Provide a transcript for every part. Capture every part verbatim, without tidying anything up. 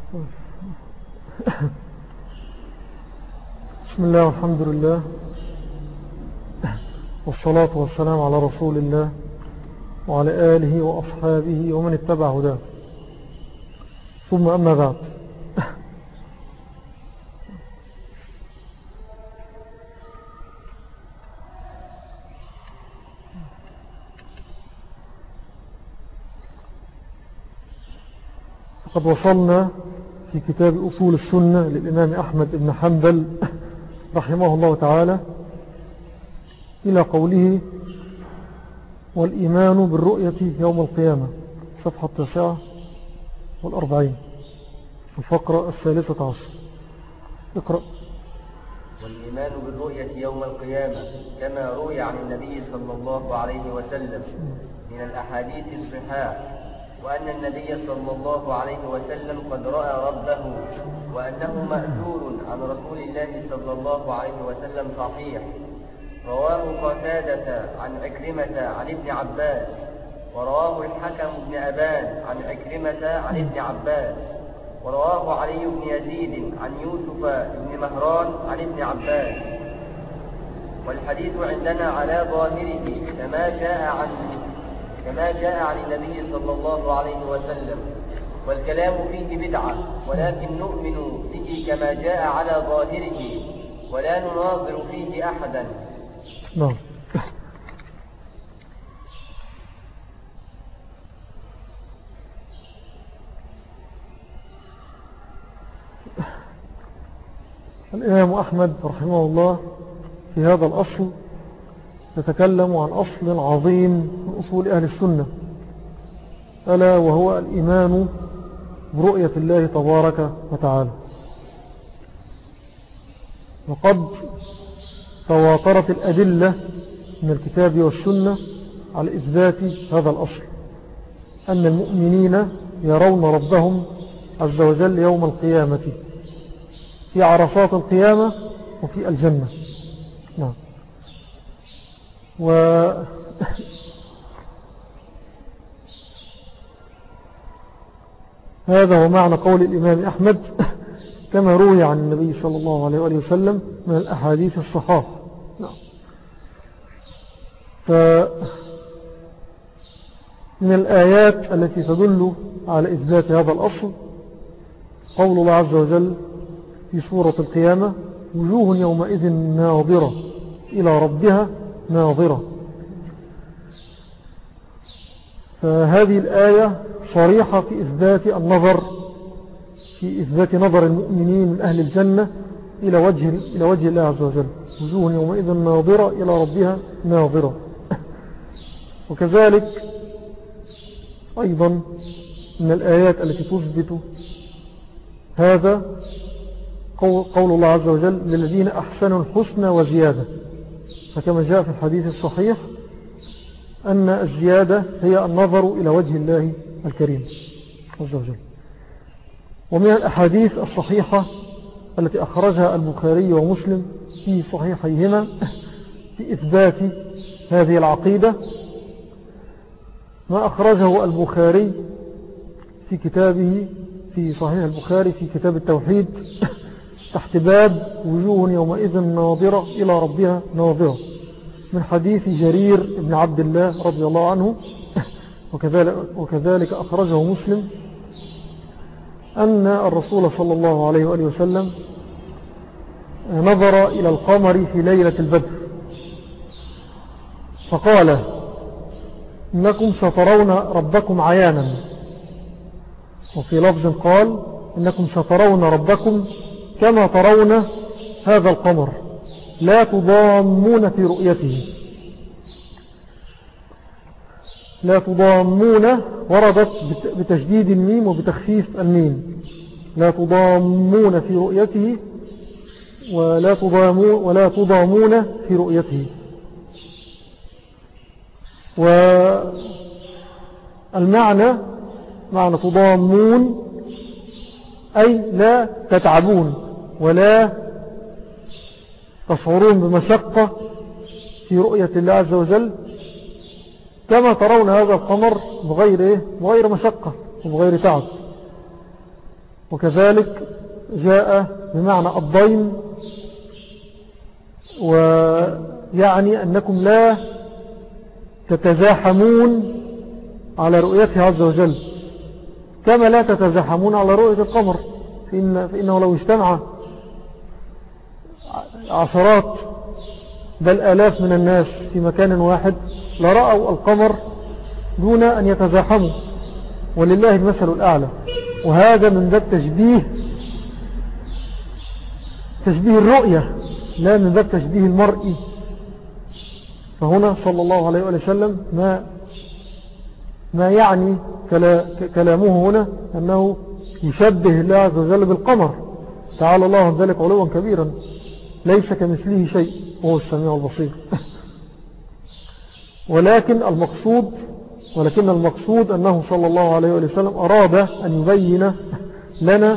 بسم الله والحمد لله والصلاة والسلام على رسول الله وعلى آله وأصحابه ومن اتبع هداه، ثم أما بعد. قد وصلنا في كتاب أصول السنة للإمام أحمد بن حنبل رحمه الله تعالى إلى قوله: والإيمان بالرؤية يوم القيامة، صفحة التاسعة والأربعين، الفقرة الثالثة عشر. اقرأ. والإيمان بالرؤية يوم القيامة كما روي عن النبي صلى الله عليه وسلم من الأحاديث الصحاح، وأن النبي صلى الله عليه وسلم قد رأى ربه، وأنه مأثور عن رسول الله صلى الله عليه وسلم صحيح. رواه قتادة عن عكرمة عن ابن عباس، ورواه الحكم بن أبان عن عكرمة عن ابن عباس، ورواه علي بن يزيد عن يوسف بن مهران عن ابن عباس. والحديث عندنا على ظاهره كما جاء عن كما جاء عن النبي صلى الله عليه وسلم، والكلام فيه بدعة، ولكن نؤمن به كما جاء على ظاهره ولا نناظر فيه أحدا. نعم. الإمام أحمد رحمه الله في هذا الأصل يتكلم عن أصل عظيم من أصول أهل السنة، ألا وهو الإيمان برؤية الله تبارك وتعالى. وقد تواترت الأدلة من الكتاب والسنة على إثبات هذا الأصل، أن المؤمنين يرون ربهم عز وجل يوم القيامة في عرصات القيامة وفي الجنة. نعم. و هذا هو معنى قول الإمام أحمد كما روي عن النبي صلى الله عليه وآله وسلم من الأحاديث الصحاح. نعم. من الآيات التي تدل على إثبات هذا الأصل قول الله عز وجل في سورة القيامة: وجوه يومئذ ناظرة إلى ربها ناظرة. فهذه الآية صريحة في إثبات النظر، في إثبات نظر المؤمنين من أهل الجنة إلى وجه, إلى وجه الله عز وجل. وجوه يومئذ ناظرة إلى ربها ناظرة. وكذلك أيضا من الآيات التي تثبت هذا قول الله عز وجل: للذين أحسنوا الحسنى وزيادة. فكما جاء في الحديث الصحيح أن الزيادة هي النظر إلى وجه الله الكريم عز وجل. ومن الأحاديث الصحيحة التي أخرجها البخاري ومسلم في صحيحيهما في إثبات هذه العقيدة ما أخرجه البخاري في كتابه في صحيح البخاري في كتاب التوحيد تحت باب وجوه يومئذ ناظرة إلى ربها ناظرة، من حديث جرير بن عبد الله رضي الله عنه. وكذلك, وكذلك أخرجه مسلم أن الرسول صلى الله عليه وآله وسلم نظر إلى القمر في ليلة البدر فقال: إنكم سترون ربكم عيانا. وفي لفظ قال: إنكم سترون ربكم كما ترون هذا القمر لا تضامون في رؤيته. لا تضامون وردت بتشديد الميم وبتخفيف الميم، لا تضامون في رؤيته ولا تضامون, ولا تضامون في رؤيته. والمعنى معنى تضامون أي لا تتعبون ولا تشعرون بمشقة في رؤية الله عز وجل كما ترون هذا القمر بغير, بغير مشقة وبغير تعب. وكذلك جاء بمعنى الضيم، ويعني أنكم لا تتزاحمون على رؤيته عز وجل كما لا تتزاحمون على رؤية القمر، فإن فإنه لو اجتمع عشرات بل آلاف من الناس في مكان واحد لرأوا القمر دون أن يتزاحموا، ولله المثل الأعلى. وهذا من باب تشبيه تشبيه الرؤية لا من باب تشبيه المرء. فهنا صلى الله عليه وسلم ما ما يعني كلامه هنا أنه يشبه الله عز وجل بالقمر، تعالى الله عن ذلك علوا كبيرا، ليس كمثله شيء وهو السميع البصير. ولكن المقصود ولكن المقصود أنه صلى الله عليه وسلم أراد أن يبين لنا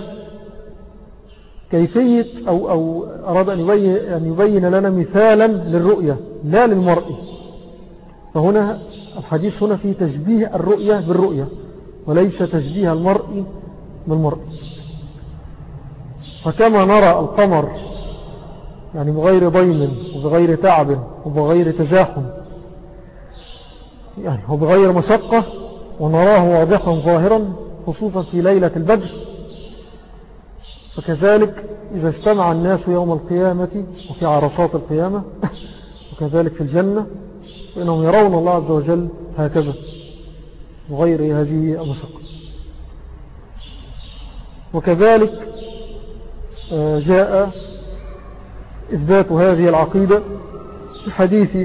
كيفية أو, أو أراد أن يبين, أن يبين لنا مثالا للرؤية لا للمرء. فهنا الحديث هنا فيه تشبيه الرؤية بالرؤية وليس تشبيه المرء بالمرء. فكما نرى القمر يعني بغير ضيم وبغير تعب وبغير تزاحم يعني وبغير مشقة، ونراه واضحا ظاهرا خصوصا في ليلة البدر، فكذلك إذا اجتمع الناس يوم القيامة وفي عرصات القيامة وكذلك في الجنة فإنهم يرون الله عز وجل هكذا بغير هذه المشقة. وكذلك جاء إثبات هذه العقيدة في حديث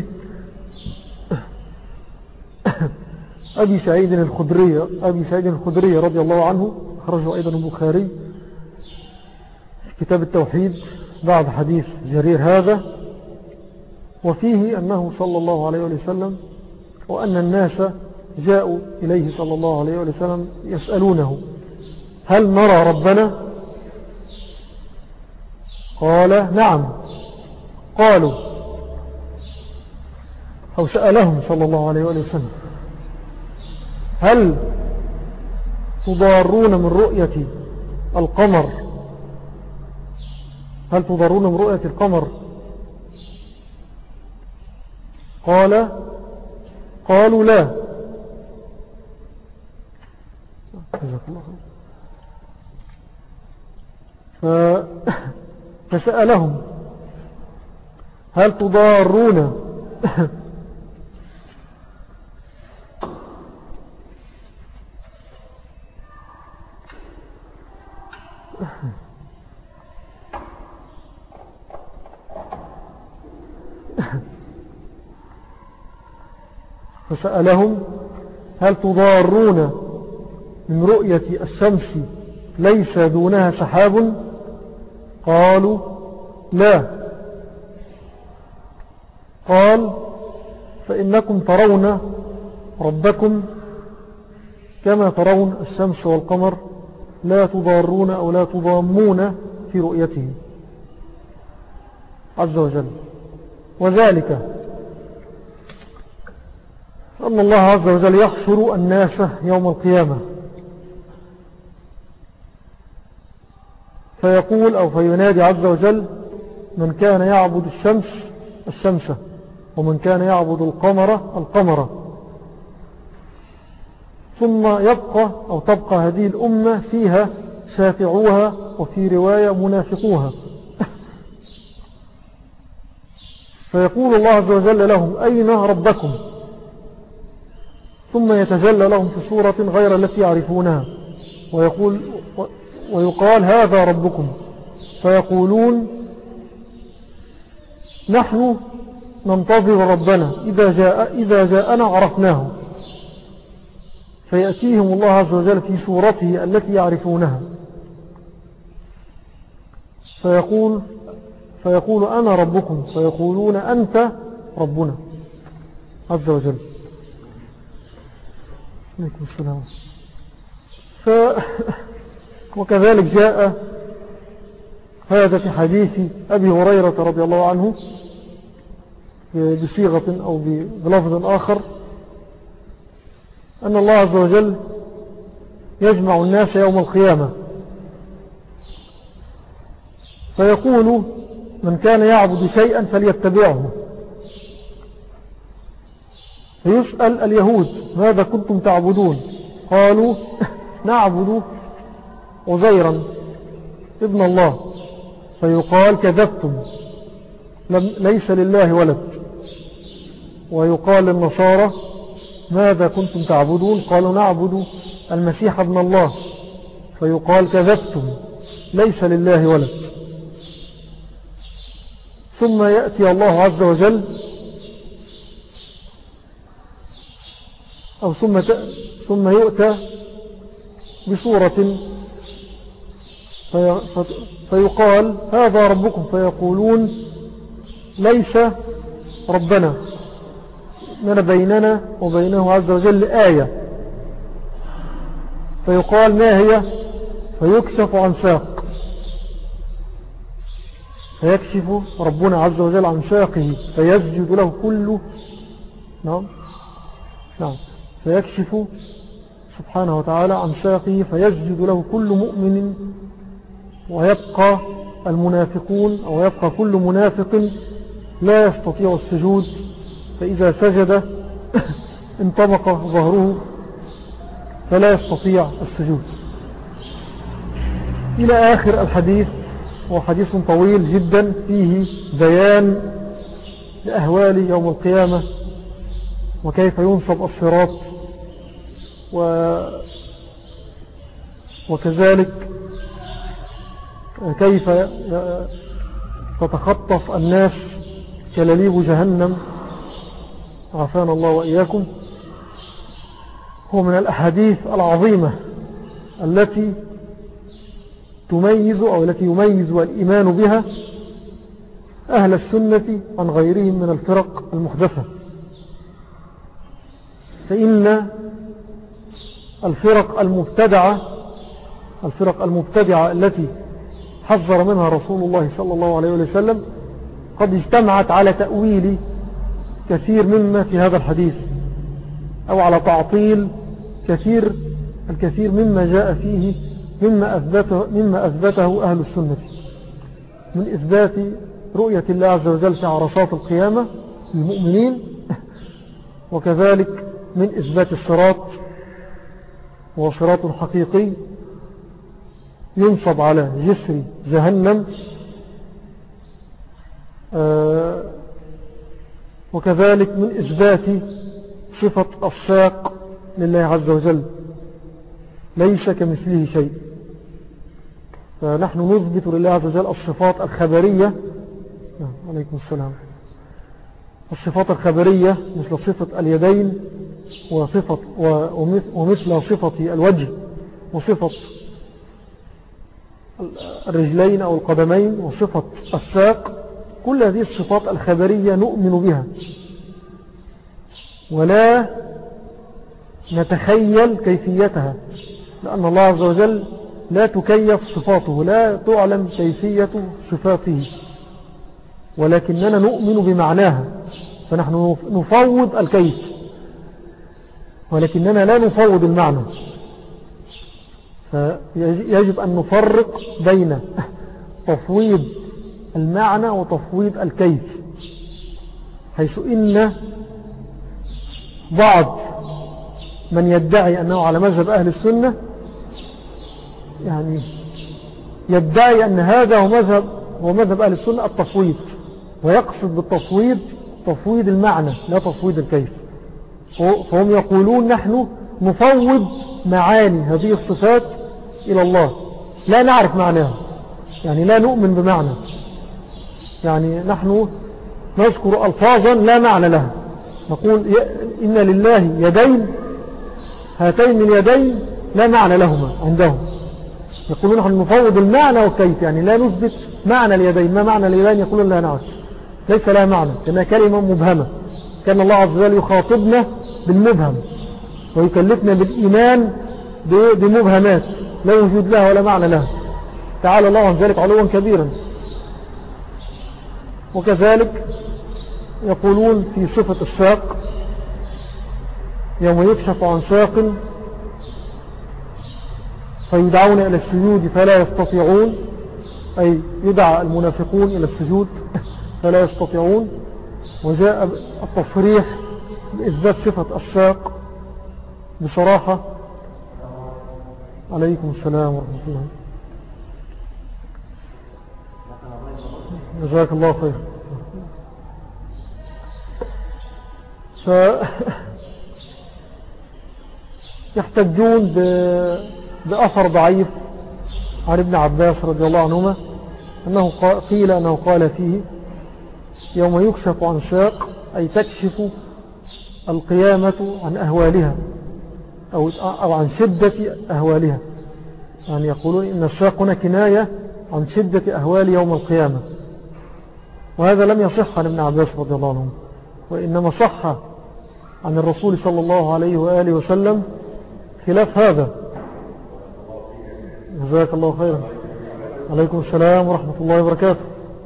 أبي سعيد الخدري أبي سعيد الخدري رضي الله عنه، أخرجه أيضا البخاري في كتاب التوحيد بعد حديث جرير هذا، وفيه أنه صلى الله عليه وسلم وأن الناس جاءوا إليه صلى الله عليه وسلم يسألونه هل نرى ربنا؟ قال نعم. قالوا أو سألهم صلى الله عليه وسلم هل تضارون من رؤية القمر هل تضارون من رؤية القمر؟ قال قالوا لا. جزاك الله خير. فسألهم هل تضارون فسألهم هل تضارون من رؤية الشمس ليس دونها سحاب؟ قالوا لا. قال فإنكم ترون ربكم كما ترون الشمس والقمر لا تضارون أو لا تضامون في رؤيته عز وجل. وذلك أن الله عز وجل يحشر الناس يوم القيامة فيقول أو فينادي عز وجل من كان يعبد الشمس الشمس ومن كان يعبد القمر القمر، ثم يبقى أو تبقى هذه الأمة فيها شافعوها وفي رواية منافقوها، فيقول الله عز وجل لهم أين ربكم؟ ثم يتجلى لهم في صورة غير التي يعرفونها ويقول ويقال هذا ربكم، فيقولون نحن ننتظر ربنا إذا جاء إذا جاءنا عرفناه، فيأتيهم الله عز وجل في صورته التي يعرفونها فيقول فيقول أنا ربكم، فيقولون أنت ربنا عز وجل. عليكم السلام. ف... وكذلك جاء هذا في حديث أبي هريرة رضي الله عنه بصيغة أو بلفظ آخر أن الله عز وجل يجمع الناس يوم القيامة فيقول من كان يعبد شيئا فليتبعه. فيسأل اليهود ماذا كنتم تعبدون؟ قالوا نعبد عزيرا ابن الله. فيقال كذبتم، ليس لله ولد. ويقال للنصارى ماذا كنتم تعبدون؟ قالوا نعبد المسيح ابن الله. فيقال كذبتم، ليس لله ولد. ثم يأتي الله عز وجل أو ثم ثم يؤتى بصورة في فيقال هذا ربكم، فيقولون ليس ربنا، من بيننا وبينه عز وجل آية. فيقال ما هي؟ فيكشف عن ساق، فيكشف ربنا عز وجل عن ساقه فيسجد له كل نعم نعم فيكشف سبحانه وتعالى عن ساقه فيسجد له كل مؤمن، ويبقى المنافقون أو يبقى كل منافق لا يستطيع السجود، فإذا سجد انطبق ظهره فلا يستطيع السجود، إلى آخر الحديث. وحديث طويل جدا فيه بيان لأهوال يوم القيامة وكيف ينصب الصراط، و وكذلك كيف تتخطف الناس كلاليب جهنم، عافانا الله وإياكم. هو من الأحاديث العظيمة التي تميز أو التي يميز الإيمان بها أهل السنة عن غيرهم من الفرق المحدثة. فإن الفرق المبتدعة الفرق المبتدعة التي حذر منها رسول الله صلى الله عليه وسلم قد اجتمعت على تأويل كثير مما في هذا الحديث، أو على تعطيل كثير الكثير مما جاء فيه مما أثبته, مما أثبته أهل السنة من إثبات رؤية الله عز وجل في عرصات القيامة للمؤمنين، وكذلك من إثبات الصراط، وصراط حقيقي ينصب على جسر جهنم، آه وكذلك من إثبات صفة الساق لله عز وجل، ليس كمثله شيء. فنحن نثبت لله عز وجل الصفات الخبرية، عليكم السلام، الصفات الخبرية مثل صفة اليدين وصفة ومثل صفة الوجه وصفة الرجلين أو القدمين وصفة الساق. كل هذه الصفات الخبرية نؤمن بها ولا نتخيل كيفيتها، لأن الله عز وجل لا تكيف صفاته، لا تعلم كيفية صفاته، ولكننا نؤمن بمعناها. فنحن نفوض الكيف ولكننا لا نفوض المعنى. فيجب أن نفرق بين تفويض المعنى وتفويض الكيف، حيث إن بعض من يدعي أنه على مذهب أهل السنة يعني يدعي أن هذا هو مذهب, هو مذهب أهل السنة التفويض، ويقصد بالتفويض تفويض المعنى لا تفويض الكيف. فهم يقولون نحن نفوض معاني هذه الصفات إلى الله، لا نعرف معناها، يعني لا نؤمن بمعنى، يعني نحن نذكر ألفاظا لا معنى لها، نقول إن لله يدين، هاتين اليدين لا معنى لهما عندهم. يقولون نحن نفوض المعنى والكيف، يعني لا نثبت معنى اليدين، ما معنى اليدين؟ يقولون لا نعرف، ليس لها معنى، كما كلمة مبهمة. كان الله عز وجل يخاطبنا بالمبهم ويكلفنا بالإيمان بمبهمات لا وجود لها ولا معنى لها، تعالى الله عن ذلك علوا كبيرا. وكذلك يقولون في صفة الساق يوم يكشف عن ساق فيدعون إلى السجود فلا يستطيعون، أي يدعى المنافقون إلى السجود فلا يستطيعون، وجاء التصريح بإثبات صفة الساق بصراحة. عليكم السلام ورحمة الله. جزاك الله خير. ف يحتجون بأثر ضعيف عن ابن عباس رضي الله عنهما أنه قيل أنه قال فيه: يوم يكشف عن ساق، أي تكشف القيامة عن أهوالها أو, أو عن شدة أهوالها. يعني يقولون إن الساق هنا كناية عن شدة أهوال يوم القيامة، وهذا لم يصح عن ابن عباس رضي الله عنه، وإنما صح عن الرسول صلى الله عليه وآله وسلم خلاف هذا. جزاك الله خيرا. عليكم السلام ورحمة الله وبركاته.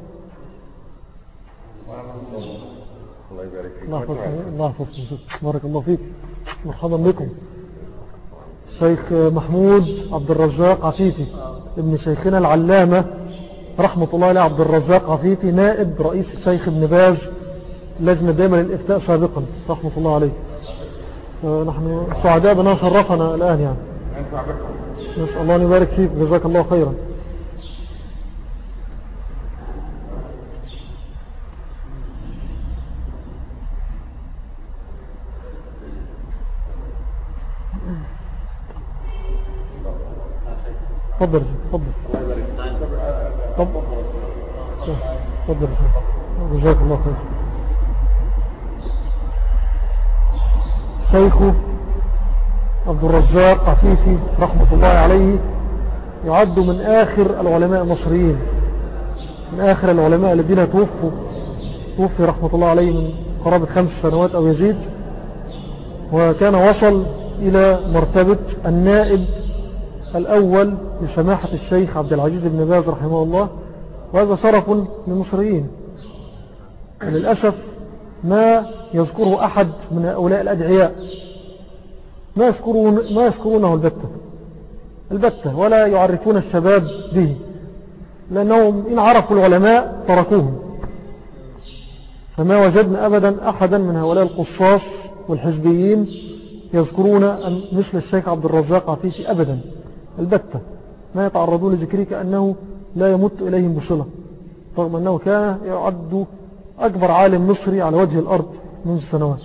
الله يحفظكم. بارك الله فيك. مرحبا بكم. الشيخ محمود عبد الرزاق عفيفي ابن شيخنا العلامة رحمة الله عليه عبد الرزاق عفيفي، نائب رئيس الشيخ ابن باز لجنة دائما للإفتاء سابقا رحمة الله عليه. نحن سعداء بنا شرفنا الآن يعني. نسأل الله أن يبارك فيك. جزاك الله خيرا. تفضل تفضل تفضل. جزاك الله خير. شيخ عبد الرزاق عفيفي رحمة الله عليه يعد من آخر العلماء المصريين، من آخر العلماء الذين توفوا توفي رحمة الله عليه من قرابة خمس سنوات أو يزيد، وكان وصل إلى مرتبة النائب الأول لسماحة الشيخ عبد العزيز بن باز رحمه الله، وهذا شرف للمصريين. للأسف ما يذكره أحد من هؤلاء الأدعياء، ما يذكرون ما يذكرونه البتة البتة ولا يعرفون الشباب به، لأنهم إن عرفوا العلماء تركوهم. فما وجدنا أبدا أحدا من هؤلاء القصاص والحزبيين يذكرون أن مثل الشيخ عبد الرزاق عفيفي أبدا البتة، ما يتعرضون لذكره كأنه لا يمت إليهم بصلة، رغم أنه كان يعد أكبر عالم مصري على وجه الأرض منذ سنوات.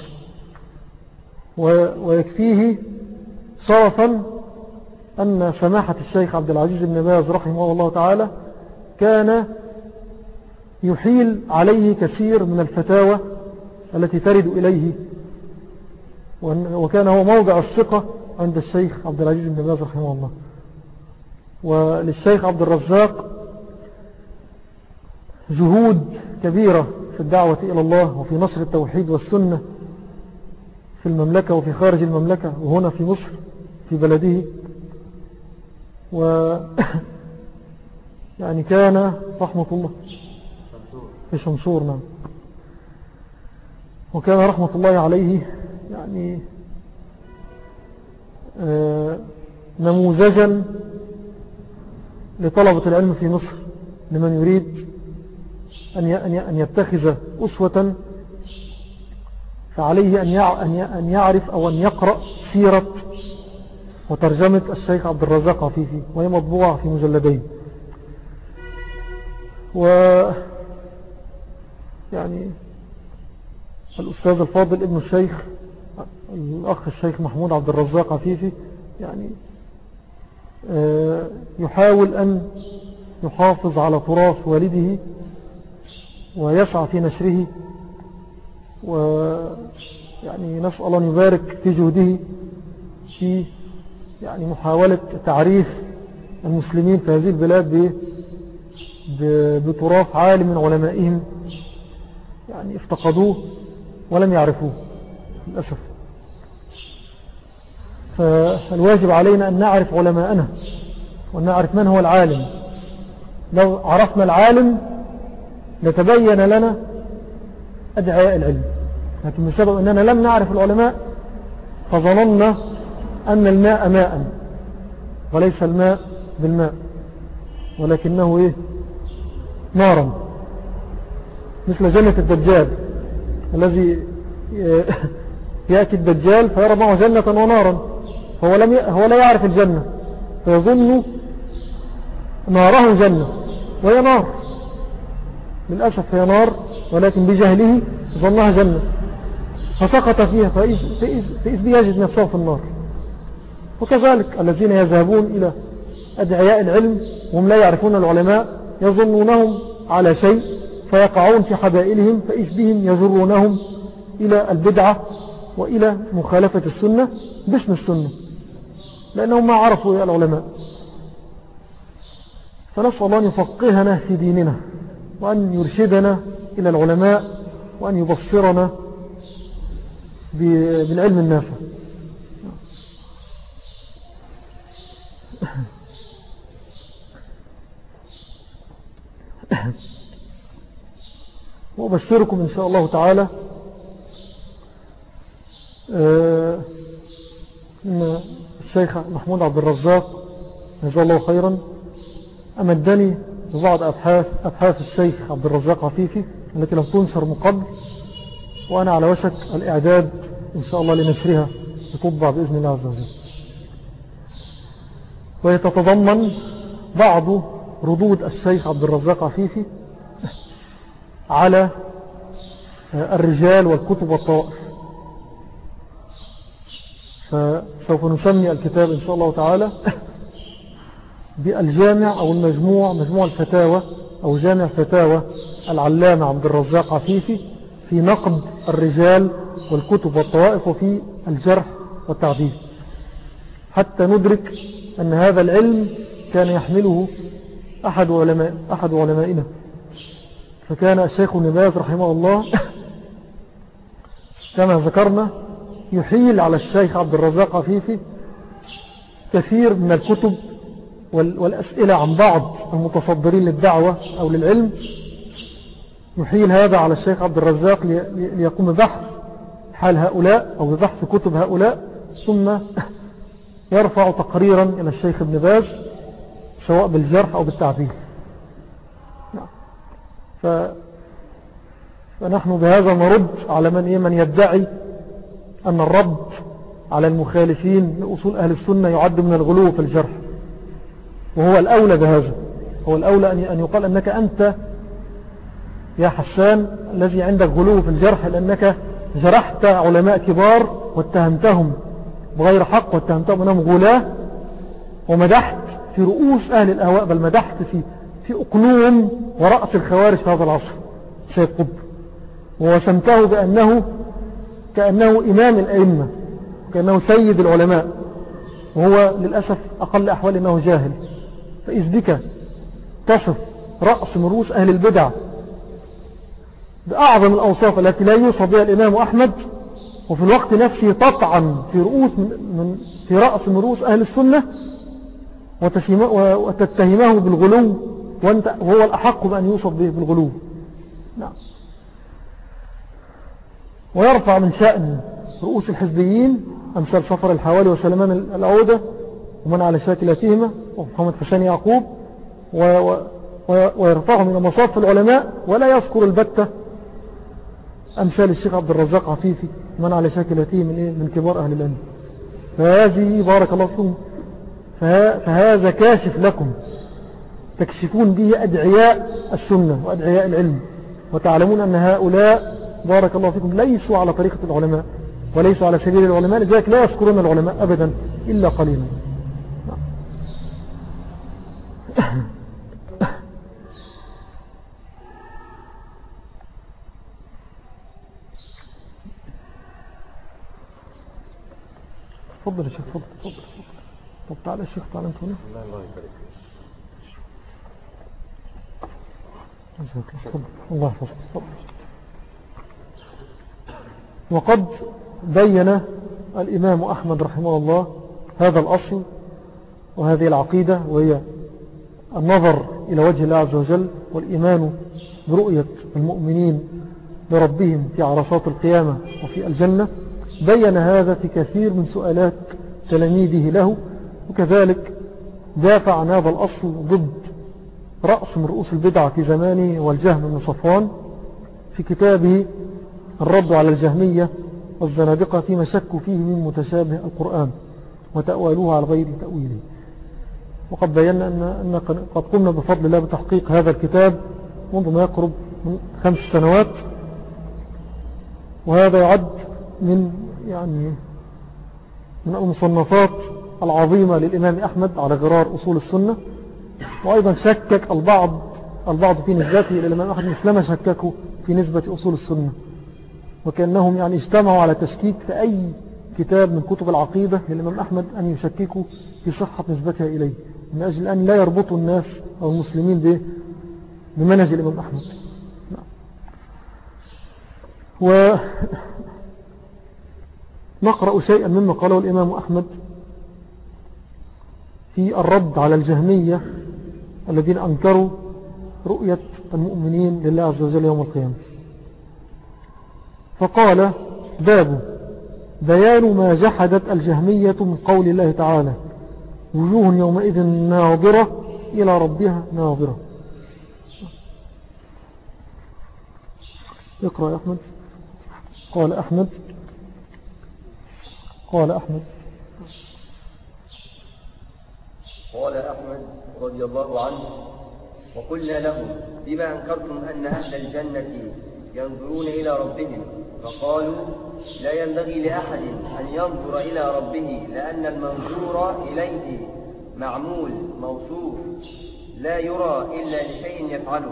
ويكفيه شرفا أن سماحة الشيخ عبد العزيز بن باز رحمه الله تعالى كان يحيل عليه كثير من الفتاوى التي ترد إليه، وكان هو موضع الثقة عند الشيخ عبد العزيز بن باز رحمه الله. وللشيخ عبد الرزاق جهود كبيرة في الدعوة إلى الله وفي نشر التوحيد والسنة في المملكة وفي خارج المملكة وهنا في مصر في بلده. و يعني كان رحمة الله في شمشور. نعم. وكان رحمة الله عليه يعني نموذجا لطلبة العلم في مصر، لمن يريد أن يتخذ أسوة فعليه أن يعرف أو أن يقرأ سيرة وترجمة الشيخ عبد الرزاق عفيفي، وهي مطبوعة في مجلدين. و يعني الأستاذ الفاضل ابن الشيخ الأخ الشيخ محمود عبد الرزاق عفيفي يعني يحاول أن يحافظ على تراث والده ويسعى في نشره، ويعني نسأل الله أن يبارك في جهده في يعني محاولة تعريف المسلمين في هذه البلاد بتراث عالم من علمائهم يعني افتقدوه ولم يعرفوه للأسف. فالواجب علينا أن نعرف علماءنا وأن نعرف من هو العالم. لو عرفنا العالم لتبين لنا أدعاء العلم، لكن بسبب أننا لم نعرف العلماء فظننا أن الماء ماء وليس الماء بالماء، ولكنه إيه؟ نارا مثل جنة الدجال الذي يأتي الدجال فيرى معه جنة ونارا، هو, لم ي... هو لا يعرف الجنة فيظن ناره جنة وهي نار، للأسف هي نار، ولكن بجهله ظنها جنة فسقط فيها فإذ بيجد نفسه في النار. وكذلك الذين يذهبون إلى أدعياء العلم وهم لا يعرفون العلماء يظنونهم على شيء فيقعون في حبائلهم فإذ بهم يجرونهم إلى البدعة وإلى مخالفة السنة باسم السنة لأنهم ما عرفوا العلماء. فنسأل الله أن يفقهنا في ديننا وأن يرشدنا إلى العلماء وأن يبصرنا بالعلم النافع. وأبشركم إن شاء الله تعالى إن الشيخ محمود عبد الرزاق جزاه الله خيرا أمدني ببعض أبحاث, أبحاث الشيخ عبد الرزاق عفيفي التي لم تنشر من قبل، وأنا على وشك الإعداد إن شاء الله لنشرها تطبع بإذن الله عز وجل. ويتتضمن بعض ردود الشيخ عبد الرزاق عفيفي على الرجال والكتب والطوائف. فسوف نسمي الكتاب إن شاء الله تعالى بالجامع أو المجموع مجموع الفتاوى أو جامع فتاوى العلامة عبد الرزاق عفيفي في نقد الرجال والكتب والطوائف وفي الجرح والتعديل، حتى ندرك أن هذا العلم كان يحمله أحد, علماء أحد علمائنا. فكان الشيخ ابن باز رحمه الله كما ذكرنا يحيل على الشيخ عبد الرزاق عفيفي كثير من الكتب والأسئلة عن بعض المتصدرين للدعوة أو للعلم، يحيل هذا على الشيخ عبد الرزاق ليقوم ببحث حال هؤلاء أو ببحث كتب هؤلاء، ثم يرفع تقريرا إلى الشيخ ابن باز سواء بالجرح أو بالتعديل. ف... فنحن بهذا نرد على من, من يدعي أن الرد على المخالفين لأصول أهل السنة يعد من الغلو في الجرح، وهو الأولى بهذا. هو الأولى أن يقال أنك أنت يا حسان الذي عندك غلو في الجرح لأنك جرحت علماء كبار واتهمتهم بغير حق واتهمتهم أنهم غلاة، ومدحت في رؤوس أهل الأهواء، بل مدحت في في أقلوم ورأس الخوارج في هذا العصر سيد قطب، ووسمته بأنه كأنه إمام الأئمة كأنه سيد العلماء، وهو للأسف أقل أحوال أنه جاهل. فإذ بك تصف رأس من رؤوس أهل البدع بأعظم الأوصاف التي لا يوصف بها الإمام أحمد، وفي الوقت نفسه تطعن في رؤوس من في رأس من رؤوس أهل السنة وتتهمه بالغلو، وأنت وهو الأحق بأن يوصف به بالغلو. نعم. ويرفع من شأن رؤوس الحزبيين أمثال صفر الحوالي وسلمان العودة ومن على شاكلتهما ومحمد حسين يعقوب، ويرفعهم إلى مصاف العلماء، ولا يذكر البتة أمثال الشيخ عبد الرزاق عفيفي من على شاكلته من, إيه؟ من كبار أهل العلم. فهذه بارك الله فيكم فهذا كاشف لكم تكشفون به أدعياء السنة وأدعياء العلم، وتعلمون أن هؤلاء بارك الله فيكم ليسوا على طريقة العلماء وليسوا على سبيل العلماء، لذلك لا يذكرون العلماء أبدا إلا قليلا. تفضل يا شيخ، تفضل تفضل. طب تعالى يا شيخ، تعالى انت هنا. الله الله يبارك فيك. الله يحفظك. تفضل. وقد بين الإمام أحمد رحمه الله هذا الأصل وهذه العقيدة، وهي النظر إلى وجه الله عز وجل والإيمان برؤية المؤمنين بربهم في عرصات القيامة وفي الجنة. بين هذا في كثير من سؤالات تلاميذه له، وكذلك دافع عن هذا الأصل ضد رأس من رؤوس البدع في زمانه والجهم بن صفوان في كتابه الرد على الجهمية والزنادقة فيما شكوا فيه من متشابه القرآن وتأويلوه على غير تأويله. وقد بينا أن, أن قد قمنا بفضل الله بتحقيق هذا الكتاب منذ ما يقرب من خمس سنوات، وهذا يعد من يعني من المصنفات العظيمة للإمام أحمد على غرار أصول السنة. وأيضا شكك البعض البعض في نسبته إلى الإمام أحمد مثلما شككوا في نسبة أصول السنة، وكأنهم يعني اجتمعوا على تشكيك في أي كتاب من كتب العقيدة للإمام أحمد أن يشككوا في صحة نسبتها إليه، من أجل أن لا يربطوا الناس أو المسلمين بمنهج الإمام أحمد. ونقرأ شيئا مما قاله الإمام أحمد في الرد على الجهمية الذين أنكروا رؤية المؤمنين لله عز وجل يوم القيامة. فقال: باب بيان ما جحدت الجهمية من قول الله تعالى: وجوه يومئذ ناظرة إلى ربها ناظرة. اقرأ يا أحمد. قال أحمد قال أحمد قال أحمد رضي الله عنه: وقلنا لهم: بما أنكرتم أن أهل الجنة ينظرون إلى ربهم؟ فقالوا: لا ينبغي لأحد أن ينظر إلى ربه، لأن المنظور إليه معمول موصوف لا يرى إلا لشيء يفعله.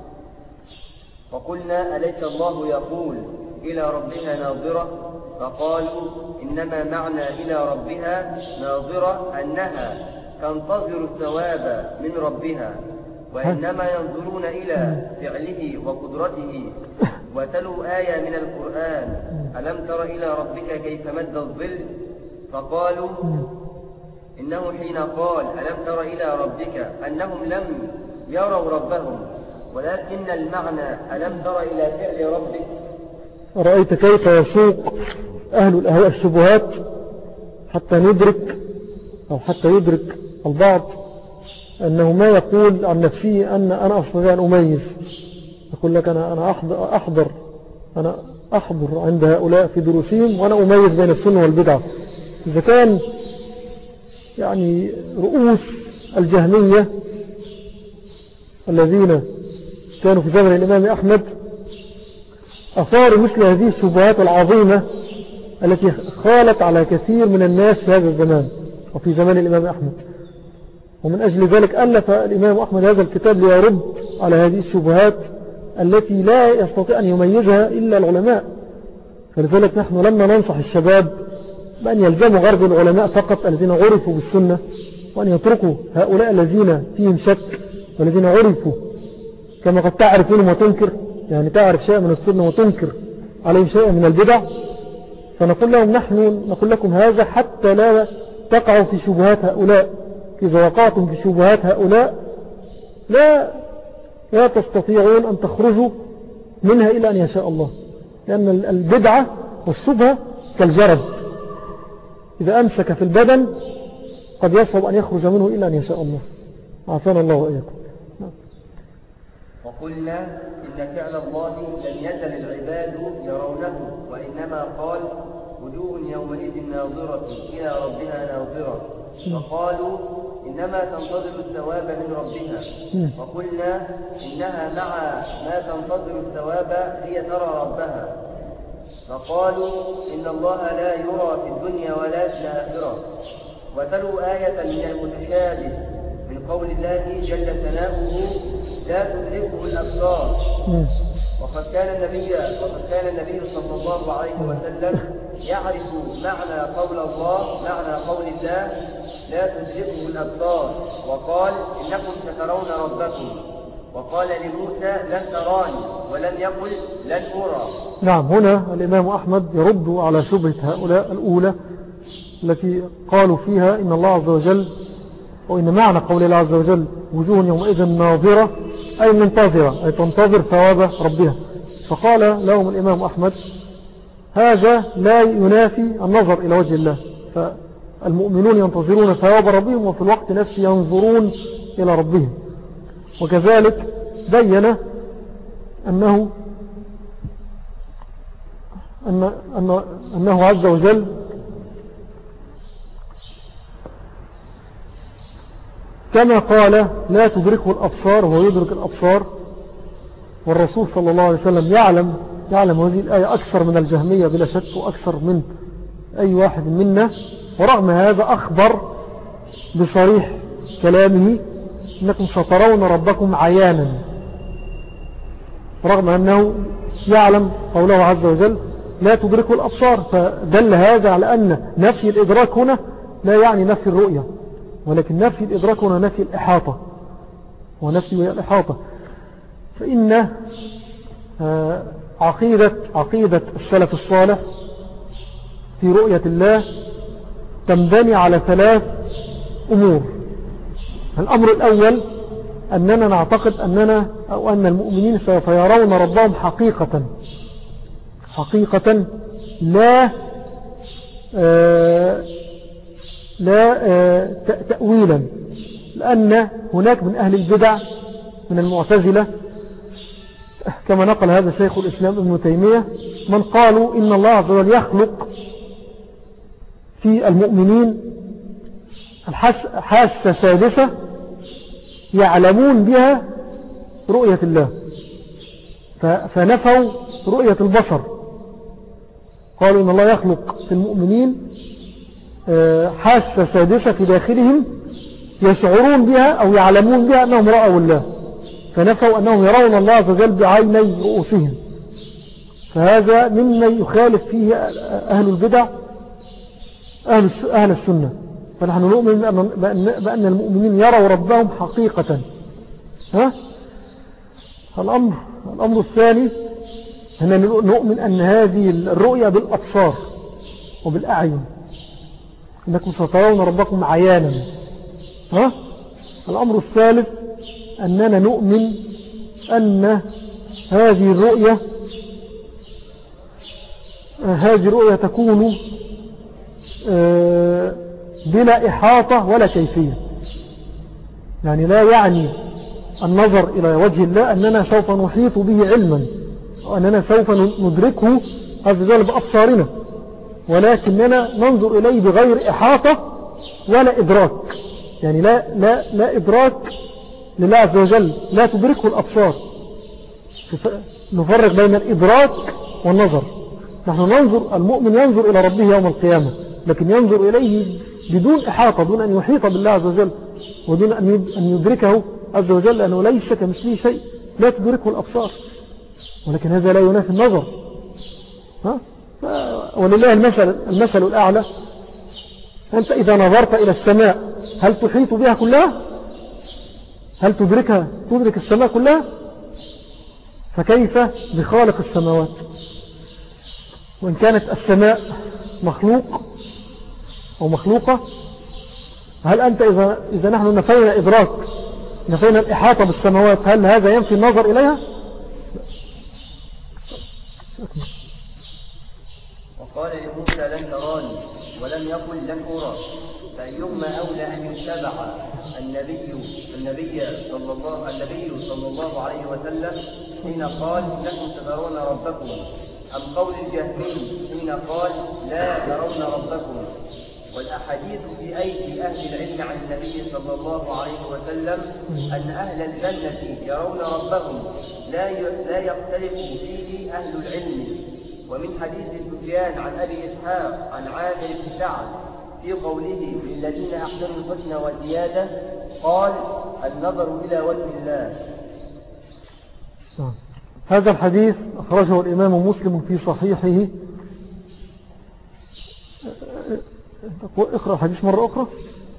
فقلنا: أليس الله يقول إلى ربها ناظرة؟ فقالوا: إنما معنى إلى ربها ناظرة أنها تنتظر الثواب من ربها، وإنما ينظرون إلى فعله وقدرته. وتلوا آية من القرآن: ألم تر إلى ربك كيف مد الظل؟ فقالوا: إنه حين قال ألم تر إلى ربك أنهم لم يروا ربهم، ولكن المعنى ألم تر إلى فعل ربك. رأيت كيف يسوق أهل الأهواء الشبهات حتى ندرك أو حتى يدرك البعض أنه ما يقول عن نفسه أن أنا أستطيع أن أميز. يقول لك أنا أنا أحضر, أحضر أنا أحضر عند هؤلاء في دروسهم وأنا أميز بين السنة والبدعة. إذا كان يعني رؤوس الجهمية الذين كانوا في زمن الإمام أحمد أثاروا مثل هذه الشبهات العظيمة التي خالت على كثير من الناس في هذا الزمان وفي زمان الإمام أحمد، ومن أجل ذلك ألف الإمام أحمد هذا الكتاب ليرد على هذه الشبهات التي لا يستطيع أن يميزها إلا العلماء. فلذلك نحن لما ننصح الشباب بأن يلزموا غرب العلماء فقط الذين عرفوا بالسنة، وأن يتركوا هؤلاء الذين فيهم شك والذين عرفوا كما قد تعرف منهم وتنكر، يعني تعرف شيء من السنة وتنكر عليهم شيء من البدع. فنقول لهم نحن نقول لكم هذا حتى لا تقعوا في شبهات هؤلاء. إذا وقعتم في شبهات هؤلاء لا لا تستطيعون أن تخرجوا منها إلا أن يشاء الله، لأن البدعة والشبهة كالجرد، إذا أمسك في البدن قد يصعب أن يخرج منه إلا أن يشاء الله. عافانا الله وإياكم. وقلنا إن فعل الله لم يزل العباد يرونه، وإنما قال: وجوه يومئذ ناظرة إلى ربها ناظرة. فقالوا: إنما تنتظر الثواب من ربها. وقلنا إنها مع ما تنتظر الثواب هي ترى ربها. فقالوا: إن الله لا يرى في الدنيا ولا في الآخرة. وتلوا آية من المتشابه من قول الله جل ثناؤه: لا تدركه الأبصار. وقد كان النبي وقد كان النبي صلى الله عليه وسلم يعرف معنى قول الله معنى قول الله لا تدركه الأبصار، وقال: إنكم سترون ربكم. وقال لموسى: لن تراني، ولم يقل لن أرى. نعم، هنا الإمام أحمد يرد على شبهة هؤلاء الأولى التي قالوا فيها إن الله عز وجل، وإن معنى قول الله عز وجل وجوه يومئذ ناظرة أي منتظرة، أي تنتظر ثواب ربها. فقال لهم الإمام أحمد: هذا لا ينافي النظر إلى وجه الله، فالمؤمنون ينتظرون ثواب ربهم وفي الوقت نفسه ينظرون إلى ربهم. وكذلك بين أنه أن أن أنه عز وجل كما قال لا تدركه الأبصار وهو يدرك الأبصار، والرسول صلى الله عليه وسلم يعلم يعلم هذه الآية أكثر من الجهمية بلا شك وأكثر من أي واحد منا، ورغم هذا أخبر بصريح كلامه إنكم سترون ربكم عيانا، رغم أنه يعلم قوله عز وجل لا تدركه الأبصار. فدل هذا على أن نفي الإدراك هنا لا يعني نفي الرؤية، ولكن نفي الإدراك هنا نفي الإحاطة، ونفي الإحاطة. فإن عقيدة, عقيدة السلف الصالح في رؤية الله تنبني على ثلاث أمور. الأمر الأول أننا نعتقد أننا أو أن المؤمنين سوف يرون ربهم حقيقة حقيقة لا آه لا آه تأويلا، لأن هناك من أهل البدع من المعتزلة كما نقل هذا شيخ الإسلام ابن تيمية من قالوا إن الله عز وجل يخلق في المؤمنين حاسة سادسة يعلمون بها رؤية الله، فنفوا رؤية البصر. قالوا إن الله يخلق في المؤمنين حاسة سادسة في داخلهم يشعرون بها أو يعلمون بها أنهم رأوا الله، فنفوا أنهم يرون الله عز وجل بعيني رؤوسهم. فهذا مما يخالف فيه أهل البدع أهل, أهل السنة. فنحن نؤمن بأن المؤمنين يروا ربهم حقيقة. ها؟ الأمر, الأمر الثاني هنا نؤمن أن هذه الرؤية بالأبصار وبالأعين، إنكم سترون ربكم عيانا. ها؟ الأمر الثالث أننا نؤمن أن هذه الرؤية هذه الرؤية تكون بلا إحاطة ولا كيفية، يعني لا يعني النظر إلى وجه الله أننا سوف نحيط به علما وأننا سوف ندركه عز وجل بأبصارنا، ولكننا ننظر إليه بغير إحاطة ولا إدراك. يعني لا, لا, لا إدراك لله عز وجل، لا تدركه الأبصار. نفرق بين الإدراك والنظر. نحن ننظر، المؤمن ينظر إلى ربه يوم القيامة، لكن ينظر إليه بدون إحاطة، دون أن يحيط بالله عز وجل ودون أن يدركه عز وجل، لأنه ليس كمثله شيء لا تدركه الأبصار، ولكن هذا لا ينافي النظر. ها؟ ولله المثل, المثل الأعلى. أنت إذا نظرت إلى السماء هل تحيط بها كلها؟ هل تدركها تدرك السماء كلها؟ فكيف بخالق السماوات؟ وإن كانت السماء مخلوق أو مخلوقة، هل أنت إذا, إذا نحن نفينا إدراك نفينا الإحاطة بالسماوات هل هذا ينفي النظر إليها؟ وقال لموسى لن تراني ولم يقل لن أرى، فأيهما أولى أن يتبع النبي النبي صلى الله النبي صلى الله عليه وسلم حين قال لكم ترون ربكم، أم قول الجهمي حين قال لا ترون ربكم؟ والأحاديث في أيدي أهل العلم عن النبي صلى الله عليه وسلم أن أهل الجنة يرون ربهم لا لا يختلف فيه أهل العلم. ومن حديث سفيان عن أبي إسحاق عن عامر بن سعد في قوله للذين أحسنوا الحسنى وزيادة قال النظر إلى وجه الله. هذا الحديث أخرجه الإمام مسلم في صحيحه. اقرأ الحديث مرة أخرى.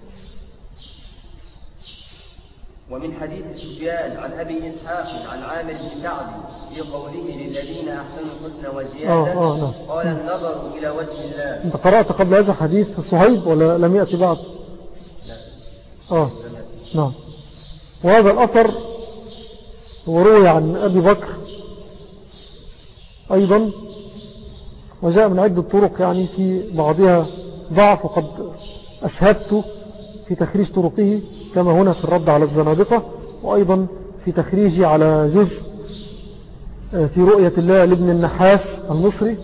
ومن حديث سفيان عن أبي إسحاق عن عامر بن سعد في قوله للذين أحسنوا الحسنى وزيادة آه آه قال النظر إلى وجه الله. أنت قرأت قبل هذا حديث صهيب ولا لم يأتي بعد؟ لا. آه نعم. وهذا الأثر وروي عن أبي بكر أيضا، وجاء من عدة طرق، يعني في بعضها ضعف وقد أشهدت في تخريج طرقه كما هنا في الرد على الزنادقة، وأيضا في تخريجي على جزء في رؤية الله لابن النحاس المصري،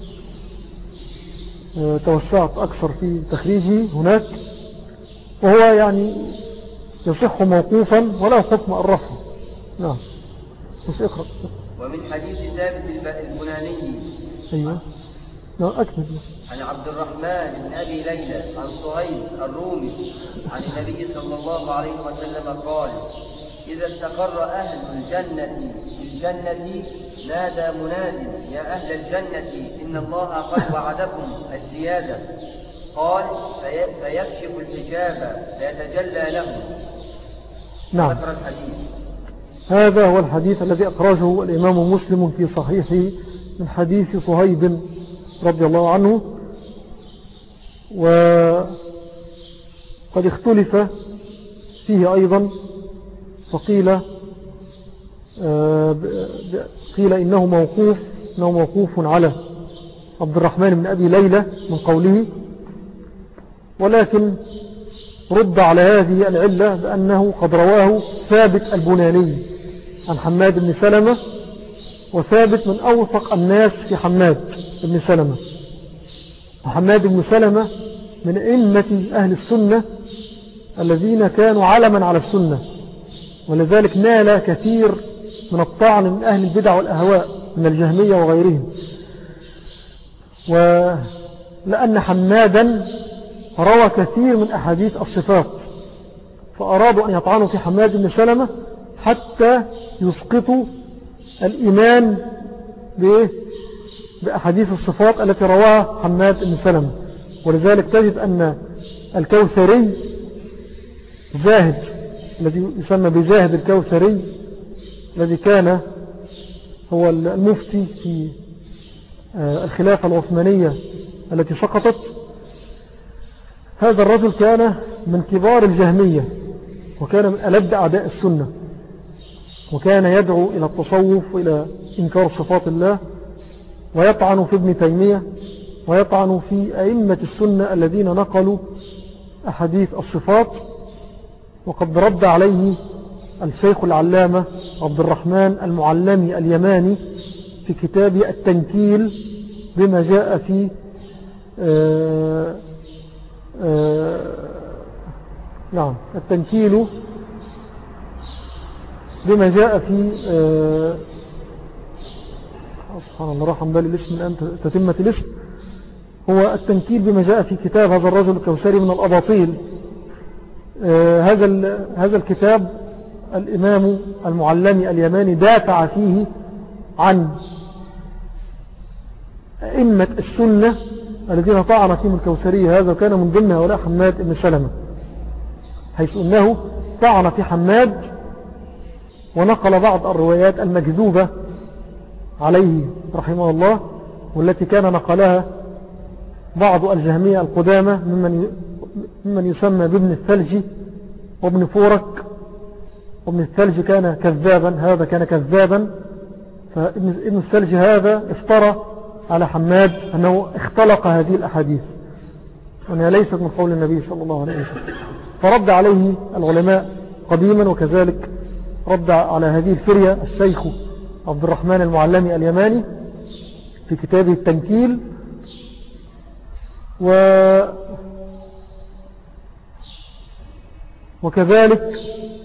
توسعت أكثر في تخريجه هناك، وهو يعني يصح موقوفا ولا حكم الرفع. نعم. بس اقرأ. ومن حديث ثابت البناني. أيوة. نعم أكمل. عن عبد الرحمن بن أبي ليلى عن صهيب الرومي عن النبي صلى الله عليه وسلم قال: إذا استقر أهل الجنة في الجنة نادى مناد: يا أهل الجنة إن الله قد وعدكم الزيادة. قال: فيكشف الحجاب فيتجلى لهم. نعم. ذكر الحديث. هذا هو الحديث الذي أخرجه الإمام مسلم في صحيحه من حديث صهيب رضي الله عنه، وقد اختلف فيه أيضا، فقيل قيل إنه موقوف إنه موقوف على عبد الرحمن بن أبي ليلى من قوله، ولكن رد على هذه العلة بأنه قد رواه ثابت البناني عن حماد بن سلمة، وثابت من أوثق الناس في حماد بن سلمة، وحماد بن سلمة من أئمة أهل السنة الذين كانوا علما على السنة، ولذلك نال كثير من الطعن من أهل البدع والأهواء من الجهمية وغيرهم. ولأن حمادا روى كثير من أحاديث الصفات، فأرادوا أن يطعنوا في حماد بن سلمة حتى يسقطوا الإيمان بأحاديث الصفات التي رواها حماد بن سلمة. ولذلك تجد أن الكوثري زاهد الذي يسمى بزاهد الكوثري، الذي كان هو المفتي في الخلافة العثمانية التي سقطت، هذا الرجل كان من كبار الجهمية، وكان من ألد أعداء السنة، وكان يدعو إلى التصوف وإلى إنكار صفات الله، ويطعن في ابن تيمية، ويطعن في أئمة السنة الذين نقلوا أحاديث الصفات. وقد رد عليه الشيخ العلامة عبد الرحمن المعلمي اليماني في كتابه التنكيل بما جاء في آآ آآ نعم التنكيل بما جاء في سبحان الله راح عن بالي الاسم الآن تتمة الاسم، هو التنكيل بما جاء في كتاب هذا الرجل الكوثري من الأباطيل. هذا هذا الكتاب الإمام المعلمي اليماني دافع فيه عن أئمة السنة الذين طعن فيهم الكوثري، هذا كان من ضمن هؤلاء حماد بن سلمة، حيث أنه طعن في حماد ونقل بعض الروايات المكذوبة عليه رحمه الله، والتي كان نقلها بعض الجهمية القدامى ممن ممن يسمى بابن الثلج وابن فورك. وابن الثلج كان كذابا، هذا كان كذابا، فابن الثلج هذا افترى على حماد أنه اختلق هذه الأحاديث وأنها ليست من قول النبي صلى الله عليه وسلم، فرد عليه العلماء قديما، وكذلك رد على هذه الفرية الشيخ عبد الرحمن المعلمي اليماني في كتابه التنكيل. و وكذلك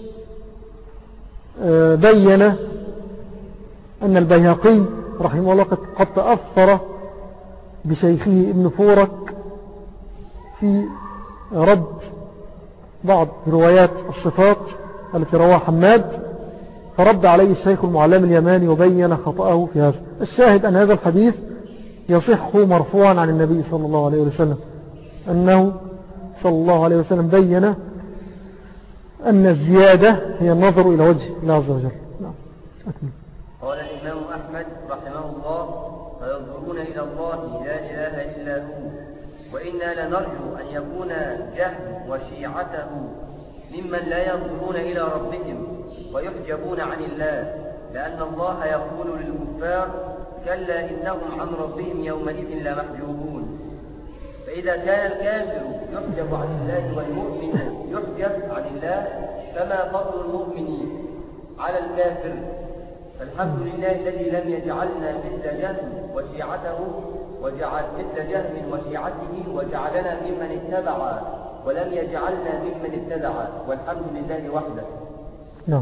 بين أن البيهقي رحمه الله قد تأثر بشيخه ابن فورك في رد بعض روايات الصفات التي رواها حماد، فرد عليه الشيخ المعلم اليماني وبين خطأه في هذا. الشاهد أن هذا الحديث يصح مرفوعا عن النبي صلى الله عليه وسلم، أنه صلى الله عليه وسلم بين أن الزيادة هي النظر إلى وجه الله عز وجل. نعم. أكمل. قال الإمام أحمد رحمه الله: فينظرون إلى الله لا إله إلا هو، وإنا لنرجو أن يكون جهم وشيعته ممن لا ينظرون إلى ربهم ويحجبون عن الله، لأن الله يقول للكفار: كلا إنهم عن ربهم يومئذ لمحجوبون. فإذا كان الكافر يحجب عن الله والمؤمن يحجب عن الله، فما فضل المؤمن على الكافر. فالحمد لله الذي لم يجعلنا مثل جهم وشيعته وجعل مثل جهم وشيعته وجعلنا ممن اتبع ولم يجعلنا ممن ابتدع، والحمد لله وحده. نعم.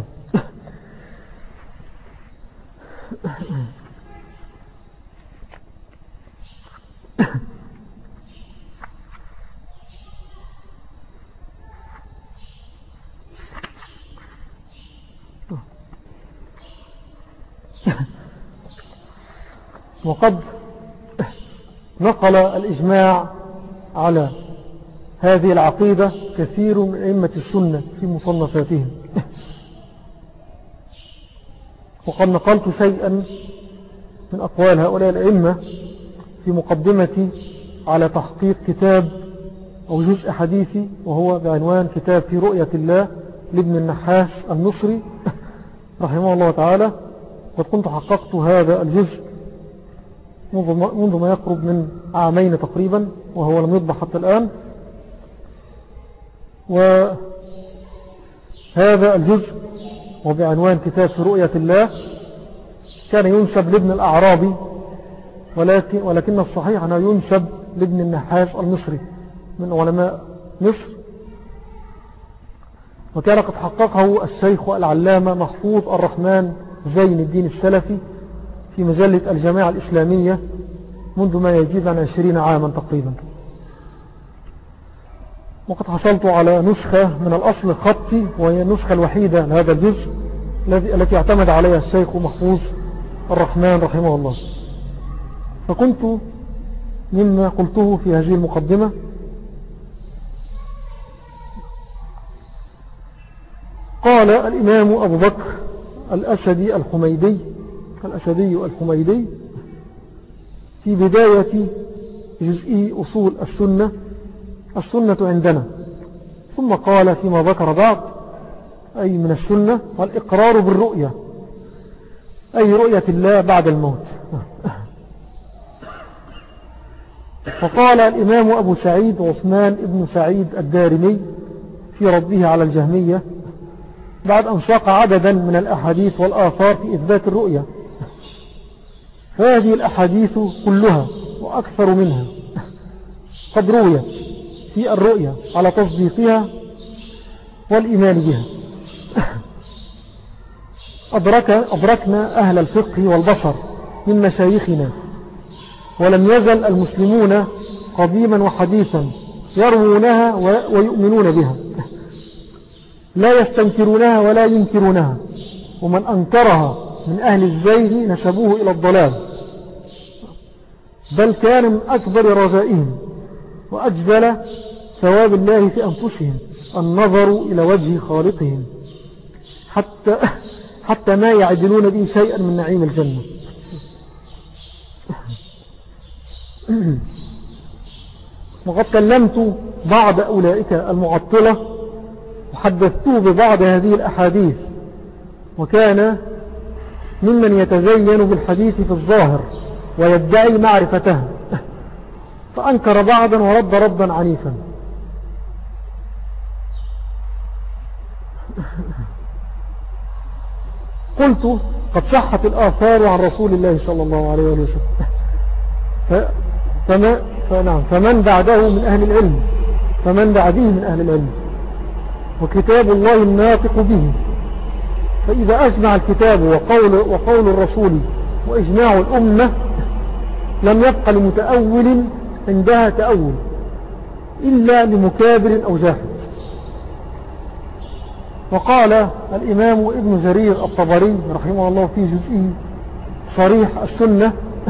وقد نقل الإجماع على هذه العقيدة كثير من أئمة السنة في مصنفاتهم، وقد نقلت شيئا من أقوال هؤلاء الأئمة في مقدمتي على تحقيق كتاب أو جزء حديثي، وهو بعنوان كتاب في رؤية الله لابن النحاس المصري رحمه الله تعالى. قد كنت حققت هذا الجزء منذ ما يقرب من عامين تقريبا، وهو لم يطبع حتى الآن. وهذا الجزء وبعنوان كتاب في رؤية الله كان ينسب لابن الأعرابي، ولكن, ولكن الصحيح أنه ينسب لابن النحاس المصري من علماء مصر، وكان قد حققه الشيخ العلامة محفوظ الرحمن زين الدين السلفي في مجلة الجماعة الإسلامية منذ ما يزيد عن عشرين عاما تقريبا. وقد حصلت على نسخة من الأصل الخطي، وهي النسخة الوحيدة لهذا الجزء التي اعتمد عليها الشيخ محفوظ الرحمن رحمه الله. فكنت مما قلته في هذه المقدمة: قال الإمام أبو بكر الأسدي الحميدي الأسدي الحميدي في بداية جزء أصول السنة: السنة عندنا. ثم قال فيما ذكر بعد، أي من السنة: والإقرار بالرؤية، أي رؤية الله بعد الموت. وقال الإمام أبو سعيد عثمان ابن سعيد الدارمي في رده على الجهمية بعد أن ساق عددا من الأحاديث والآثار في إثبات الرؤية: هذه الأحاديث كلها وأكثر منها قد رويت في الرؤية على تصديقها والإيمان بها. أدرك أدركنا أهل الفقه والبصر من مشايخنا، ولم يزل المسلمون قديما وحديثا يروونها ويؤمنون بها، لا يستنكرونها ولا ينكرونها، ومن أنكرها من أهل الزيغ نسبوه إلى الضلال، بل كان من أكبر رجائهم وأجزل ثواب الله في أنفسهم النظر إلى وجه خالقهم، حتى, حتى ما يعدلون به شيئا من نعيم الجنة. وقد كلمت بعض أولئك المعطلة وحدثته ببعض هذه الأحاديث، وكان ممن يتزين بالحديث في الظاهر ويدعي معرفتها، فأنكر بعضا ورد ردا عنيفا. قلت: قد صحت الآثار عن رسول الله صلى الله عليه وسلم، فما فنعم فمن بعده من أهل العلم فمن بعده من أهل العلم وكتاب الله الناطق به. فإذا أجمع الكتاب وقول, وقول الرسول وإجماع الأمة لم يبقى لمتأول عندها تأول إلا لمكابر أو جاحد. وقال الإمام ابن جرير الطبري رحمه الله في جزئه صريح السنة،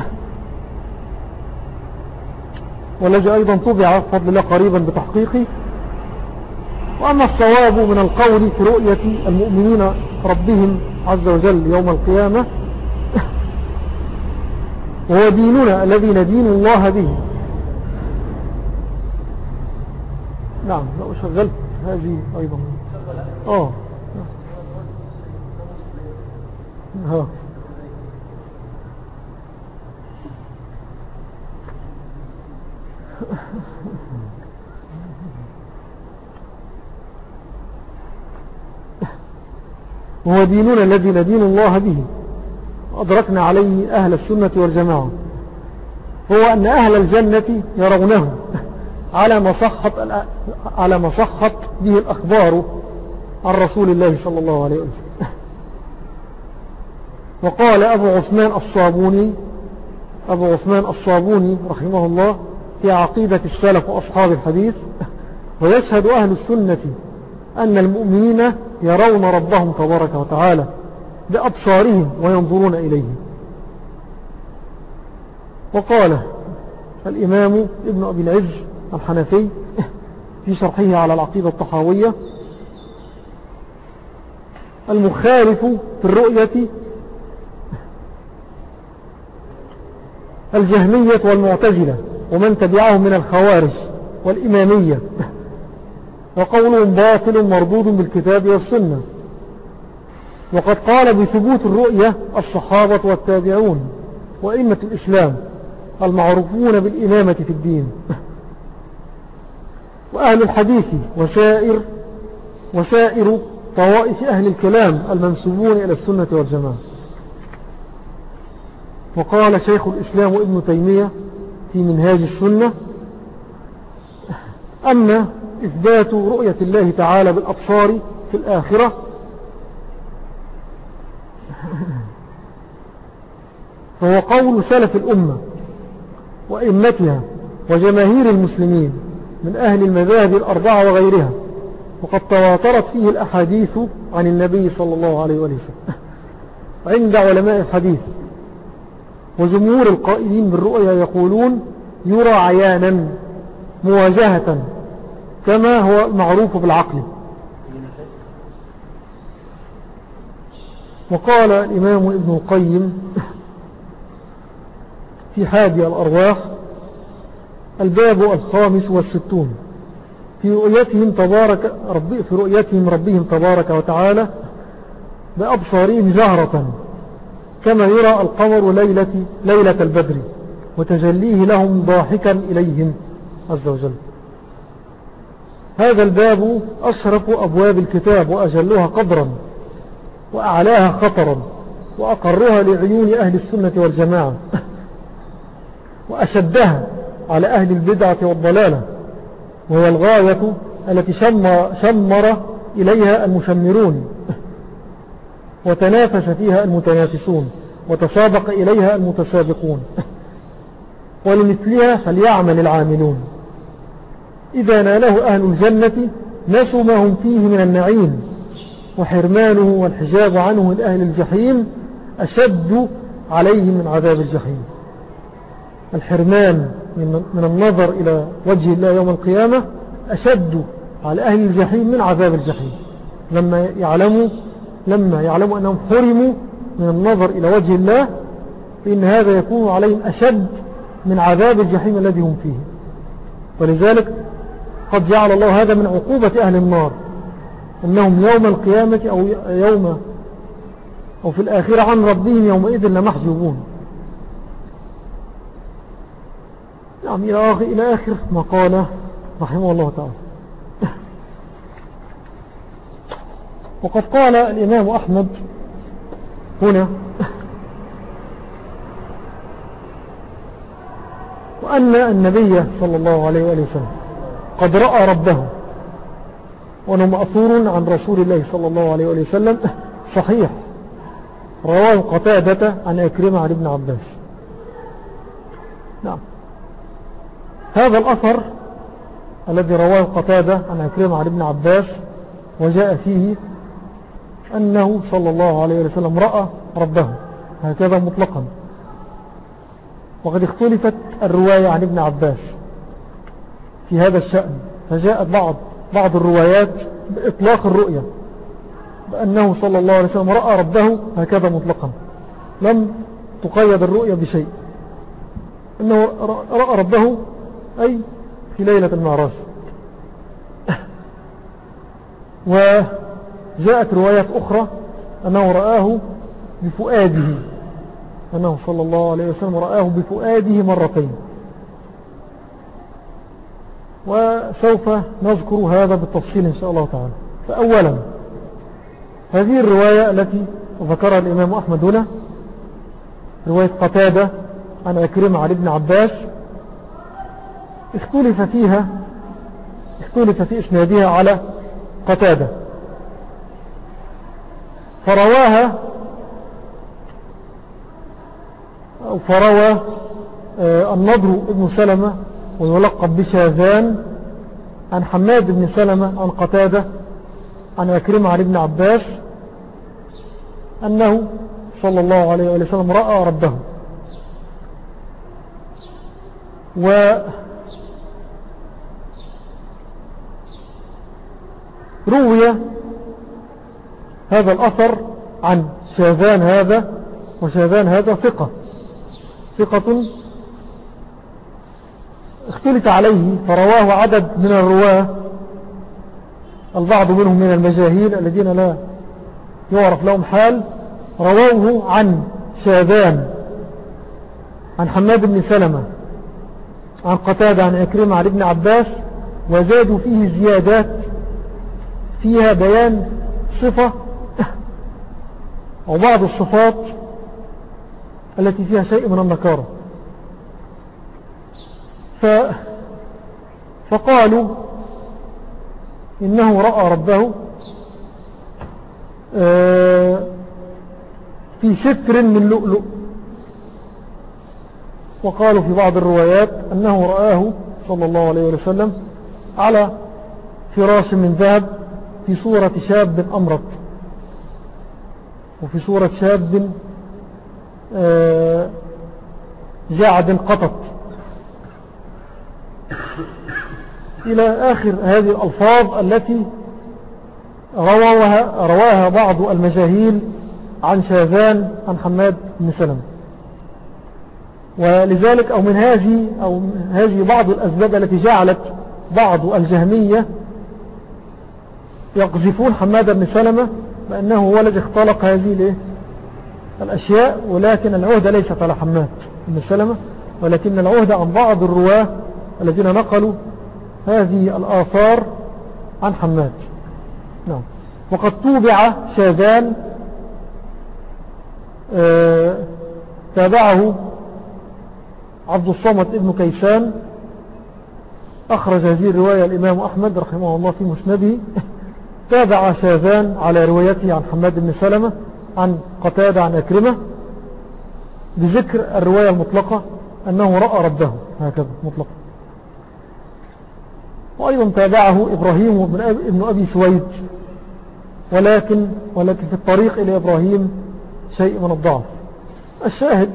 والذي أيضا طبع فضل الله قريبا بتحقيقه: وأما الصواب من القول في رؤية المؤمنين ربهم عز وجل يوم القيامة وهو ديننا الذي ندين الله به. نعم، لو شغلت هذه أيضا آه ها وهو ديننا الذي ندين الله به أدركنا عليه أهل السنة والجماعة، هو أن أهل الجنة يرونه على ما صحت على ما صحت به الأخبار عن رسول الله صلى الله عليه وسلم. وقال أبو عثمان الصابوني أبو عثمان الصابوني رحمه الله في عقيدة السلف وأصحاب الحديث: ويشهد أهل السنة أن المؤمنين يرون ربهم تبارك وتعالى بأبصارهم وينظرون إليه. وقال الإمام ابن أبي العز الحنفي في شرحه على العقيدة الطحاوية: المخالف في الرؤية الجهمية والمعتزلة ومن تبعهم من الخوارج والإمامية، وقولهم باطل مردود بالكتاب والسنة. وقد قال بثبوت الرؤية الصحابة والتابعون وإمة الإسلام المعروفون بالإمامة في الدين، وأهل الحديث وسائر وسائر طوائف أهل الكلام المنسوبون إلى السنة والجماعة. وقال شيخ الإسلام ابن تيمية في منهاج السنة: أما إثبات رؤية الله تعالى بالأبصار في الآخرة فهو قول سلف الأمة وإمتها وجماهير المسلمين من أهل المذاهب الأربعة وغيرها، وقد تواترت فيه الأحاديث عن النبي صلى الله عليه وسلم عند علماء الحديث. وجمهور القائلين بالرؤيا يقولون يرى عيانا مواجهة كما هو معروف بالعقل. وقال الإمام ابن القيم في حادي الأرواح: الباب الخامس والستون في رؤيتهم تبارك ربي في رؤيتهم ربهم تبارك وتعالى بأبصارهم جهرة كما يرى القمر ليلة, ليلة البدر وتجليه لهم ضاحكا إليهم عز وجل. هذا الباب أشرف أبواب الكتاب وأجلها قدرا وأعلاها خطرا وأقرها لعيون أهل السنة والجماعة وأشدها على أهل البدعة والضلالة، وهو الغاية التي شمر, شمر إليها المشمرون وتنافس فيها المتنافسون وتسابق إليها المتسابقون، ولمثلها فليعمل العاملون. إذا ناله أهل الجنة نسوا ما هم فيه من النعيم، وحرمانه والحجاب عنه من أهل الجحيم أشد عليهم من عذاب الجحيم. الحرمان من النظر إلى وجه الله يوم القيامة أشد على أهل الجحيم من عذاب الجحيم، لما يعلموا لما يعلموا أنهم حرموا من النظر إلى وجه الله، فإن هذا يكون عليهم أشد من عذاب الجحيم الذي هم فيه. ولذلك قد جعل الله هذا من عقوبة أهل النار، أنهم يوم القيامة أو يوم أو في الآخرة عن ربهم يومئذ لمحجوبون. نعم، إلى آخر ما قال رحمه الله تعالى. وقد قال الإمام أحمد هنا: وأن النبي صلى الله عليه وآله وسلم قد رأى ربه، وأنه مأثور عن رسول الله صلى الله عليه وآله وسلم صحيح، رواه قتادة عن أكرمة عن ابن عباس. نعم، هذا الأثر الذي رواه قتادة عن أكرمة عن ابن عباس وجاء فيه أنه صلى الله عليه وسلم رأى ربه هكذا مطلقا. وقد اختلفت الرواية عن ابن عباس في هذا الشأن، فجاءت بعض بعض الروايات بإطلاق الرؤية بأنه صلى الله عليه وسلم رأى ربه هكذا مطلقا، لم تقيد الرؤية بشيء، أنه رأى ربه أي في ليلة المعراج. وجاءت روايات أخرى أنه رآه بفؤاده، أنه صلى الله عليه وسلم رآه بفؤاده مرتين. وسوف نذكر هذا بالتفصيل إن شاء الله تعالى. فأولا هذه الرواية التي ذكرها الإمام أحمد هنا رواية قتادة عن عكرمة عن ابن عباس اختلف فيها اختلف في إسنادها على قتادة، فرواها أو فروى النضر ابن سلمة ويلقب بشاذان عن حماد بن سلمة عن قتادة عن عكرمة عن ابن عباس أنه صلى الله عليه وسلم رأى ربه. وروي هذا الأثر عن شاذان هذا، وشاذان هذا ثقة ثقة اختلف عليه، فرواه عدد من الرواه، البعض منهم من المجاهيل الذين لا يعرف لهم حال، رووه عن شاذان عن حماد بن سلمة عن قتادة عن عكرمة عن ابن عباس، وزادوا فيه زيادات فيها بيان صفة أو بعض الصفات التي فيها شيء من النكارة. ف... فقالوا إنه رأى ربه في ستر من لؤلؤ، وقالوا في بعض الروايات أنه رآه صلى الله عليه وسلم على فراش من ذهب في صورة شاب أمرض، وفي صورة شاب جاعد قطط، إلى آخر هذه الألفاظ التي رواها, رواها بعض المجاهيل عن شاذان عن حماد بن سلمة. ولذلك أو من هذه أو من هذه بعض الأسباب التي جعلت بعض الجهمية يقذفون حماد بن سلمة بأنه هو الذي اختلق هذه الأشياء، ولكن العهدة ليست على حماد بن سلمة، ولكن العهدة عن بعض الرواة الذين نقلوا هذه الآثار عن حماد. نعم. وقد توبع شاذان آه تابعه عبد الصمد ابن كيسان، أخرج هذه الرواية الإمام أحمد رحمه الله في مسنده، تابع شاذان على روايته عن حماد بن سلمة عن قتادة عن عكرمة بذكر الرواية المطلقة أنه رأى ربه هكذا مطلقا. وأيضا تابعه إبراهيم ابن أبي سويد، ولكن, ولكن في الطريق إلى إبراهيم شيء من الضعف. الشاهد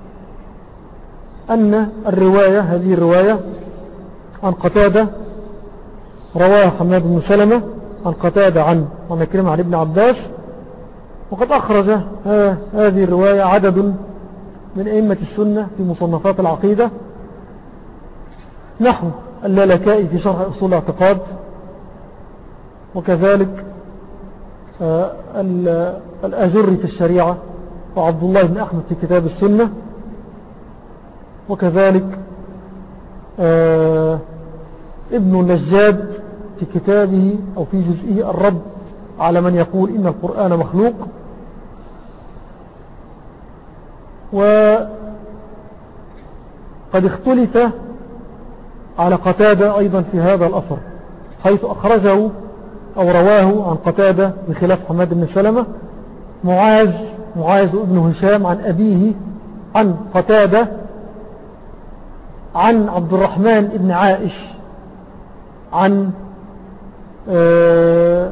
أن الرواية هذه الرواية عن قتادة رواها حماد بن سلمة عن قتادة عن عن عكرمة عن ابن عباس، وقد أخرج هذه الرواية عدد من أئمة السنة في مصنفات العقيدة، نحو اللالكائي في شرح أصول الاعتقاد، وكذلك الأجري في الشريعة، وعبد الله بن أحمد في كتاب السنة، وكذلك ابن النجاد في كتابه أو في جزئه الرد على من يقول إن القرآن مخلوق. وقد اختلف على قتادة أيضا في هذا الأثر، حيث أخرجه أو رواه عن قتادة بخلاف حماد بن سلمة معاذ معاذ ابن هشام عن أبيه عن قتادة عن عبد الرحمن ابن عائش عن آه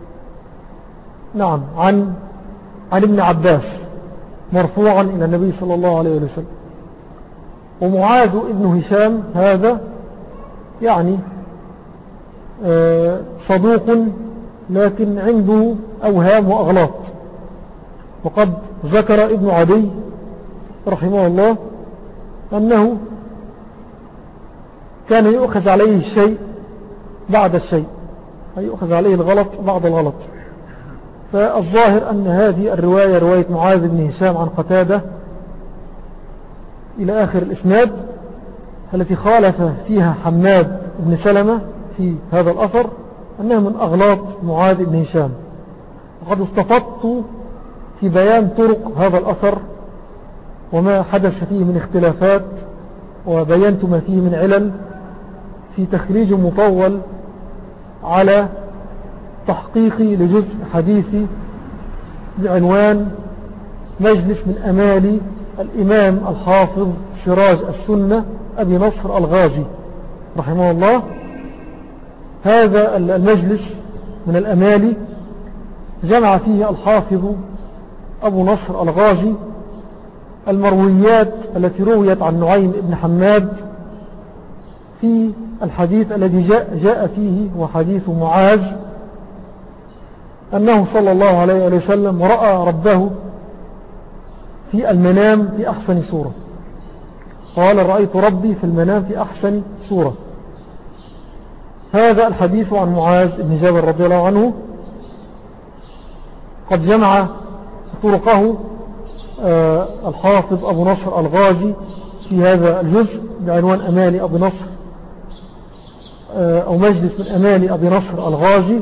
نعم عن عن ابن عباس مرفوعا إلى النبي صلى الله عليه وسلم. ومعاذ ابن هشام هذا يعني آه صدوق، لكن عنده أوهام وأغلاط، وقد ذكر ابن عدي رحمه الله أنه كان يؤخذ عليه الشيء بعد الشيء، أي يؤخذ عليه الغلط بعد الغلط. فالظاهر أن هذه الرواية رواية معاذ بن هشام عن قتادة إلى آخر الإسناد التي خالف فيها حماد بن سلمة في هذا الأثر أنها من أغلاط معاذ بن هشام. وقد استفدت في بيان طرق هذا الأثر وما حدث فيه من اختلافات، وبينت ما فيه من علل في تخريج مطول على تحقيقي لجزء حديثي بعنوان مجلس من أمالي الإمام الحافظ سراج السنة أبي نصر الغازي رحمه الله. هذا المجلس من الأمالي جمع فيه الحافظ أبو نصر الغازي المرويات التي رويت عن نعيم بن حماد في الحديث الذي جاء, جاء فيه وحديث معاذ أنه صلى الله عليه وسلم رأى ربه في المنام في أحسن صورة. قال رأيت ربي في المنام في أحسن صورة. هذا الحديث عن معاذ بن جبل رضي الله عنه قد جمع طرقه آه الحافظ أبو نصر الغازي في هذا الجزء بعنوان أمالي أبي نصر آه أو مجلس من أمالي أبي نصر الغازي.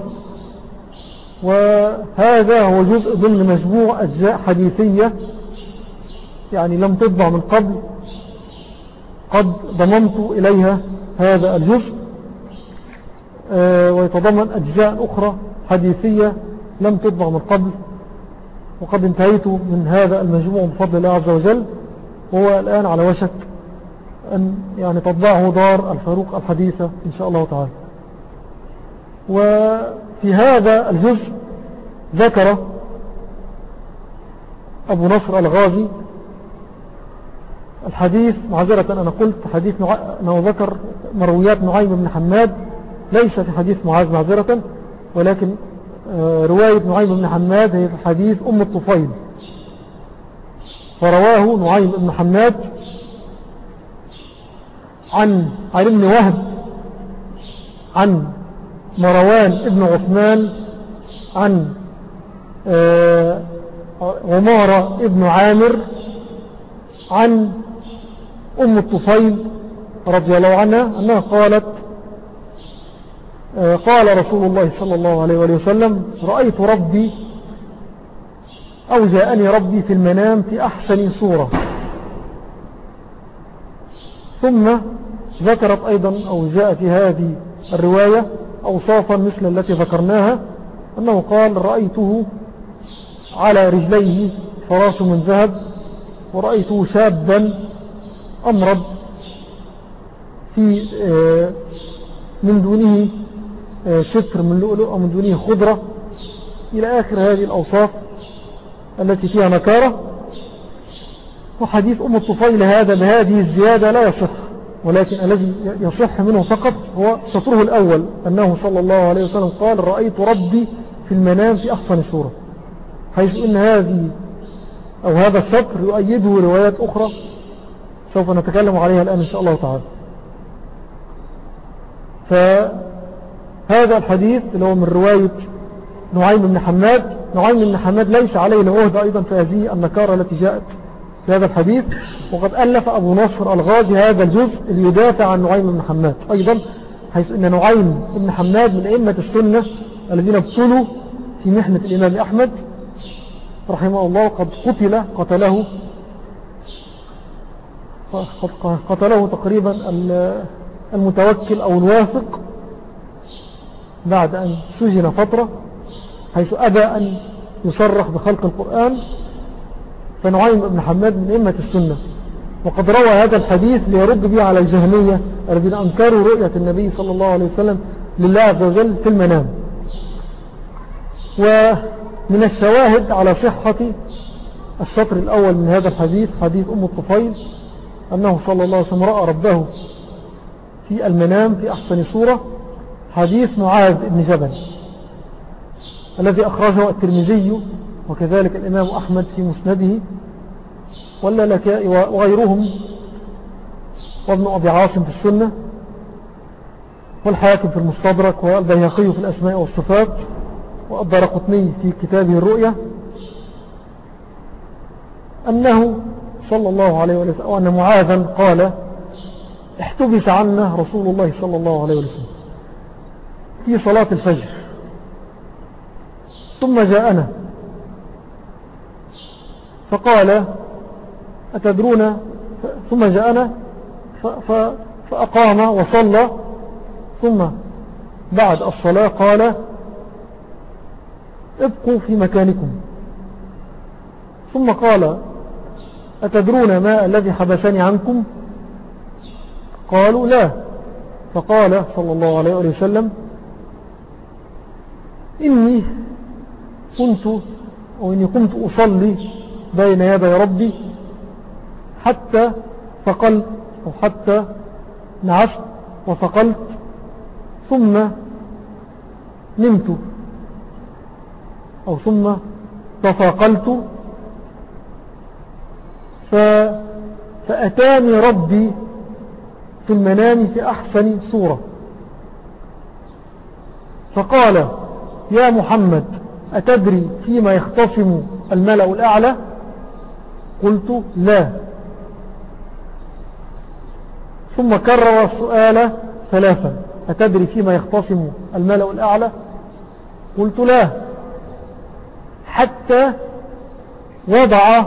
وهذا هو جزء ضمن مجموع أجزاء حديثية يعني لم تطبع من قبل، قد ضممت إليها هذا الجزء آه ويتضمن أجزاء أخرى حديثية لم تطبع من قبل، وقد انتهيت من هذا المجموع بفضل الله عز وجل، وهو الآن على وشك أن يعني تطبعه دار الفاروق الحديثة إن شاء الله تعالى. وفي هذا الجزء ذكر أبو نصر الغازي الحديث، معذرة أنا قلت حديث نع... أنه ذكر مرويات نعيم بن حماد، ليس في حديث معاذ معذرة، ولكن رواية نعيم بن حماد هي في حديث أم الطفيل، فرواه نعيم بن حماد عن عن ابن وهب عن مروان ابن عثمان عن عمارة ابن عامر عن أم الطفيل رضي الله عنها أنها قالت قال رسول الله صلى الله عليه وسلم رأيت ربي أو جاءني ربي في المنام في أحسن صورة. ثم ذكرت أيضا أو جاء في هذه الرواية أوصافا مثل التي ذكرناها، أنه قال رأيته على رجليه فراش من ذهب، ورأيته شابا أمرض في من دونه ستر من لؤلؤ ومن دونه خضرة إلى آخر هذه الأوصاف التي فيها نكارة. وحديث أم الطفيل هذا بهذه الزيادة لا يصح، ولكن الذي يصح منه فقط هو سطره الأول أنه صلى الله عليه وسلم قال رأيت ربي في المنام في أحسن صورة، حيث إن هذه أو هذا السطر يؤيده روايات أخرى سوف نتكلم عليها الآن إن شاء الله تعالى. فهذا الحديث اللي هو من رواية نعيم بن حماد، نعيم بن حماد ليس عليه العهد أيضا في هذه النكارة التي جاءت في هذا الحديث، وقد ألف أبو نصر الغازي هذا الجزء ليدافع عن نعيم بن حماد أيضا، حيث أن نعيم بن حماد من أئمة السنة الذين ابتلوا في محنة الإمام أحمد رحمه الله، قد قتل قتله قتله تقريبا المتوكل أو الواثق بعد أن سجن فترة، حيث أبى أن يصرح بخلق القرآن. فنعيم بن حماد من أئمة السنة، وقد روى هذا الحديث ليرد به على الجهمية الذين أنكروا رؤية النبي صلى الله عليه وسلم لله عز وجل في المنام. ومن الشواهد على صحة السطر الأول من هذا الحديث حديث أم الطفيل أنه صلى الله عليه وسلم رأى ربه في المنام في أحسن صورة، حديث معاذ بن جبل الذي أخرجه الترمذي وكذلك الإمام أحمد في مسنده واللالكائي وغيرهم، وابن أبي عاصم في السنة، والحاكم في المستدرك، والبيهقي في الأسماء والصفات، والدارقطني في كتابه الرؤيا، أنه صلى الله عليه وسلم وأن معاذا قال احتبس عنا رسول الله صلى الله عليه وسلم في صلاة الفجر، ثم جاءنا فقال أتدرون ثم جاءنا فأقام وصلى، ثم بعد الصلاة قال ابقوا في مكانكم، ثم قال أتدرون ما الذي حبسني عنكم؟ قالوا لا. فقال صلى الله عليه وسلم إني كنت أو إني كنت أصلي بين يدي ربي حتى فقلت أو حتى نعست وفقلت ثم نمت أو ثم تفاقلت فأتاني ربي في المنام في أحسن صورة فقال يا محمد أتدري فيما يختصم الملأ الأعلى؟ قلت لا. ثم كرر السؤال ثلاثا أتدري فيما يختصم الملأ الأعلى؟ قلت لا، حتى وضع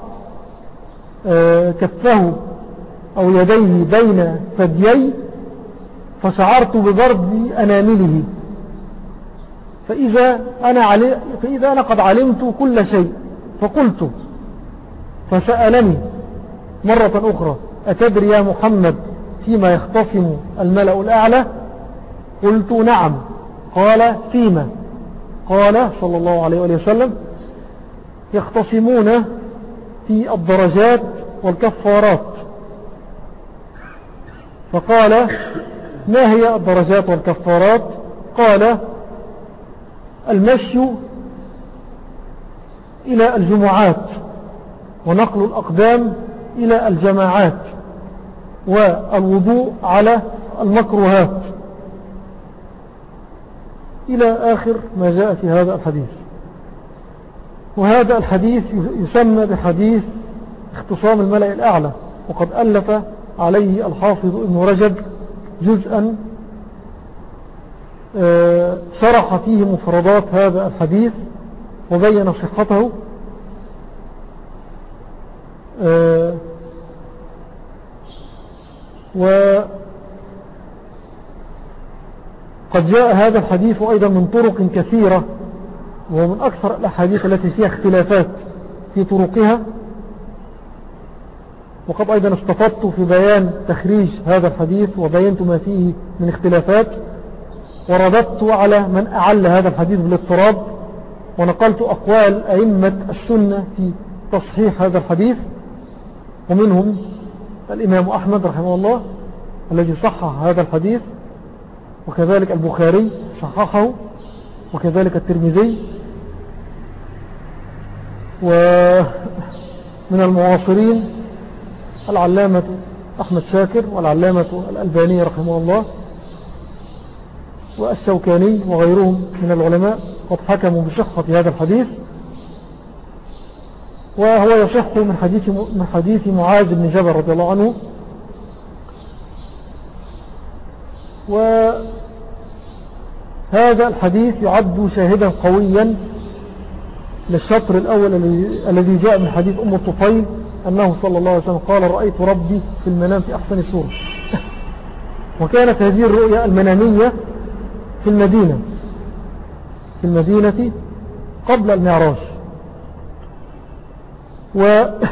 كفه أو يديه بين ثديي فشعرت بضرب أنامله فإذا أنا, علي فإذا أنا قد علمت كل شيء. فقلت فسألني مرة أخرى أتدري يا محمد فيما يختصم الملأ الأعلى؟ قلت نعم. قال فيما؟ قال صلى الله عليه وسلم يختصمون في الدرجات والكفارات. فقال ما هي الدرجات والكفارات؟ قال المشي إلى الجمعات ونقل الأقدام إلى الجماعات والوضوء على المكروهات إلى آخر ما جاء في هذا الحديث. وهذا الحديث يسمى بحديث اختصام الملأ الأعلى، وقد ألف عليه الحافظ ابن رجب جزءا شرح فيه مفردات هذا الحديث وبين صحته، وقد جاء هذا الحديث أيضا من طرق كثيرة، ومن أكثر الأحاديث التي فيها اختلافات في طرقها. وقد أيضا استفدت في بيان تخريج هذا الحديث وبينت ما فيه من اختلافات، ورددت على من أعل هذا الحديث بالاضطراب، ونقلت أقوال أئمة السنة في تصحيح هذا الحديث، ومنهم الإمام أحمد رحمه الله الذي صحح هذا الحديث، وكذلك البخاري صححه، وكذلك الترمذي، ومن المعاصرين العلامة أحمد شاكر والعلامة الألباني رحمه الله والشوكاني وغيرهم من العلماء قد حكموا بصحة هذا الحديث. وهو يصح من حديث, من حديث معاذ بن جبل رضي الله عنه. وهذا الحديث يعد شاهدا قويا للشطر الأول الذي جاء من حديث أم الطفيل أنه صلى الله عليه وسلم قال رأيت ربي في المنام في أحسن صورة. وكانت هذه الرؤيا المنامية في المدينة في المدينة قبل المعراج. وهذه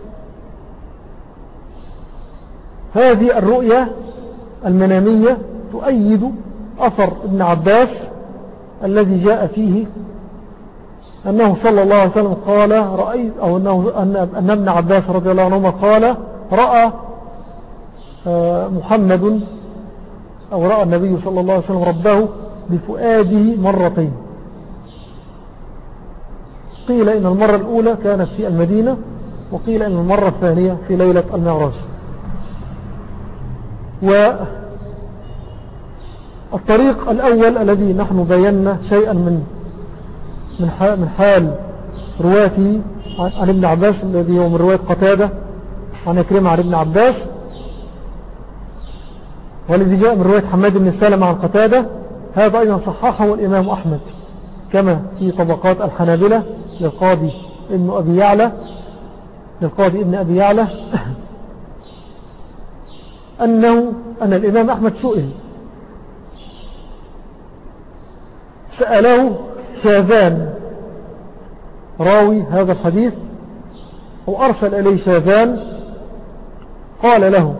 الرؤيا المنامية تؤيد أثر ابن عباس الذي جاء فيه أنه صلى الله عليه وسلم قال رأيت أو أنه أن ابن عباس رضي الله عنهما قال رأى محمد أو رأى النبي صلى الله عليه وسلم ربه بفؤاده مرتين. قيل إن المرة الأولى كانت في المدينة، وقيل إن المرة الثانية في ليلة المعراج. والطريق الأول الذي نحن بينا شيئا من من حال رواته عن ابن عباس الذي هو من رواية قتادة عن إكرمة عن ابن عباس، والذي جاء من رواية حماد بن سلمة عن قتادة، هذا أيضا صححه الإمام أحمد كما في طبقات الحنابلة للقاضي ابن أبي يعلى للقاضي ابن أبي يعلى أنه أن الإمام أحمد سئل سأله شاذان راوي هذا الحديث أو أرسل إليه شاذان قال له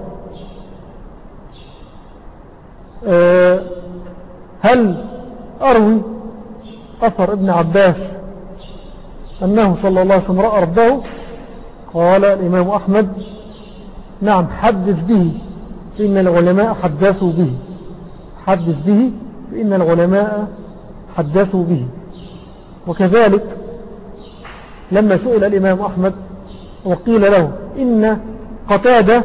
أه هل أروي أثر ابن عباس أنه صلى الله عليه وسلم رأى ربه؟ قال الإمام أحمد نعم حدث به فإن العلماء حدثوا به حدث به فإن العلماء حدثوا به. وكذلك لما سئل الإمام أحمد وقيل له إن قتادة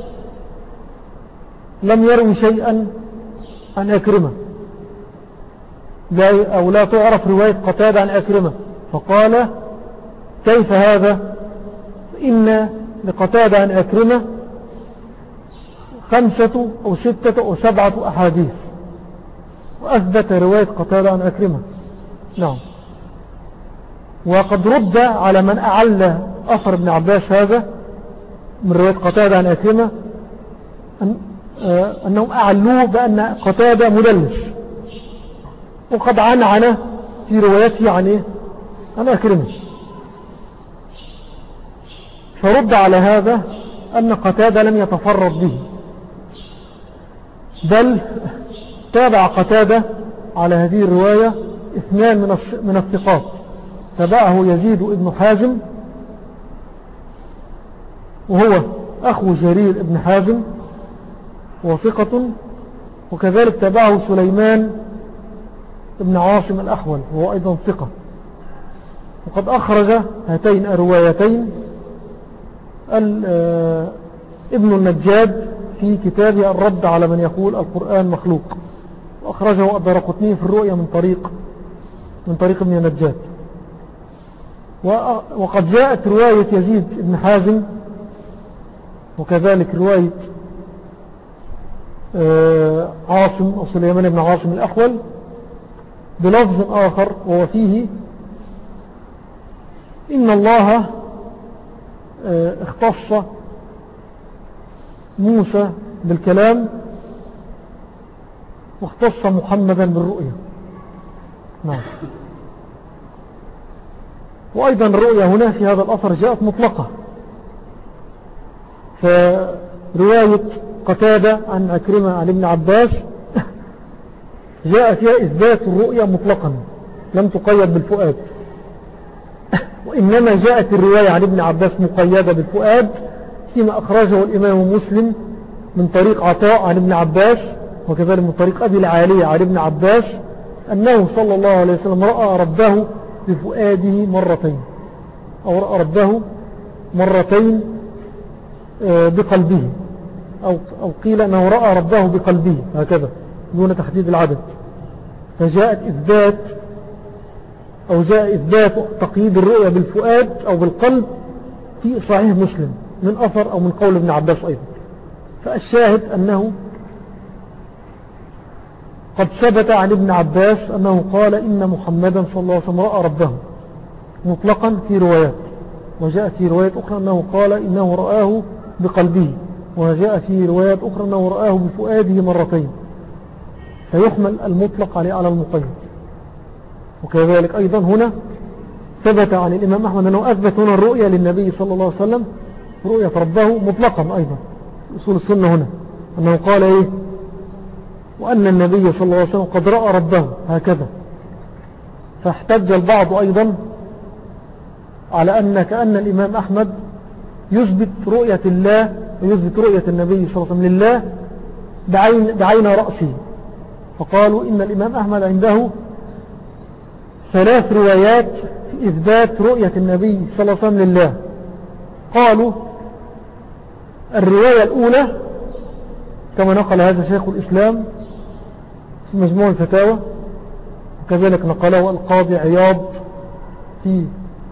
لم يروي شيئا عن أكرمة أو لا تعرف رواية قتادة عن أكرمة، فقال كيف هذا؟ إن لقتادة عن أكرمة خمسة أو ستة أو سبعة أحاديث، وأثبت رواية قتادة عن أكرمة. نعم. وقد رد على من أعلى أثر ابن عباس هذا من رواية قتادة عن أكرمة أن أنهم أعلوه بأن قتادة مدلس، وقد عنعن في روايته عن إيه؟ عن أكرمة. فرد على هذا أن قتادة لم يتفرد به، بل تابع قتادة على هذه الرواية اثنان من الثقات، تابعه يزيد ابن حازم وهو أخو جرير ابن حازم وثقة، وكذلك تابعه سليمان ابن عاصم الأحول وهو أيضا ثقة. وقد أخرج هاتين الروايتين ابن النجاد في كتابه الرد على من يقول القرآن مخلوق، وأخرجه الدارقطني في الرؤية من طريق من طريق ابن النجاد. وقد جاءت رواية يزيد ابن حازم وكذلك رواية عاصم أو سليمان بن عاصم الأحول بلفظ آخر، وهو فيه إن الله اختص موسى بالكلام واختص محمدا بالرؤية. نعم. وأيضا الرؤية هنا في هذا الأثر جاءت مطلقة، فرواية قتادة عن أكرمة عن ابن عباس جاء فيها إثبات الرؤية مطلقا لم تقيد بالفؤاد، وإنما جاءت الرواية عن ابن عباس مقيدة بالفؤاد فيما أخرجه الإمام مسلم من طريق عطاء عن ابن عباس، وكذلك من طريق أبي العالية عن ابن عباس أنه صلى الله عليه وسلم رأى ربه بفؤاده مرتين، أو رأى ربه مرتين بقلبه، أو, أو قيل أنه رأى ربه بقلبه هكذا دون تحديد العدد. فجاءت إثبات أو جاء إثبات تقييد الرؤية بالفؤاد أو بالقلب في صحيح مسلم من أثر أو من قول ابن عباس أيضا. فالشاهد أنه قد ثبت عن ابن عباس أنه قال إن محمدا صلى الله عليه وسلم رأى ربه مطلقا في روايات، وجاء في روايات أخرى أنه قال إنه رآه بقلبه، وجاء في روايات أخرى أنه رآه بفؤاده مرتين، فيحمل المطلق عليه على المقيد. وكذلك أيضا هنا ثبت عن الإمام أحمد أنه أثبت هنا الرؤية للنبي صلى الله عليه وسلم رؤية ربه مطلقا أيضا، أصول السنة هنا أنه قال إيه وأن النبي صلى الله عليه وسلم قد رأى ربه هكذا. فاحتج البعض أيضا على أن كأن الإمام أحمد يثبت رؤية الله ويثبت رؤية النبي صلى الله عليه وسلم لله بعين, بعين رأسه، فقالوا إن الإمام أحمد عنده ثلاث روايات في إثبات رؤية النبي صلى الله عليه وسلم لله. قالوا الرواية الأولى كما نقل هذا شيخ الإسلام في مجموع الفتاوى، وكذلك نقله القاضي عياض في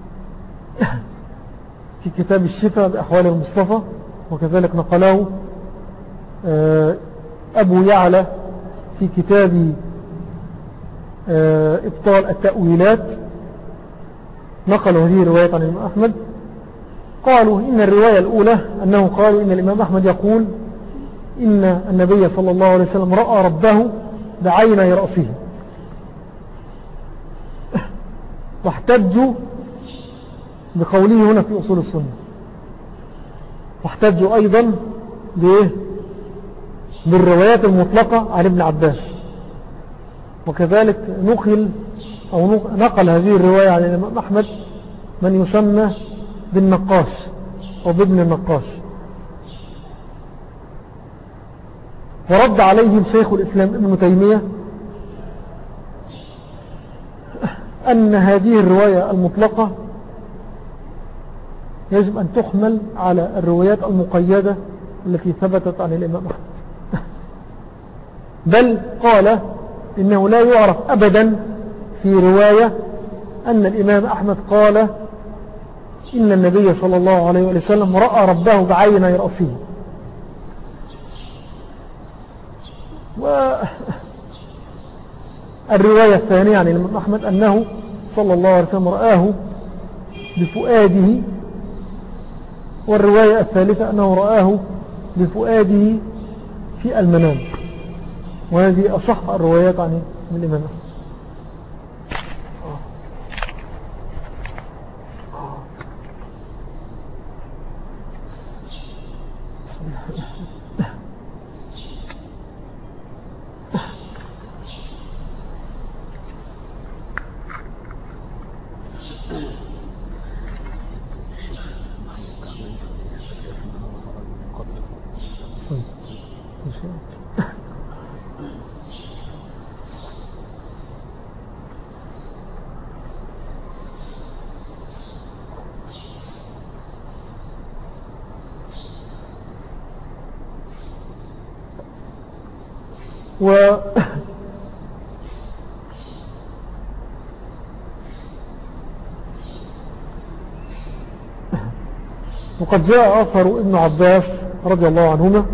في كتاب الشفاء بأحوال المصطفى، وكذلك نقله أبو يعلى في كتاب إبطال التأويلات نقلوا هذه الرواية عن الإمام أحمد. قالوا إن الرواية الأولى أنه قالوا إن الإمام أحمد يقول إن النبي صلى الله عليه وسلم رأى ربه بعيني رأسه، واحتجوا بقوله هنا في أصول السنة، واحتجوا أيضا بالروايات المطلقة عن ابن عباس. وكذلك نقل أو نقل هذه الرواية عن الإمام أحمد من يسمى بالنقاش أو بابن النقاش. ورد عليهم شيخ الإسلام ابن تيمية أن هذه الرواية المطلقة يجب أن تحمل على الروايات المقيدة التي ثبتت عن الإمام أحمد. بل قال إنه لا يعرف أبدا في رواية أن الإمام أحمد قال إن النبي صلى الله عليه وسلم رأى ربه بعيني رأسه. والرواية الثانية عن الإمام أحمد أنه صلى الله عليه وسلم رآه بفؤاده، والرواية الثالثة أنه رآه بفؤاده في المنام. وهذه أصح الروايات عن الإمام أحمد. و وقد جاء أثر ابن عباس رضي الله عنهما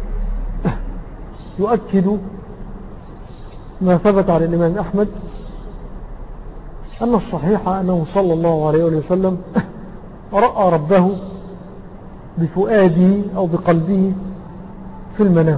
يؤكد ما ثبت على الإمام أحمد أن الصحيح أنه صلى الله عليه وسلم رأى ربه بفؤاده أو بقلبه في المنام.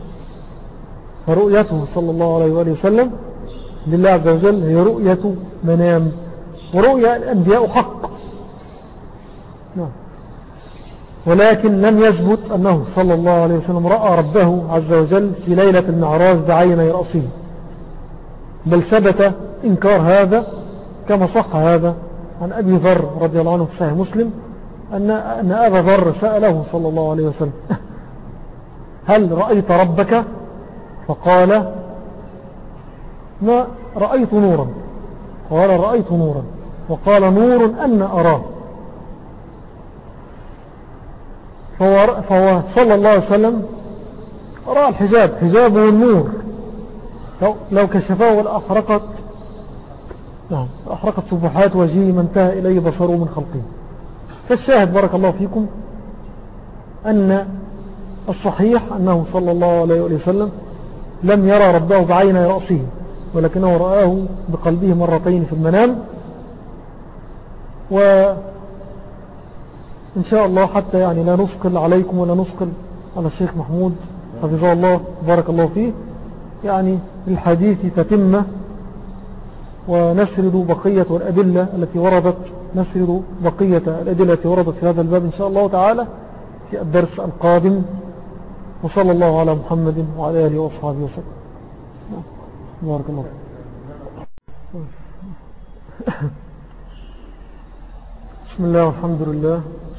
فرؤيته صلى الله عليه وسلم لله عز وجل هي رؤية منام، ورؤية الأنبياء حق. نعم. ولكن لم يثبت أنه صلى الله عليه وسلم رأى ربه عز وجل في ليلة المعراج بعيني رأسه، بل ثبت إنكار هذا كما صح هذا عن أبي ذر رضي الله عنه في صحيح مسلم أن, أن أبا ذر سأله صلى الله عليه وسلم هل رأيت ربك؟ فقال ما رأيت نورا. قال رأيت نورا. وقال نور أن أراه. فهو صلى الله عليه وسلم رأى الحجاب، حجابه النور، لو كشفه لأحرقت نعم أحرقت صبحات وجهه ما انتهى إليه بصره من خلقه. فالشاهد بارك الله فيكم أن الصحيح أنه صلى الله عليه وسلم لم يرى ربه بعين رأسه، ولكنه رآه بقلبه مرتين في المنام. وإن شاء الله حتى يعني لا نثقل عليكم ولا نثقل على الشيخ محمود حفظه الله بارك الله فيه، يعني الحديث تتم ونسرد بقية الأدلة التي وردت نسرد بقية الأدلة التي وردت في هذا الباب إن شاء الله تعالى في الدرس القادم. وصلى الله على محمد وعلى آله وأصحابه وسلم. بارك الله. بسم الله والحمد لله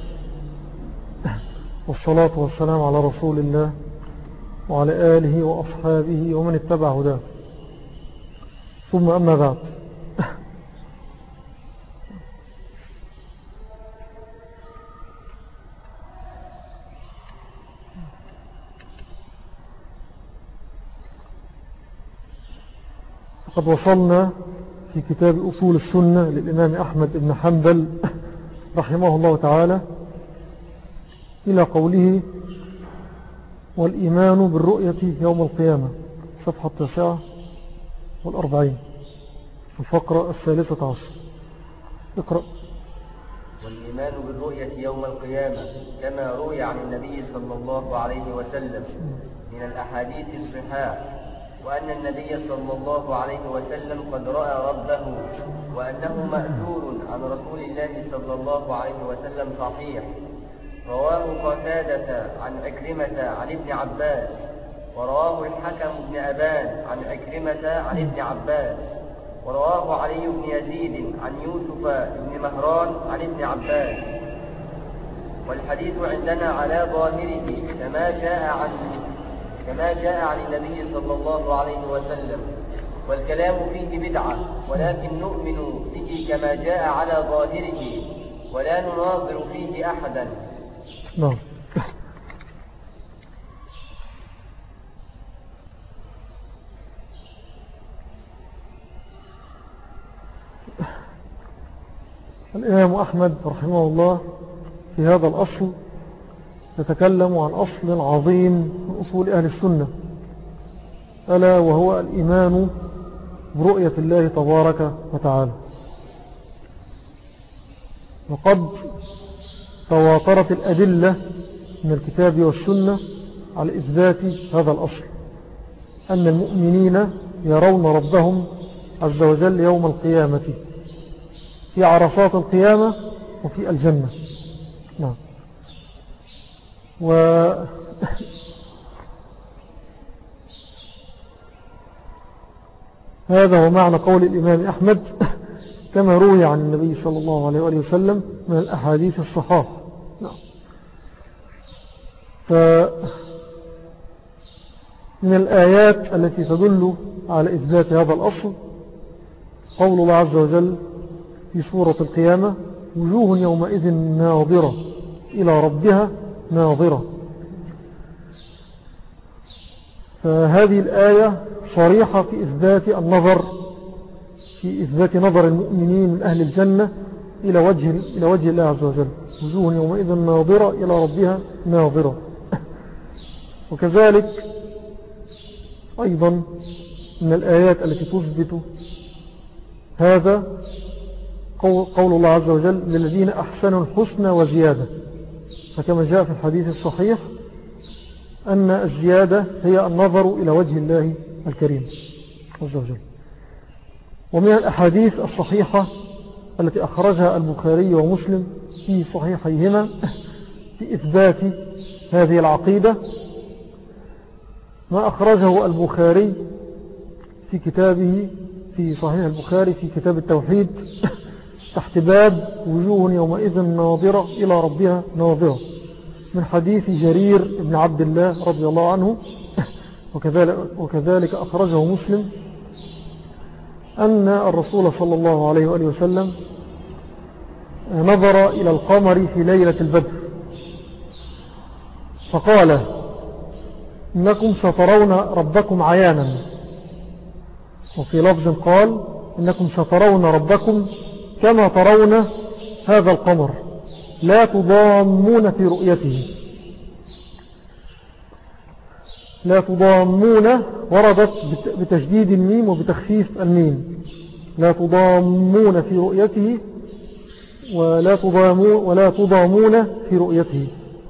والصلاة والسلام على رسول الله وعلى آله وأصحابه ومن اتبع هداه، ثم أما بعد. قد وصلنا في كتاب أصول السنة للإمام أحمد بن حنبل رحمه الله تعالى إلى قوله والإيمان بالرؤية يوم القيامة، صفحة التاسعة والأربعين. الفقرة الثالثة عشر. اقرأ. والإيمان بالرؤية يوم القيامة كما روي عن النبي صلى الله عليه وسلم من الأحاديث الصحاح، وأن النبي صلى الله عليه وسلم قد رأى ربه، وأنه مأثور عن رسول الله صلى الله عليه وسلم صحيح. رواه قتادة عن عكرمة عن ابن عباس، ورواه الحكم بن أبان عن عكرمة عن ابن عباس، ورواه علي بن يزيد عن يوسف بن مهران عن ابن عباس. والحديث عندنا على ظاهره كما جاء عن كما جاء عن النبي صلى الله عليه وسلم، والكلام فيه بدعة، ولكن نؤمن به كما جاء على ظاهره ولا نناظر فيه أحدا. نعم. الإمام أحمد رحمه الله في هذا الأصل يتكلم عن أصل عظيم من أصول أهل السنة، ألا وهو الإيمان برؤية الله تبارك وتعالى. وقد تواترت الأدلة من الكتاب والسنة على إثبات هذا الأصل، أن المؤمنين يرون ربهم عز وجل يوم القيامة في عرصات القيامة وفي الجنة. نعم. و هذا هو معنى قول الإمام أحمد كما روي عن النبي صلى الله عليه وآله وسلم من الأحاديث الصحاح. نعم. فمن الآيات التي تدل على إثبات هذا الأصل قول الله عز وجل في سورة القيامة: وجوه يومئذ ناظرة إلى ربها ناظرة. فهذه الآية صريحة في إثبات النظر، في إثبات نظر المؤمنين من أهل الجنة إلى وجه, إلى وجه الله عز وجل. وجوه يومئذ ناظرة إلى ربها ناظرة. وكذلك أيضا من الآيات التي تثبت هذا قول الله عز وجل: للذين أحسنوا الحسنى وزيادة. فكما جاء في الحديث الصحيح أن الزيادة هي النظر إلى وجه الله الكريم عز وجل. ومن الأحاديث الصحيحة التي أخرجها البخاري ومسلم في صحيحيهما في إثبات هذه العقيدة ما أخرجه البخاري في كتابه في صحيح البخاري في كتاب التوحيد تحت باب وجوه يومئذ ناظرة إلى ربها ناظرة، من حديث جرير بن عبد الله رضي الله عنه. وكذلك, وكذلك أخرجه مسلم أن الرسول صلى الله عليه وآله وسلم نظر إلى القمر في ليلة البدر فقال: إنكم سترون ربكم عيانا. وفي لفظ قال: إنكم سترون ربكم كما ترون هذا القمر لا تضامون في رؤيته. لا تضامون وردت بتشديد الميم وبتخفيف الميم، لا تضامون في رؤيته ولا تضامون, ولا تضامون في رؤيته.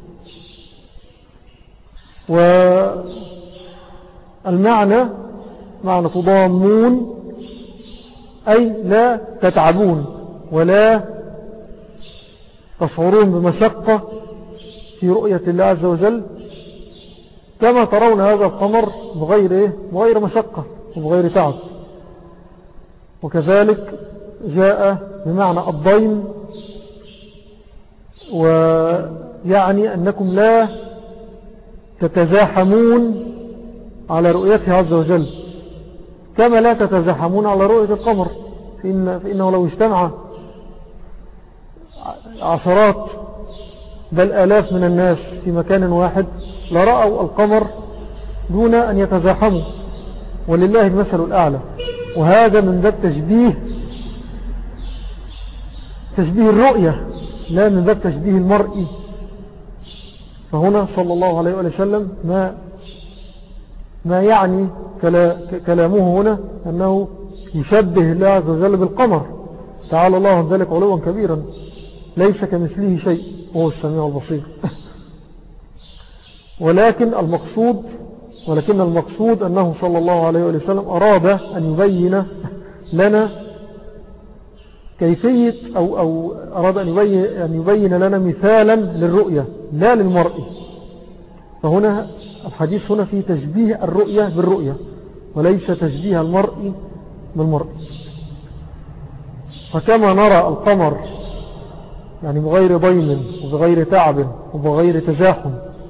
والمعنى معنى تضامون أي لا تتعبون ولا تشعرون بمشقة في رؤية الله عز وجل كما ترون هذا القمر بغير, بغير مشقة وبغير تعب. وكذلك جاء بمعنى الضيم، ويعني أنكم لا تتزاحمون على رؤيته عز وجل كما لا تتزاحمون على رؤية القمر، فإن فإنه لو اجتمع عشرات بل آلاف من الناس في مكان واحد لرأوا القمر دون أن يتزاحموا، ولله المثل الأعلى. وهذا من باب تشبيه تشبيه الرؤية لا من باب تشبيه المرء. فهنا صلى الله عليه وسلم ما ما يعني كلامه هنا أنه يشبه الله عز وجل بالقمر، تعالى الله عن ذلك علوا كبيرا، ليس كمثله شيء وهو السميع البصير. ولكن المقصود ولكن المقصود أنه صلى الله عليه وسلم أراد أن يبين لنا كيفية أو, أو أراد أن يبين, أن يبين لنا مثالا للرؤية لا للمرء. فهنا الحديث هنا فيه تشبيه الرؤية بالرؤية وليس تشبيه المرء بالمرء. فكما نرى القمر يعني بغير ضيم وبغير تعب وبغير تزاحم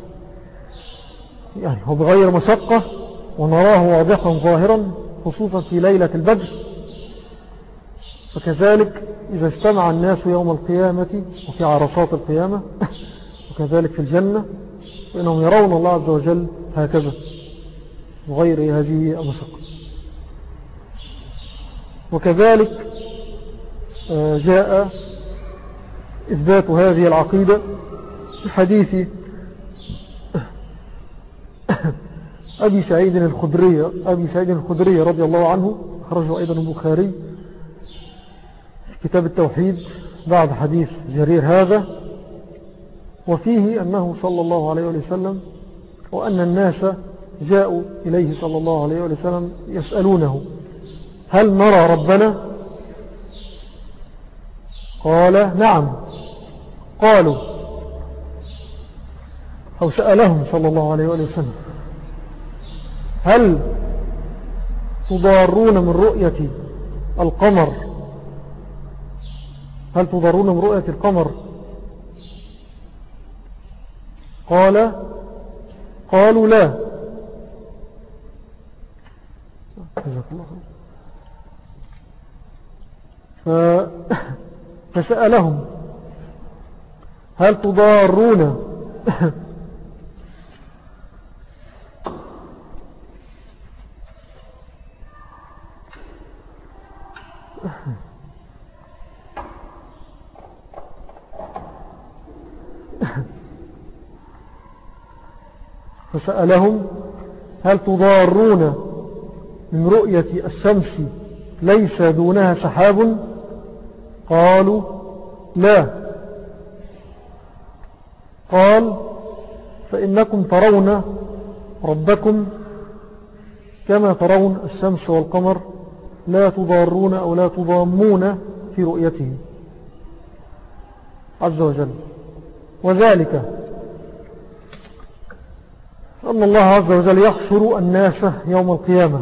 يعني وبغير مشقة ونراه واضحا ظاهرا خصوصا في ليلة البدر، فكذلك إذا اجتمع الناس يوم القيامة وفي عرصات القيامة وكذلك في الجنة فإنهم يرون الله عز وجل هكذا بغير هذه المشقة. وكذلك جاء إثبات هذه العقيدة في حديث أبي سعيد الخدري أبي سعيد الخدري رضي الله عنه، أخرجه أيضا البخاري في كتاب التوحيد بعد حديث جرير هذا، وفيه أنه صلى الله عليه وسلم وأن الناس جاءوا إليه صلى الله عليه وسلم يسألونه هل نرى ربنا؟ قال نعم. قالوا أو سألهم صلى الله عليه وسلم هل تضارون من رؤية القمر هل تضارون من رؤية القمر؟ قال قالوا لا. جزاك الله خير. فسألهم هل تضارون فسألهم هل تضارون من رؤية الشمس ليس دونها سحاب؟ قالوا لا. قال فإنكم ترون ربكم كما ترون الشمس والقمر لا تضارون أو لا تضامون في رؤيته عز وجل. وذلك أن الله عز وجل يحشر الناس يوم القيامة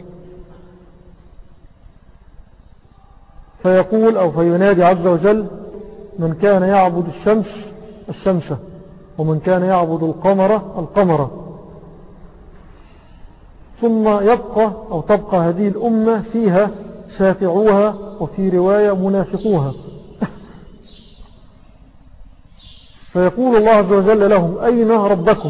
فيقول أو فينادي عز وجل من كان يعبد الشمس الشمس ومن كان يعبد القمر القمر، ثم يبقى أو تبقى هذه الأمة فيها شافعوها وفي رواية منافقوها فيقول الله عز وجل لهم أين ربكم؟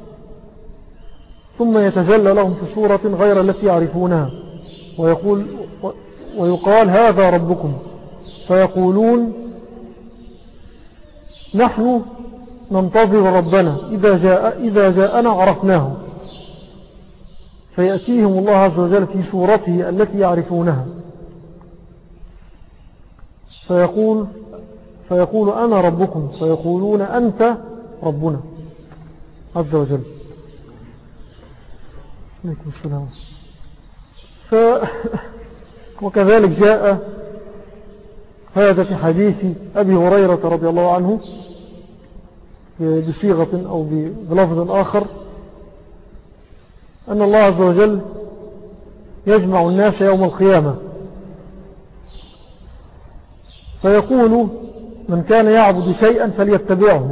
ثم يتجلى لهم في صورة غير التي يعرفونها ويقول ويقال هذا ربكم، فيقولون نحن ننتظر ربنا إذا جاء إذا جاءنا عرفناه، فيأتيهم الله عز وجل في صورته التي يعرفونها فيقول فيقول أنا ربكم، فيقولون أنت ربنا عز وجل. عليكم السلام. ف... وكذلك جاء هذا في حديث أبي هريرة رضي الله عنه بصيغة أو بلفظ آخر أن الله عز وجل يجمع الناس يوم القيامة فيقول من كان يعبد شيئا فليتبعه،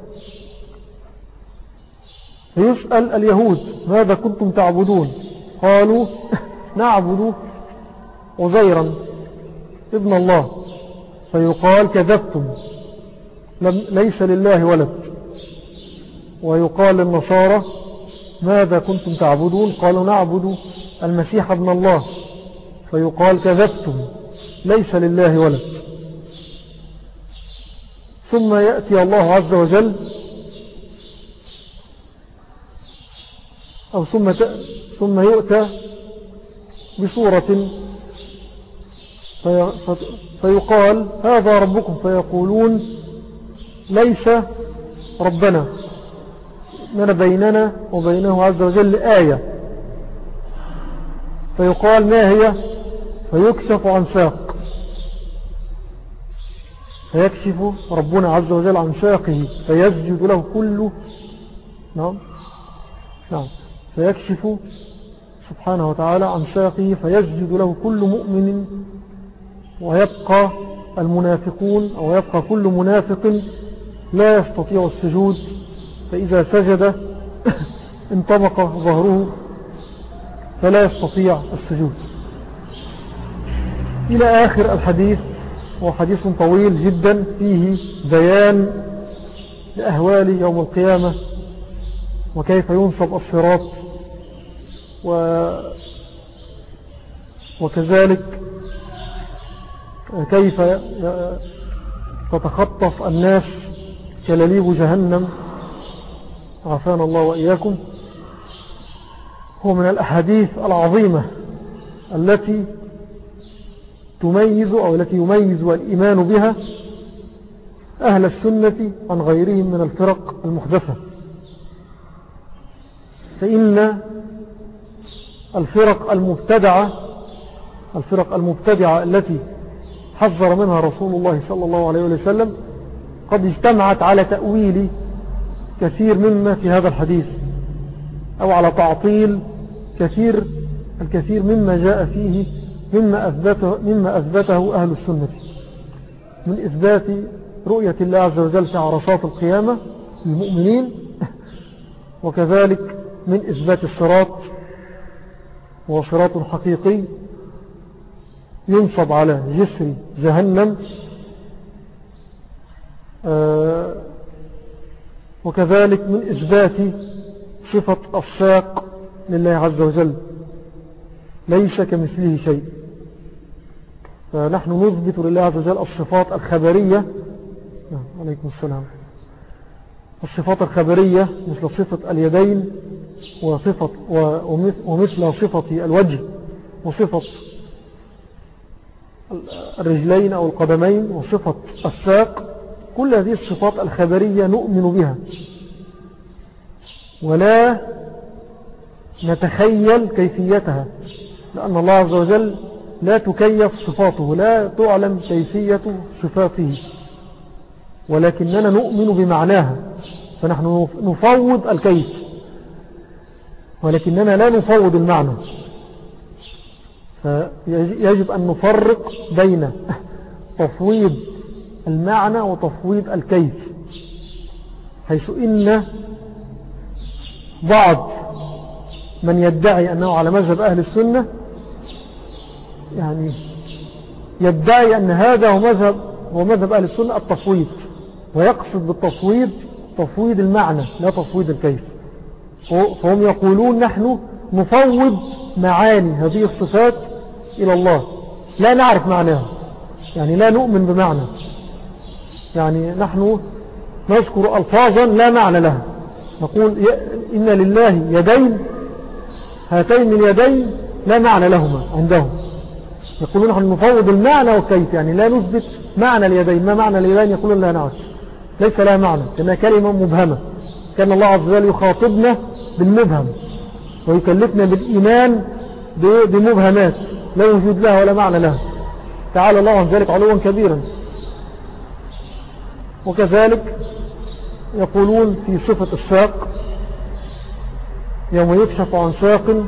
فيسأل اليهود ماذا كنتم تعبدون؟ قالوا نعبد عزيرا ابن الله، فيقال كذبتم ليس لله ولد. ويقال للنصارى ماذا كنتم تعبدون؟ قالوا نعبد المسيح ابن الله، فيقال كذبتم ليس لله ولد. ثم يأتي الله عز وجل أو ثم ثم يؤتى بصورة في فيقال هذا ربكم، فيقولون ليس ربنا، إننا بيننا وبينه عز وجل آية. فيقال ما هي؟ فيكشف عن ساق، فيكشف ربنا عز وجل عن ساقه فيسجد له كل نعم نعم فيكشف سبحانه وتعالى عن ساقه فيسجد له كل مؤمن، ويبقى المنافقون أو يبقى كل منافق لا يستطيع السجود، فإذا سجد انطبق ظهره فلا يستطيع السجود إلى آخر الحديث. هو حديث طويل جدا فيه بيان لأهوال يوم القيامة وكيف ينصب الصراط، و وكذلك كيف تتخطف الناس كلاليب جهنم، عافانا الله وإياكم. هو من الأحاديث العظيمة التي تميز أو التي يميز الإيمان بها أهل السنة عن غيرهم من الفرق المحدثة. فإن الفرق المبتدعة الفرق المبتدعة التي حذر منها رسول الله صلى الله عليه وسلم قد اجتمعت على تأويل كثير مما في هذا الحديث، أو على تعطيل كثير الكثير مما جاء فيه مما أثبته, مما أثبته أهل السنة من إثبات رؤية الله عز وجل في عرصات القيامة للمؤمنين، وكذلك من إثبات الصراط، وصراط حقيقي ينصب على جسر جهنم، آه وكذلك من إثبات صفة الساق لله عز وجل ليس كمثله شيء. فنحن نثبت لله عز وجل الصفات الخبرية، عليكم السلام، الصفات الخبرية مثل صفة اليدين وصفة ومثل صفة الوجه وصفة الرجلين أو القدمين وصفة الساق. كل هذه الصفات الخبرية نؤمن بها ولا نتخيل كيفيتها، لأن الله عز وجل لا تكيف صفاته، لا تعلم كيفية صفاته، ولكننا نؤمن بمعناها. فنحن نفوض الكيف ولكننا لا نفوض المعنى. فيجب أن نفرق بين تفويض المعنى وتفويض الكيف، حيث إن بعض من يدعي أنه على مذهب أهل السنة يعني يدعي أن هذا هو مذهب, هو مذهب أهل السنة التفويض، ويقصد بالتفويض تفويض المعنى لا تفويض الكيف. فهم يقولون نحن نفوض معاني هذه الصفات إلى الله، لا نعرف معناها، يعني لا نؤمن بمعنى، يعني نحن نذكر ألفاظا لا معنى لها، نقول إن لله يدين، هاتين اليدين لا معنى لهما عندهم. يقولون نحن نفوض المعنى والكيف، يعني لا نثبت معنى اليدين، ما معنى اليدين؟ يقولون لا نعرف، ليس لها معنى، كأنها كلمة مبهمة. كان الله عز وجل يخاطبنا بالمبهم ويكلفنا بالإيمان بمبهمات لا وجود لها ولا معنى لها، تعالى الله عن ذلك علوا كبيرا. وكذلك يقولون في صفة الساق يوم يكشف عن ساق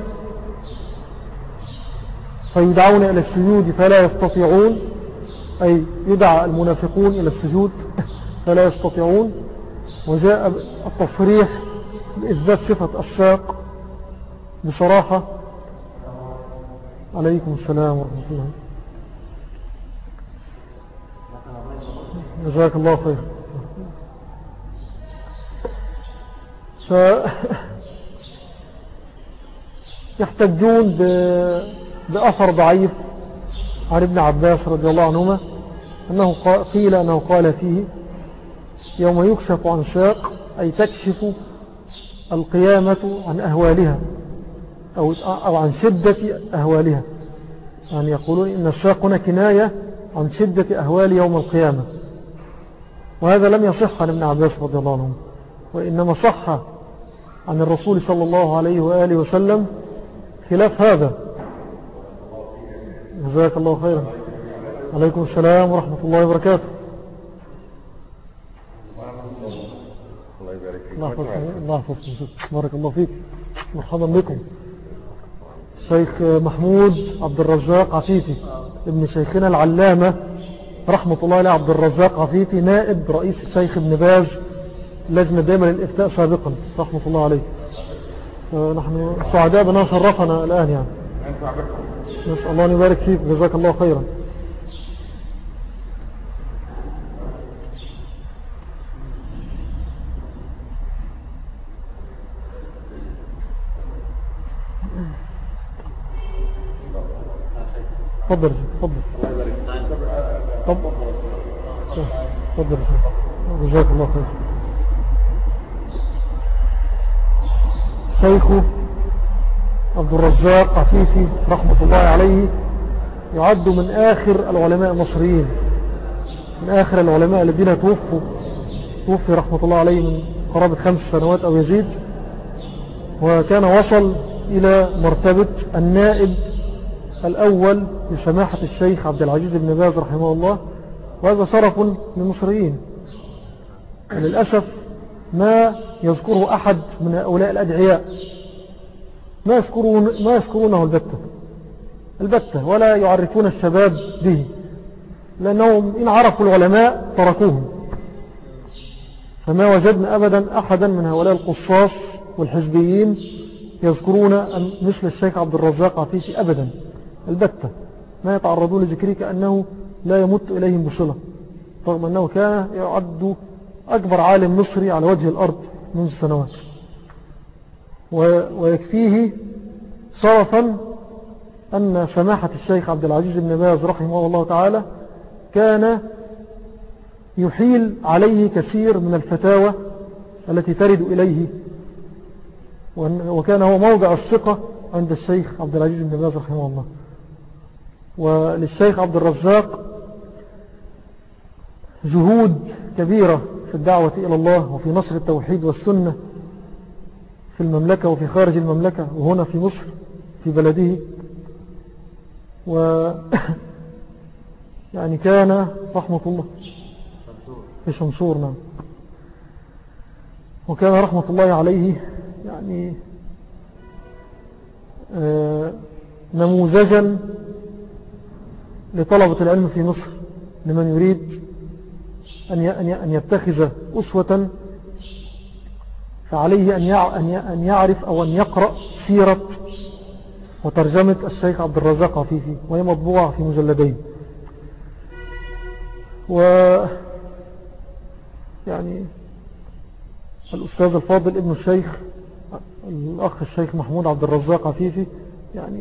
فيدعون إلى السجود فلا يستطيعون، أي يدعى المنافقون إلى السجود فلا يستطيعون. وجاء التصريح بإثبات صفة الساق بصراحة. عليكم السلام ورحمة الله، جزاك الله خير. ف يحتجون بأثر ضعيف عن ابن عباس رضي الله عنهما أنه قيل أنه قال فيه يوم يكشف عن ساق، أي تكشف القيامة عن أهوالها أو, أو عن شدة أهوالها. يعني يقولون إن الشاق هنا كناية عن شدة أهوال يوم القيامة، وهذا لم يصح عن ابن عباس رضي الله عنه، وإنما صح عن الرسول صلى الله عليه وآله وسلم خلاف هذا. جزاك الله خيرا. عليكم السلام ورحمة الله وبركاته. الله يبارك فيك. الله يحفظك. بارك الله فيك. مرحبا بكم. الشيخ محمود عبد الرزاق عفيفي ابن شيخنا العلامة رحمة الله عليه عبد الرزاق عفيفي، نائب رئيس الشيخ ابن باز لجنة دائما للإفتاء سابقا رحمة الله عليه. نحن سعداء بنا شرفنا الآن يعني. نسأل الله أن يبارك فيك. جزاك الله خيرا. تفضل تفضل تفضل تفضل جزاك الله خير. شيخ عبد الرزاق عفيفي رحمة الله عليه يعد من آخر العلماء المصريين، من آخر العلماء الذين توفوا توفي رحمة الله عليه من قرابة خمس سنوات أو يزيد، وكان وصل إلى مرتبة النائب الأول لسماحة الشيخ عبد العزيز بن باز رحمه الله، وهذا شرف للمصريين. للأسف ما يذكره أحد من هؤلاء الأدعياء، ما يذكرون ما يذكرونه البتة البتة ولا يعرفون الشباب به، لأنهم إن عرفوا العلماء تركوهم. فما وجدنا أبدا أحدا من هؤلاء القصاص والحزبيين يذكرون مثل الشيخ عبد الرزاق عفيفي أبدا البتة، ما يتعرضون لذكره كأنه لا يمت إليهم بصلة، رغم أنه كان يعد أكبر عالم مصري على وجه الأرض منذ سنوات. ويكفيه شرفا أن سماحة الشيخ عبد العزيز بن باز رحمه الله تعالى كان يحيل عليه كثير من الفتاوى التي ترد إليه، وكان هو موضع الثقة عند الشيخ عبد العزيز بن باز رحمه الله. وللشيخ عبد الرزاق جهود كبيرة في الدعوة إلى الله وفي نشر التوحيد والسنة في المملكة وفي خارج المملكة وهنا في مصر في بلده. و يعني كان رحمة الله في شمشور. نعم. وكان رحمة الله عليه يعني نموذجا لطلبة العلم في مصر، لمن يريد أن يتخذ أسوة فعليه أن يعرف أو أن يقرأ سيرة وترجمة الشيخ عبد الرزاق عفيفي، وهي مطبوعة في مجلدين. و يعني الأستاذ الفاضل ابن الشيخ الأخ الشيخ محمود عبد الرزاق عفيفي يعني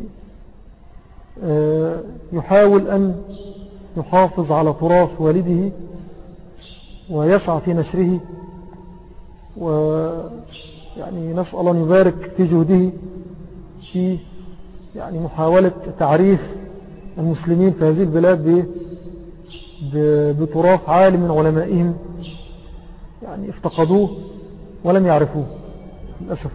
يحاول أن يحافظ على تراث والده ويسعى في نشره، ويعني نسأل الله أن يبارك في جهده في يعني محاولة تعريف المسلمين في هذه البلاد بتراث عالم من علمائهم يعني افتقدوه ولم يعرفوه للأسف.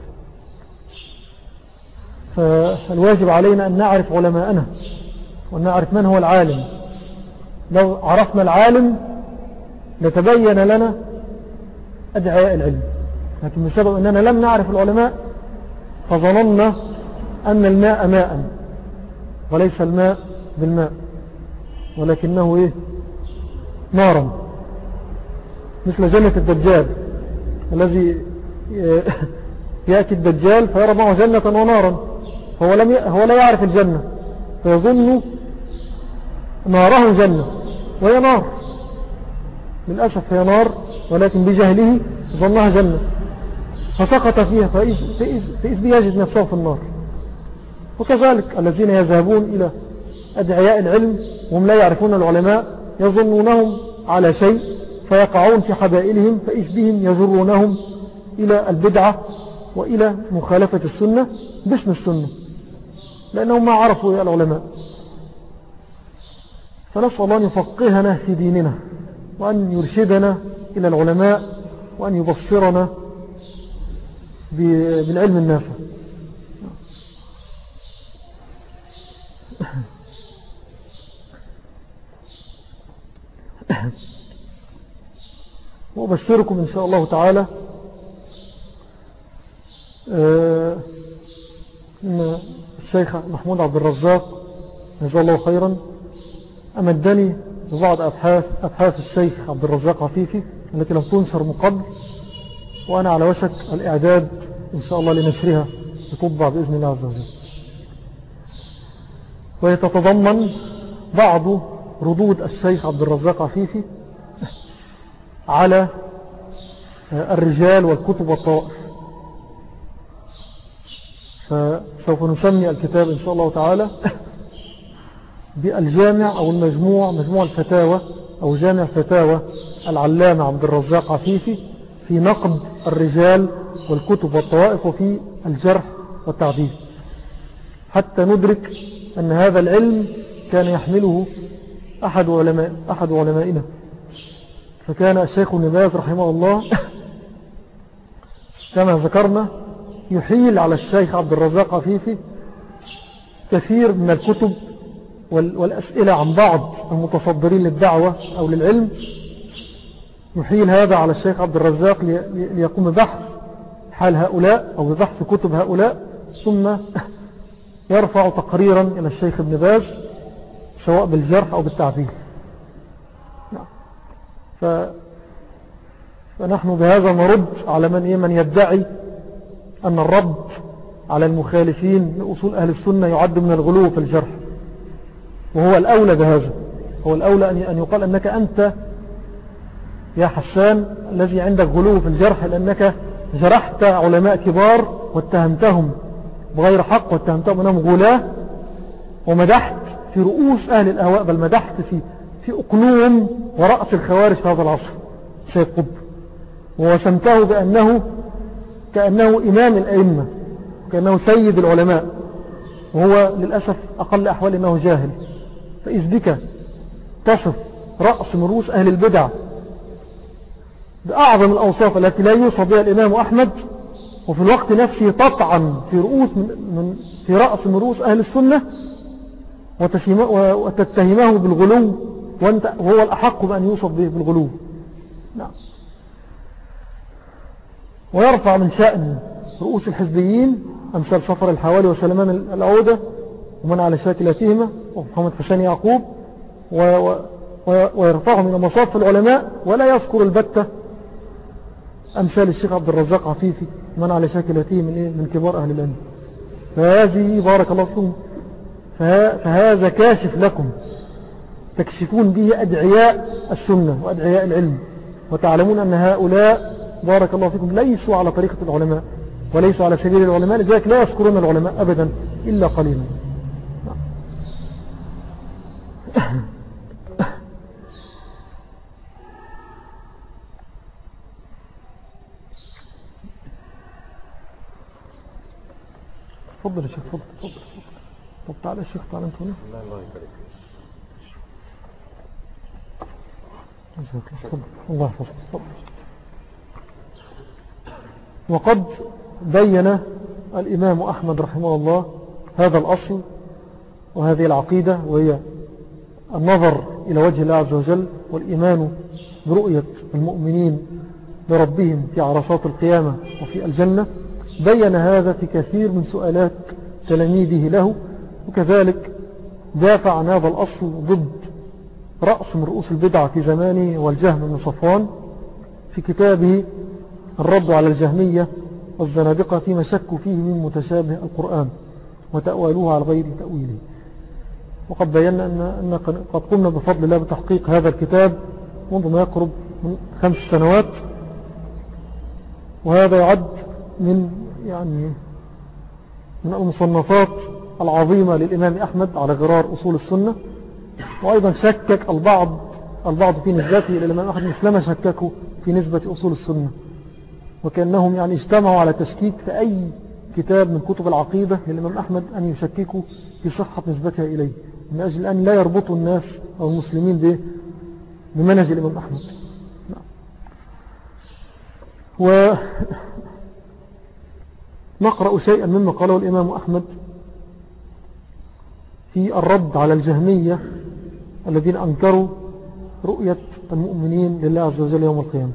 فالواجب علينا أن نعرف علماءنا وأن نعرف من هو العالم. لو عرفنا العالم لتبين لنا أدعياء العلم، لكن بسبب أننا لم نعرف العلماء فظننا أن الماء ماء، وليس الماء بالماء ولكنه إيه؟ نارا، مثل جنة الدجال الذي يأتي الدجال فيرى معه جنة ونارا، هو, لم ي... هو لا يعرف الجنة فيظن ناره جنة وهي نار، للأسف هي نار، ولكن بجهله ظنها جنة فسقط فيها فإذ يجد نفسه في النار. وكذلك الذين يذهبون إلى أدعياء العلم وهم لا يعرفون العلماء يظنونهم على شيء فيقعون في حبائلهم، فإذ بهم يجرونهم إلى البدعة وإلى مخالفة السنة باسم السنة، لأنهم ما عرفوا العلماء. فنسأل الله أن يفقهنا في ديننا وأن يرشدنا إلى العلماء وأن يبصرنا بالعلم النافع. وأبشركم إن شاء الله تعالى إن الشيخ محمود عبد الرزاق جزاه الله خيرا أمدني ببعض أبحاث, أبحاث الشيخ عبد الرزاق عفيفي التي لم تنشر من قبل، وأنا على وشك الإعداد إن شاء الله لنشرها لتطبع بإذن الله عز وجل. ويتتضمن بعض ردود الشيخ عبد الرزاق عفيفي على الرجال والكتب والطوائف. فسوف نسمي الكتاب إن شاء الله تعالى بالجامع أو المجموع، مجموع الفتاوى أو جامع فتاوى العلامة عبد الرزاق عفيفي في نقد الرجال والكتب والطوائف وفي الجرح والتعديل، حتى ندرك أن هذا العلم كان يحمله أحد علماء أحد علمائنا. فكان الشيخ ابن باز رحمه الله كما ذكرنا يحيل على الشيخ عبد الرزاق عفيفي كثير من الكتب والأسئلة عن بعض المتصدرين للدعوة أو للعلم، يحيل هذا على الشيخ عبد الرزاق ليقوم ببحث حال هؤلاء أو ببحث كتب هؤلاء، ثم يرفع تقريرا إلى الشيخ ابن باز سواء بالجرح أو بالتعديل. ف... فنحن بهذا نرد على من, من يدعي أن الرد على المخالفين لأصول أهل السنة يعد من الغلو في الجرح، وهو الأولى بهذا. هو الأولى أن يقال أنك أنت يا حسان الذي عندك غلو في الجرح، لأنك جرحت علماء كبار واتهمتهم بغير حق واتهمتهم أنهم غلاة، ومدحت في رؤوس أهل الأهواء، بل مدحت في في أقنوم ورأس الخوارج في هذا العصر سيد قطب، ووسمته بأنه كأنه إمام الأئمة، كأنه سيد العلماء، وهو للأسف أقل أحوال أنه جاهل. فإذ بك تصف رأس من رؤوس أهل البدع بأعظم الأوصاف التي لا يوصف بها الإمام أحمد، وفي الوقت نفسه تطعن في رؤوس من من في رأس من رؤوس أهل السنة وتتهمه بالغلو، وأنت وهو الأحق بأن يوصف به بالغلو. نعم. ويرفع من شأن رؤوس الحزبيين أمثال صفر الحوالي وسلمان العودة ومن على شاكلتهما ومحمد حسين يعقوب، ويرفعهم إلى مصاف العلماء، ولا يذكر البتة أمثال الشيخ عبد الرزاق عفيفي ومن على شاكلتهم من, إيه؟ من كبار أهل العلم. فهذه بارك الله فيكم، فهذا كاشف لكم تكشفون به أدعياء السنة وأدعياء العلم، وتعلمون أن هؤلاء بارك الله فيكم ليسوا على طريقة العلماء وليسوا على سبيل العلماء، لذلك لا يذكرون العلماء أبدا إلا قليلا. تفضل يا شيخ، تفضل تفضل. طب تعال يا شيخ، تعال انت هنا. الله الله يبارك فيك. الله يحفظك. تفضل. وقد بين الإمام أحمد رحمه الله هذا الأصل وهذه العقيدة، وهي النظر إلى وجه الله عز وجل والإيمان برؤية المؤمنين لربهم في عرصات القيامة وفي الجنة. بين هذا في كثير من سؤالات تلاميذه له، وكذلك دافع عن هذا الأصل ضد رأس من رؤوس البدعة في زمانه والجهم بن صفوان في كتابه الرد على الجهمية والزنادقة فيما شكوا فيه من متشابه القرآن وتأويلوه على غير تأويله. وقد بينا أن, أن قد قمنا بفضل الله بتحقيق هذا الكتاب منذ ما يقرب من خمس سنوات، وهذا يعد من يعني من المصنفات العظيمة للإمام أحمد على غرار أصول السنة. وأيضا شكك البعض البعض في نسبته إلى الإمام أحمد مثلما شككوا في نسبة أصول السنة، وكأنهم يعني اجتمعوا على تشكيك في أي كتاب من كتب العقيدة للإمام أحمد أن يشككوا في صحة نسبتها إليه، من أجل أن لا يربطوا الناس أو المسلمين بمنهج الإمام أحمد. ونقرأ شيئا مما قاله الإمام أحمد في الرد على الجهمية الذين أنكروا رؤية المؤمنين لله عز وجل يوم القيامة.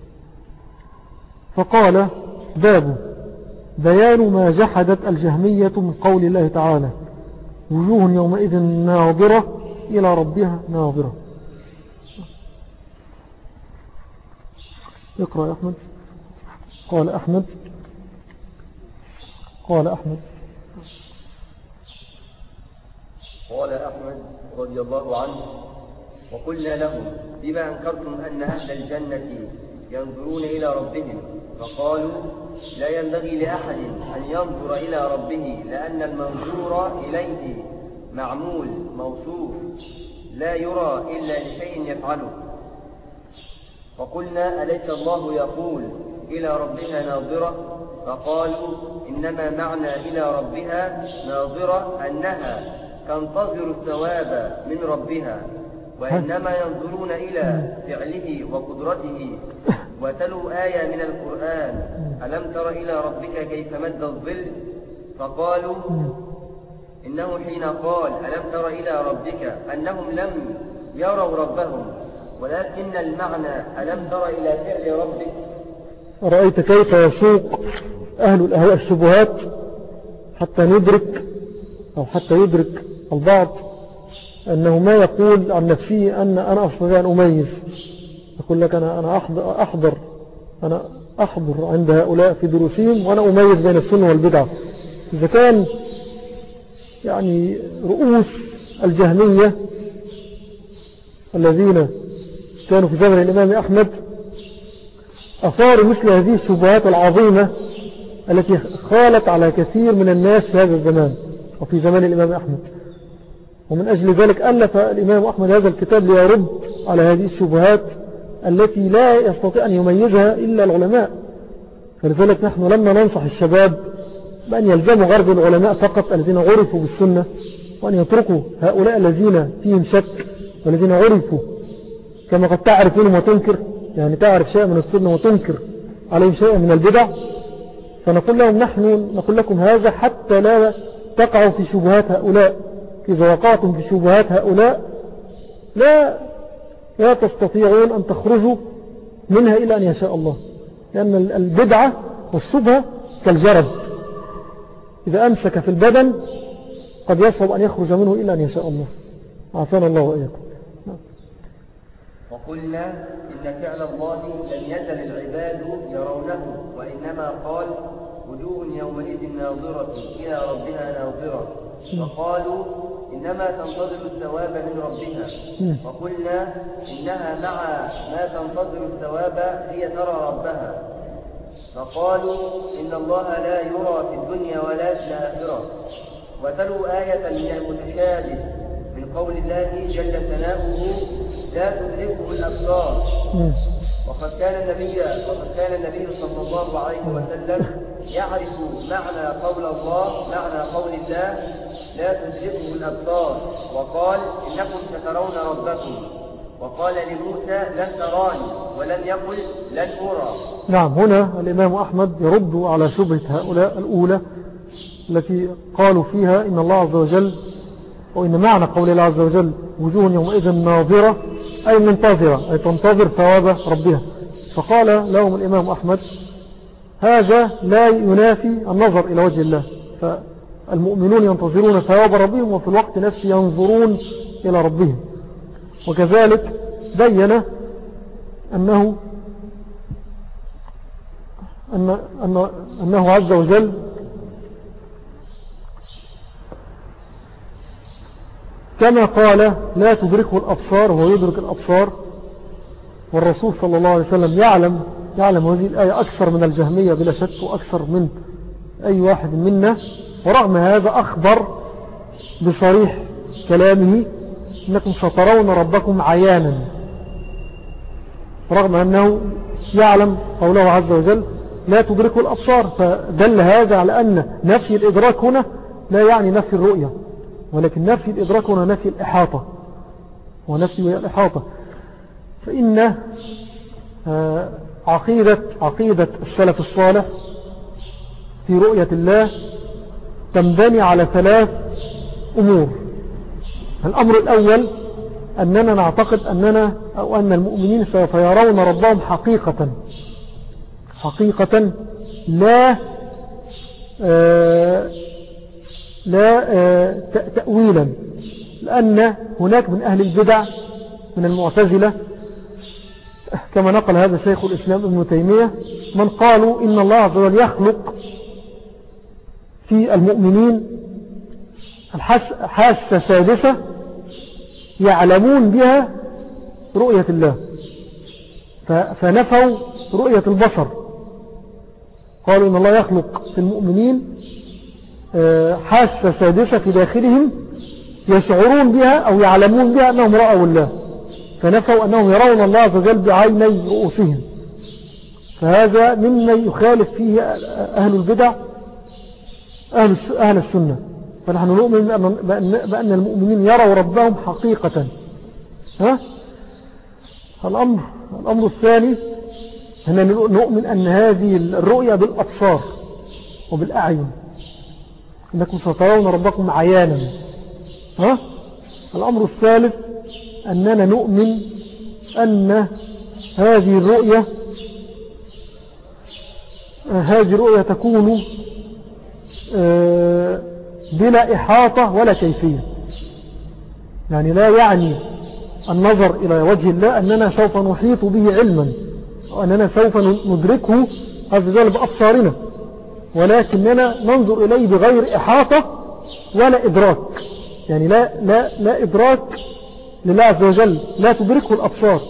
فقال: باب بيان ما جحدت الجهمية من قول الله تعالى: وجوه يومئذ ناظرة إلى ربها ناظرة. اقرأ يا أحمد. قال أحمد قال أحمد قال أحمد رضي الله عنه: وقلنا لهم: بما أنكرتم أن أهل الجنة ينظرون إلى ربهم؟ فقالوا: لا ينبغي لأحد أن ينظر إلى ربه، لأن المنظور إليه معمول موصوف لا يرى إلا لشيء يفعله. فقلنا: أليس الله يقول: إلى ربها ناظرة؟ فقالوا: إنما معنى إلى ربها ناظرة أنها تنتظر الثواب من ربها، وإنما ينظرون إلى فعله وقدرته. وتلو آية من القرآن: ألم تر إلى ربك كيف مد الظل؟ فقالوا: إنه حين قال ألم تر إلى ربك أنهم لم يروا ربهم، ولكن المعنى ألم تر إلى فعل ربك. رأيت كيف يسوق أهل الأهواء الشبهات حتى ندرك أو حتى يدرك البعض أنه ما يقول عن نفسه أن أنا أستطيع أن أميز. يقول لك أنا أنا أحضر, أحضر أنا أحضر عند هؤلاء في دروسهم وأنا أميز بين السنة والبدعة. إذا كان يعني رؤوس الجهمية الذين كانوا في زمن الإمام أحمد أثاروا مثل هذه الشبهات العظيمة التي خالت على كثير من الناس في هذا الزمان وفي زمان الإمام أحمد. ومن أجل ذلك ألف الإمام أحمد هذا الكتاب ليرد على هذه الشبهات التي لا يستطيع أن يميزها إلا العلماء. فلذلك نحن لما ننصح الشباب بأن يلزموا غرب العلماء فقط الذين عرفوا بالسنة، وأن يتركوا هؤلاء الذين فيهم شك والذين عرفوا كما قد تعرف منهم وتنكر، يعني تعرف شيء من السنة وتنكر عليهم شيء من البدع. فنقول لهم نحن نقول لكم هذا حتى لا تقعوا في شبهات هؤلاء. إذا وقعتم في شبهات هؤلاء لا لا تستطيعون أن تخرجوا منها إلا أن يشاء الله، لأن البدعة والشبهة كالجرد، إذا أمسك في البدن قد يصعب أن يخرج منه إلا أن يشاء الله. عافانا الله وإياكم. وقلنا إن فعل الله لم يزل العباد يرونه، وإنما قال: وجوه يومئذ ناظرة إلى ربها ناظرة. وقالوا: إنما تنتظر الثواب من ربها. وقلنا إنها مع ما تنتظر الثواب هي ترى ربها. فقالوا: إن الله لا يرى في الدنيا ولا في الآخرة. وتلو آية من المتشابه من قول الله جل ثناؤه: لا تدركه الأبصار. وقد كان النبي وقد كان النبي صلى الله عليه وسلم يعرف معنى قول الله معنى قول الله لا تدركه الأبصار، وقال: إنكم سترون ربكم. وقال لموسى: لن تراني، ولم يقل لن أرى. نعم، هنا الإمام أحمد يرد على شبهة هؤلاء الأولى التي قالوا فيها إن الله عز وجل، وإن معنى قول الله عز وجل وجوه يومئذ ناظرة أي منتظرة، أي تنتظر ثواب ربها. فقال لهم الإمام أحمد: هذا لا ينافي النظر إلى وجه الله، فالمؤمنون ينتظرون ثواب ربهم وفي الوقت نفسه ينظرون إلى ربهم. وكذلك بين أنه أن أن أنه عز وجل كما قال لا تدركه الأبصار وهو يدرك الأبصار، والرسول صلى الله عليه وسلم يعلم يعلم هذه الآية أكثر من الجهمية بلا شك، وأكثر من أي واحد منا. ورغم هذا أخبر بصريح كلامه: إنكم سترون ربكم عيانا، رغم أنه يعلم قوله عز وجل لا تدركه الأبصار. فدل هذا على أن نفي الإدراك هنا لا يعني نفي الرؤية، ولكن نفي الإدراك هنا نفي الإحاطة. ونفي وهي الإحاطة. فإن عقيدة, عقيدة السلف الصالح في رؤية الله تنبني على ثلاث أمور. الأمر الأول أننا نعتقد أننا أو أن المؤمنين سوف يرون ربهم حقيقة حقيقة لا آه لا آه تأويلا، لأن هناك من أهل البدع من المعتزلة كما نقل هذا شيخ الإسلام ابن تيمية من قالوا إن الله عز وجل يخلق في المؤمنين حاسة سادسة يعلمون بها رؤية الله، فنفوا رؤية البصر. قالوا إن الله يخلق في المؤمنين حاسة سادسة في داخلهم يشعرون بها أو يعلمون بها أنهم رأوا الله، فنفوا أنهم يرون الله عز وجل بعيني رؤوسهم. فهذا مما يخالف فيه أهل البدع أهل أهل السنة. فنحن نؤمن بأن المؤمنين يروا ربهم حقيقة. ها؟ الأمر, الأمر الثاني أننا نؤمن أن هذه الرؤية بالأبصار وبالأعين، أنكم سترون ربكم عيانا. ها؟ الأمر الثالث أننا نؤمن أن هذه الرؤية هذه الرؤية تكون بلا إحاطة ولا كيفية. يعني لا يعني النظر إلى وجه الله أننا سوف نحيط به علما وأننا سوف ندركه عز وجل بأبصارنا، ولكننا ننظر إليه بغير إحاطة ولا إدراك. يعني لا, لا, لا إدراك لله عز وجل، لا تدركه الأبصار.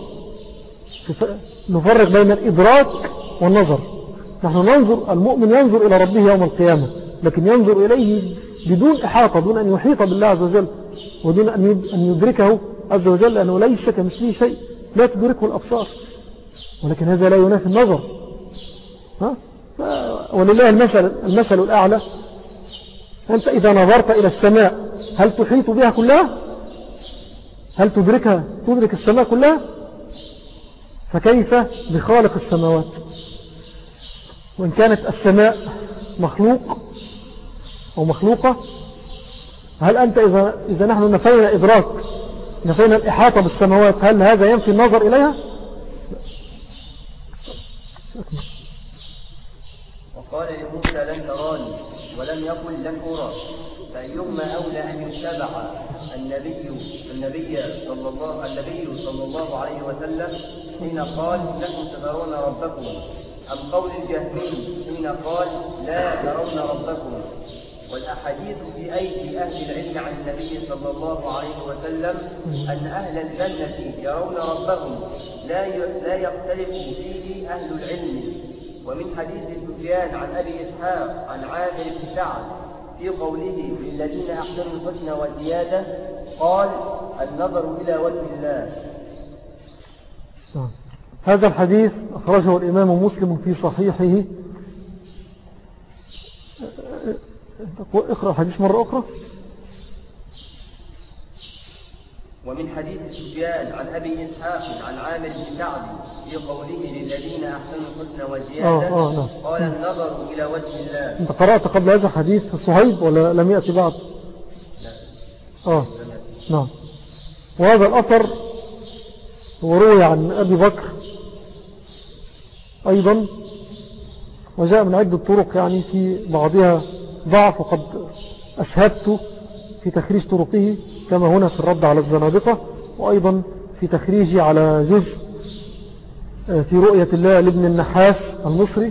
نفرق بين الإدراك والنظر. نحن ننظر، المؤمن ينظر إلى ربه يوم القيامة، لكن ينظر إليه بدون إحاطة، دون أن يحيط بالله عز وجل ودون أن يدركه عز وجل، لأنه ليس كمثله شيء لا تدركه الأبصار. ولكن هذا لا ينافي النظر. ها؟ ولله المثل, المثل الأعلى. أنت إذا نظرت إلى السماء هل تحيط بها كلها؟ هل تدركها تدرك السماء كلها؟ فكيف بخالق السماوات؟ وإن كانت السماء مخلوق أو مخلوقة، هل أنت إذا, إذا نحن نفينا إدراك نفينا الإحاطة بالسماوات هل هذا ينفي النظر إليها؟ وقال لموسى لن تراني ولم يقل لن أرى، فأيهما أولى أن يتبع النبي النبي صلى الله النبي صلى الله عليه وسلم حين قال لكم سترون ربكم، أم قول الجهمي حين قال لا ترون ربكم؟ والأحاديث في أيدي أهل العلم عن النبي صلى الله عليه وسلم أن أهل الجنة يرون ربهم لا لا يختلف فيه أهل العلم. ومن حديث سفيان عن أبي إسحاق عن عامر بن سعد في قوله للذين أحسنوا الحسنى وزيادة قال النظر إلى وجه الله. هذا الحديث أخرجه الإمام مسلم في صحيحه. اقرأ الحديث مرة أخرى. ومن حديث سفيان عن أبي إسحاق عن عامر بن سعد في قوله للذين أحسنوا الحسنى وزيادة آه آه قال النظر إلى وجه الله. أنت قرأت قبل هذا حديث صهيب ولا لم يأتي بعد؟ لا. آه نعم. وهذا الأثر وروي عن أبي بكر أيضا، وجاء من عدة طرق، يعني في بعضها ضعف، وقد أشهدت في تخريج طرقه كما هنا في الرد على الزنادقة، وأيضا في تخريجي على جزء في رؤية الله لابن النحاس المصري،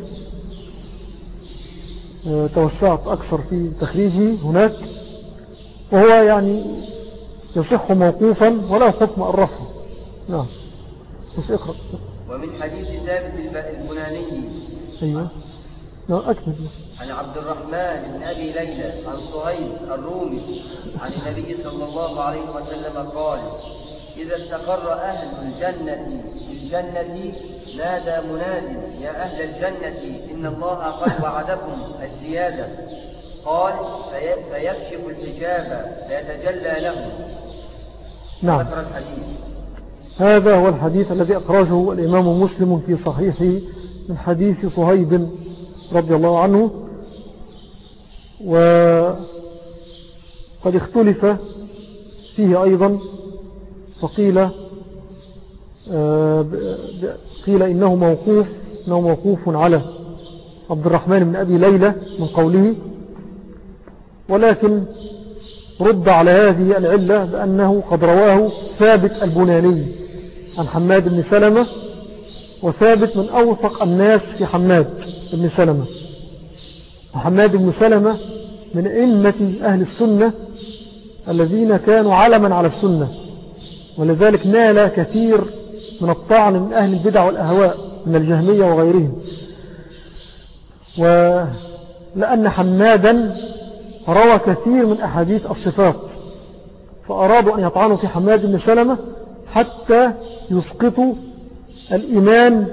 توسعت أكثر في تخريجه هناك، وهو يعني يصح موقوفا ولا حكم الرفع. نعم بس اقرأ. ومن حديث ثابت البناني أيوة نعم أكمل. عن عبد الرحمن بن أبي ليلى عن صهيب الرومي عن النبي صلى الله عليه وسلم قال إذا استقر أهل الجنة في الجنة نادى مناد يا أهل الجنة إن الله قد وعدكم الزيادة. قال فيكشف الحجاب فيتجلى لهم نعم. هذا هو الحديث الذي أخرجه الإمام مسلم في صحيحه من حديث صهيب رضي الله عنه. وقد اختلف فيه أيضا، فقيل قيل إنه موقوف إنه موقوف على عبد الرحمن بن أبي ليلى من قوله، ولكن رد على هذه العلة بأنه قد رواه ثابت البناني عن حماد بن سلمة، وثابت من أوثق الناس في حماد بن سلمة، وحماد بن سلمة من أئمة أهل السنة الذين كانوا علما على السنة، ولذلك نال كثير من الطعن من أهل البدع والأهواء من الجهمية وغيرهم. ولأن حمادا روى كثير من أحاديث الصفات، فأرادوا أن يطعنوا في حماد بن سلمة حتى يسقطوا الإيمان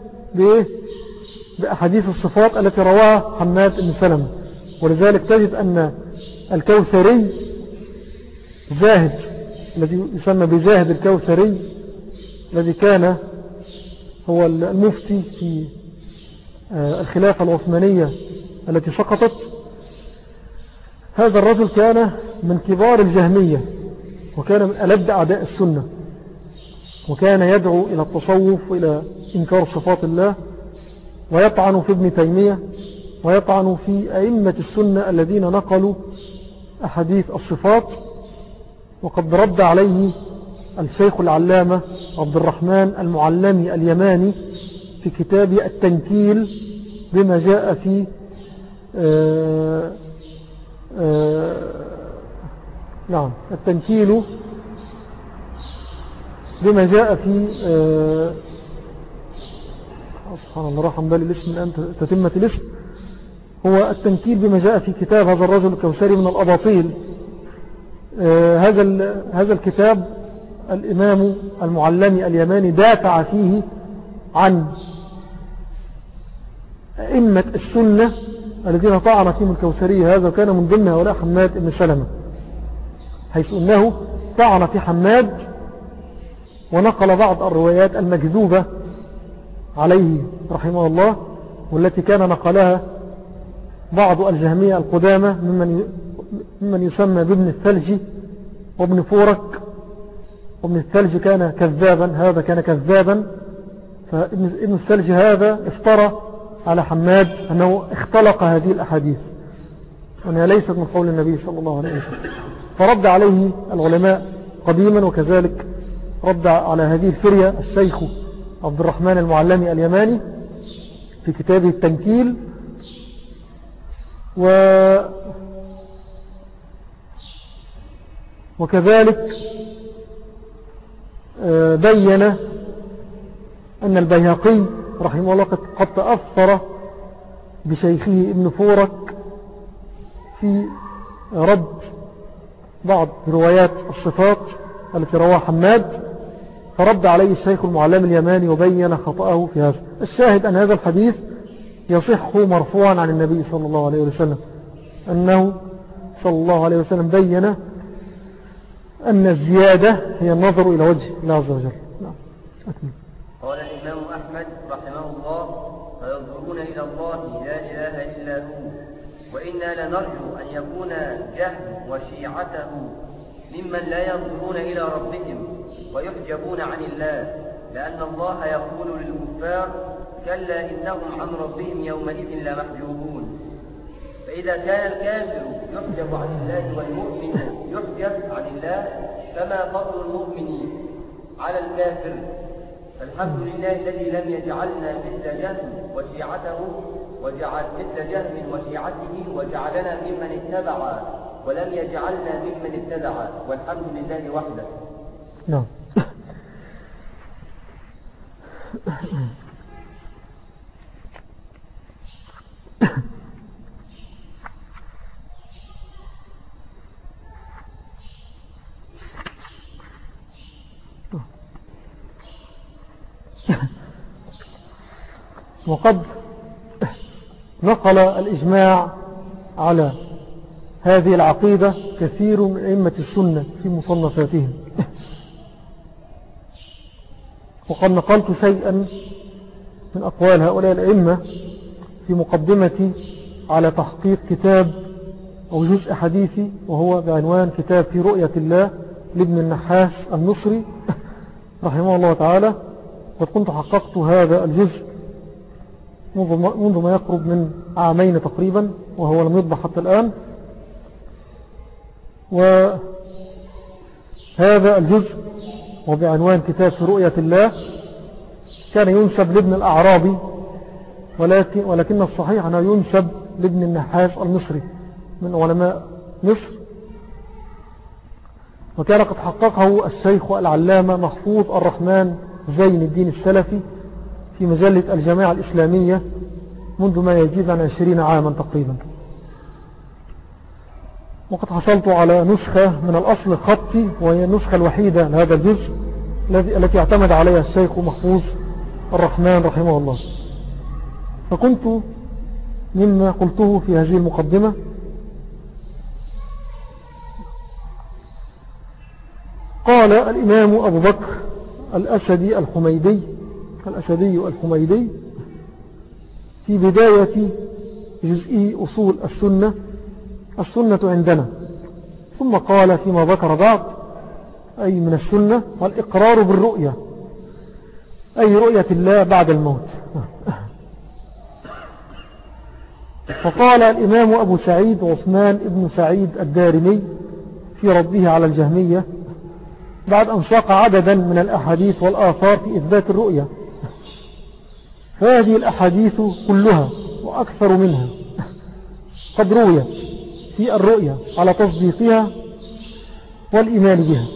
بأحاديث الصفات التي رواها حماد بن سلمة. ولذلك تجد أن الكوثري زاهد الذي يسمى بزاهد الكوثري، الذي كان هو المفتي في الخلافة العثمانية التي سقطت، هذا الرجل كان من كبار الجهمية، وكان من ألد أعداء السنة، وكان يدعو إلى التصوف وإلى إنكار صفات الله، ويطعن في ابن تيمية، ويطعن في أئمة السنة الذين نقلوا أحاديث الصفات. وقد رد عليه الشيخ العلامة عبد الرحمن المعلمي اليماني في كتاب التنكيل بما جاء في آآ آآ نعم التنكيل بما جاء في سبحان الله راح بالي الاسم الآن تتمة الاسم، هو التنكيل بما جاء في كتاب هذا الرجل الكوثري من الأباطيل. هذا هذا الكتاب الإمام المعلمي اليماني دافع فيه عن أئمة السنة الذين طعن فيهم الكوثري هذا، وكان من ضمن هؤلاء حماد بن سلمة، حيث أنه طعن في حماد ونقل بعض الروايات المكذوبة عليه رحمه الله، والتي كان نقلها بعض الجهمية القدامى ممن ممن يسمى بابن الثلج وابن فورك. وابن الثلج كان كذابا، هذا كان كذابا، فابن الثلج هذا افترى على حماد أنه اختلق هذه الأحاديث وأنها ليست من قول النبي صلى الله عليه وسلم، فرد عليه العلماء قديما، وكذلك رد على هذه الفرية الشيخ عبد الرحمن المعلمي اليماني في كتابه التنكيل. و وكذلك بين أن البيهقي رحمه الله قد تأثر بشيخه ابن فورك في رد بعض روايات الصفات التي رواها حماد، فرد عليه الشيخ المعلم اليماني وبين خطأه في هذا. الشاهد أن هذا الحديث يصح مرفوعا عن النبي صلى الله عليه وسلم، أنه صلى الله عليه وسلم بين أن الزيادة هي النظر إلى وجه الله عز وجل. أكمل. قال الإمام أحمد رحمه الله: فينظرون إلى الله لا إله إلا هو، وإنا لنرجو أن يكون جهم وشيعته ممن لا ينظرون إلى ربهم ويحجبون عن الله، لأن الله يقول للكفار: كلا إنهم عن ربهم يومئذ لمحجوبون. فإذا كان الكافر يحجب عن الله والمؤمن يحجب عن الله، فما فضل المؤمن على الكافر؟ فالحمد لله الذي لم يجعلنا مثل جهم وشيعته وجعل مثل جهم وشيعته وجعلنا ممن اتبع ولم يجعلنا ممن ابتدع، والحمد لله وحده. نعم. وقد نقل الإجماع على هذه العقيدة كثير من أئمة السنة في مصنفاتهم، وقد نقلت شيئا من أقوال هؤلاء الأئمة في مقدمتي على تحقيق كتاب أو جزء حديثي، وهو بعنوان كتاب في رؤية الله لابن النحاس المصري رحمه الله تعالى. قد كنت حققت هذا الجزء منذ ما يقرب من عامين تقريبا، وهو لم يطبع حتى الآن. وهذا الجزء وبعنوان كتاب في رؤية الله كان ينسب لابن الأعرابي، ولكن, ولكن الصحيح أنه ينسب لابن النحاس المصري من علماء مصر، وكان قد حققه الشيخ العلامة محفوظ الرحمن زين الدين السلفي في مجلة الجماعة الإسلامية منذ ما يزيد عن عشرين عاما تقريبا. وقد حصلت على نسخة من الأصل الخطي، وهي النسخة الوحيدة لهذا الجزء التي اعتمد عليها الشيخ محفوظ الرحمن رحمه الله. فكنت مما قلته في هذه المقدمة قال الإمام أبو بكر الأسدي الحميدي الأسدي الحميدي في بداية جزء أصول السنة: السنة عندنا. ثم قال فيما ذكر بعد أي من السنة: والإقرار بالرؤية، أي رؤية الله بعد الموت. فقال الإمام أبو سعيد عثمان ابن سعيد الدارمي في رده على الجهمية بعد أن ساق عددا من الأحاديث والآثار في إثبات الرؤية: فهذه الأحاديث كلها وأكثر منها قد رويت في الرؤية على تصديقها والإيمان بها.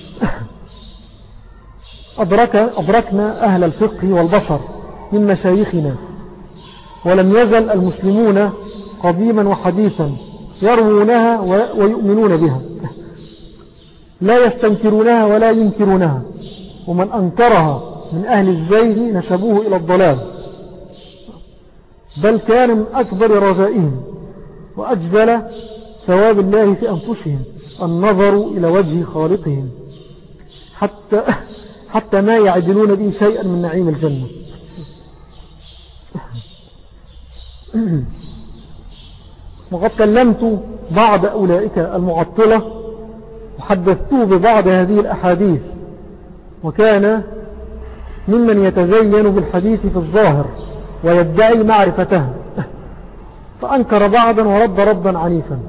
أدرك أدركنا أهل الفقه والبصر من مشايخنا، ولم يزل المسلمون قديما وحديثا يروونها ويؤمنون بها، لا يستنكرونها ولا ينكرونها، ومن أنكرها من أهل الزيغ نسبوه إلى الضلال، بل كان من أكبر رجائهم وأجزل ثواب الله في أنفسهم النظر إلى وجه خالقهم حتى, حتى ما يعدلون به شيئا من نعيم الجنة. وقد كلمت بعض أولئك المعطلة وحدثته ببعض هذه الأحاديث، وكان ممن يتزين بالحديث في الظاهر ويدعي معرفتها، فأنكر بعضا ورد ردا عنيفا.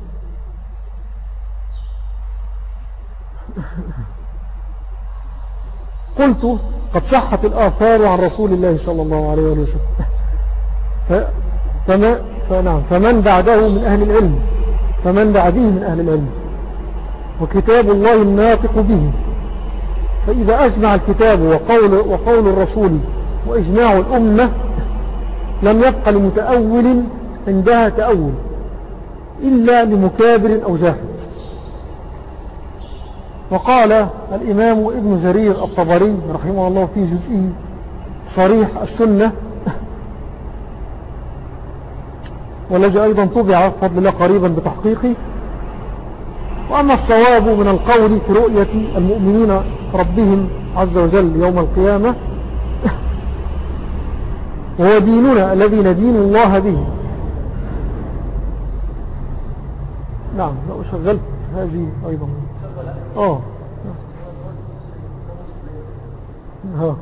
قلت: قد صحت الآثار عن رسول الله صلى الله عليه وسلم، فما فنعم فمن بعده من أهل العلم فمن بعده من أهل العلم وكتاب الله الناطق به. فإذا أجمع الكتاب وقول, وقول الرسول وإجماع الأمة لم يبقى لمتأول عندها تأول إلا لمكابر أو جاحد. وقال الإمام ابن جرير الطبري رحمه الله في جزئه صريح السنة، والذي أيضا طبع بفضل الله قريبا بتحقيقه: وأما الصواب من القول في رؤية المؤمنين ربهم عز وجل يوم القيامة وهو ديننا الذي ندين الله به. نعم، لو شغلت هذه أيضا آه ها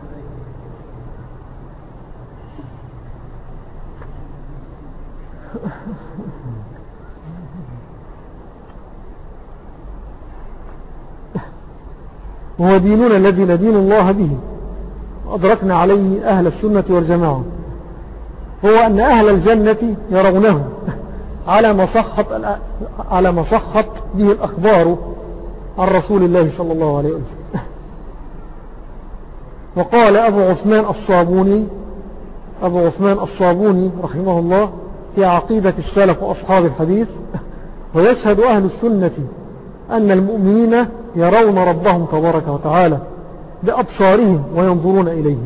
وهو ديننا الذي ندين الله به أدركنا عليه أهل السنة والجماعة، هو أن أهل الجنة يرونه على ما صحت على ما صحت به الأخبار عن رسول الله صلى الله عليه وسلم. وقال أبو عثمان الصابوني أبو عثمان الصابوني رحمه الله في عقيدة السلف وأصحاب الحديث: ويشهد أهل السنة أن المؤمنين يرون ربهم تبارك وتعالى بأبصارهم وينظرون إليه.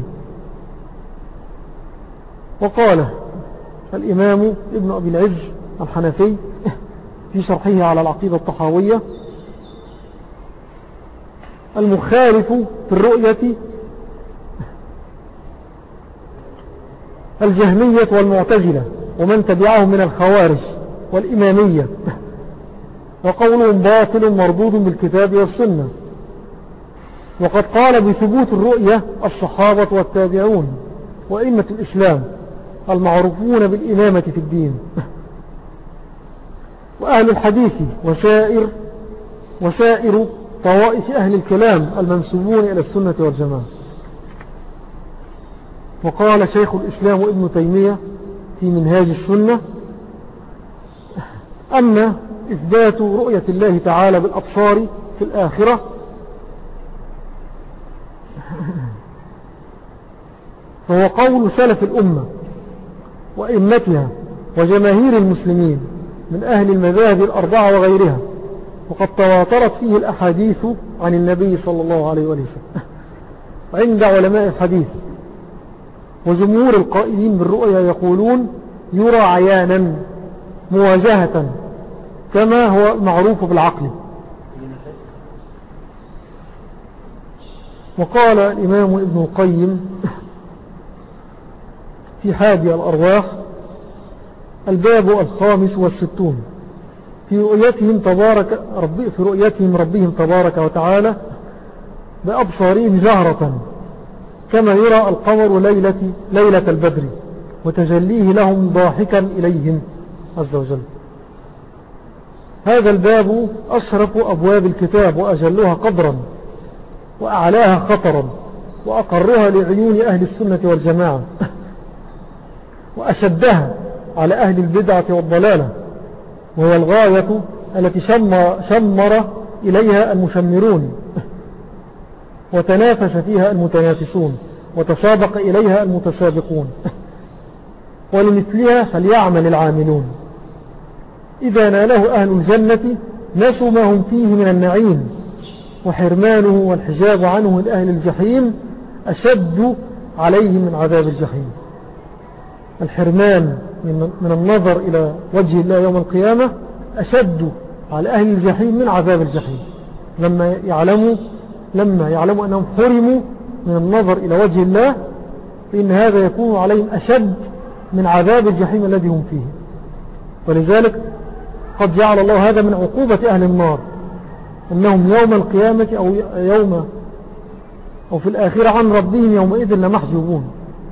وقال الإمام ابن أبي العز الحنفي في شرحه على العقيدة الطحاوية: المخالف في الرؤية الجهمية والمعتزلة ومن تبعهم من الخوارج والإمامية، وقولهم باطل مردود بالكتاب والسنة. وقد قال بثبوت الرؤية الصحابة والتابعون وإمة الإسلام المعروفون بالإمامة في الدين، وأهل الحديث وسائر, وسائر طوائف أهل الكلام المنسوبون إلى السنة والجماعة. وقال شيخ الإسلام ابن تيمية في منهاج السنة أن إثبات رؤية الله تعالى بالأبصار في الآخرة فهو قول سلف الأمة وإمتها وجماهير المسلمين من أهل المذاهب الأربعة وغيرها، وقد تواترت فيه الأحاديث عن النبي صلى الله عليه وسلم عند علماء الحديث. وجمهور القائلين بالرؤيا يقولون يرى عيانا مواجهة كما هو معروف بالعقل. وقال الإمام ابن القيم في حادي الأرواح الباب الخامس والستون في رؤيتهم تبارك ربي في رؤيتهم ربهم تبارك وتعالى بأبصارهم جهرة كما يرى القمر ليلة, ليلة البدر وتجليه لهم ضاحكا إليهم عز وجل. هذا الباب أشرف أبواب الكتاب وأجلها قدرا وأعلاها خطرا وأقرها لعيون أهل السنة والجماعة وأشدها على أهل البدعة والضلالة، وهي الغاية التي شمر, شمر إليها المشمرون وتنافس فيها المتنافسون وتسابق إليها المتسابقون، ولمثلها فليعمل العاملون. إذا ناله أهل الجنة نسوا ما هم فيه من النعيم، وحرمانه والحجاب عنه من أهل الجحيم أشد عليهم من عذاب الجحيم. الحرمان من النظر إلى وجه الله يوم القيامة أشد على أهل الجحيم من عذاب الجحيم، لما يعلموا, لما يعلموا أنهم حرموا من النظر إلى وجه الله، فإن هذا يكون عليهم أشد من عذاب الجحيم الذي هم فيه. ولذلك قد جعل الله هذا من عقوبة أهل النار، أنهم يوم القيامة أو, يوم أو في الآخرة عن ربهم يومئذ لمحجوبون.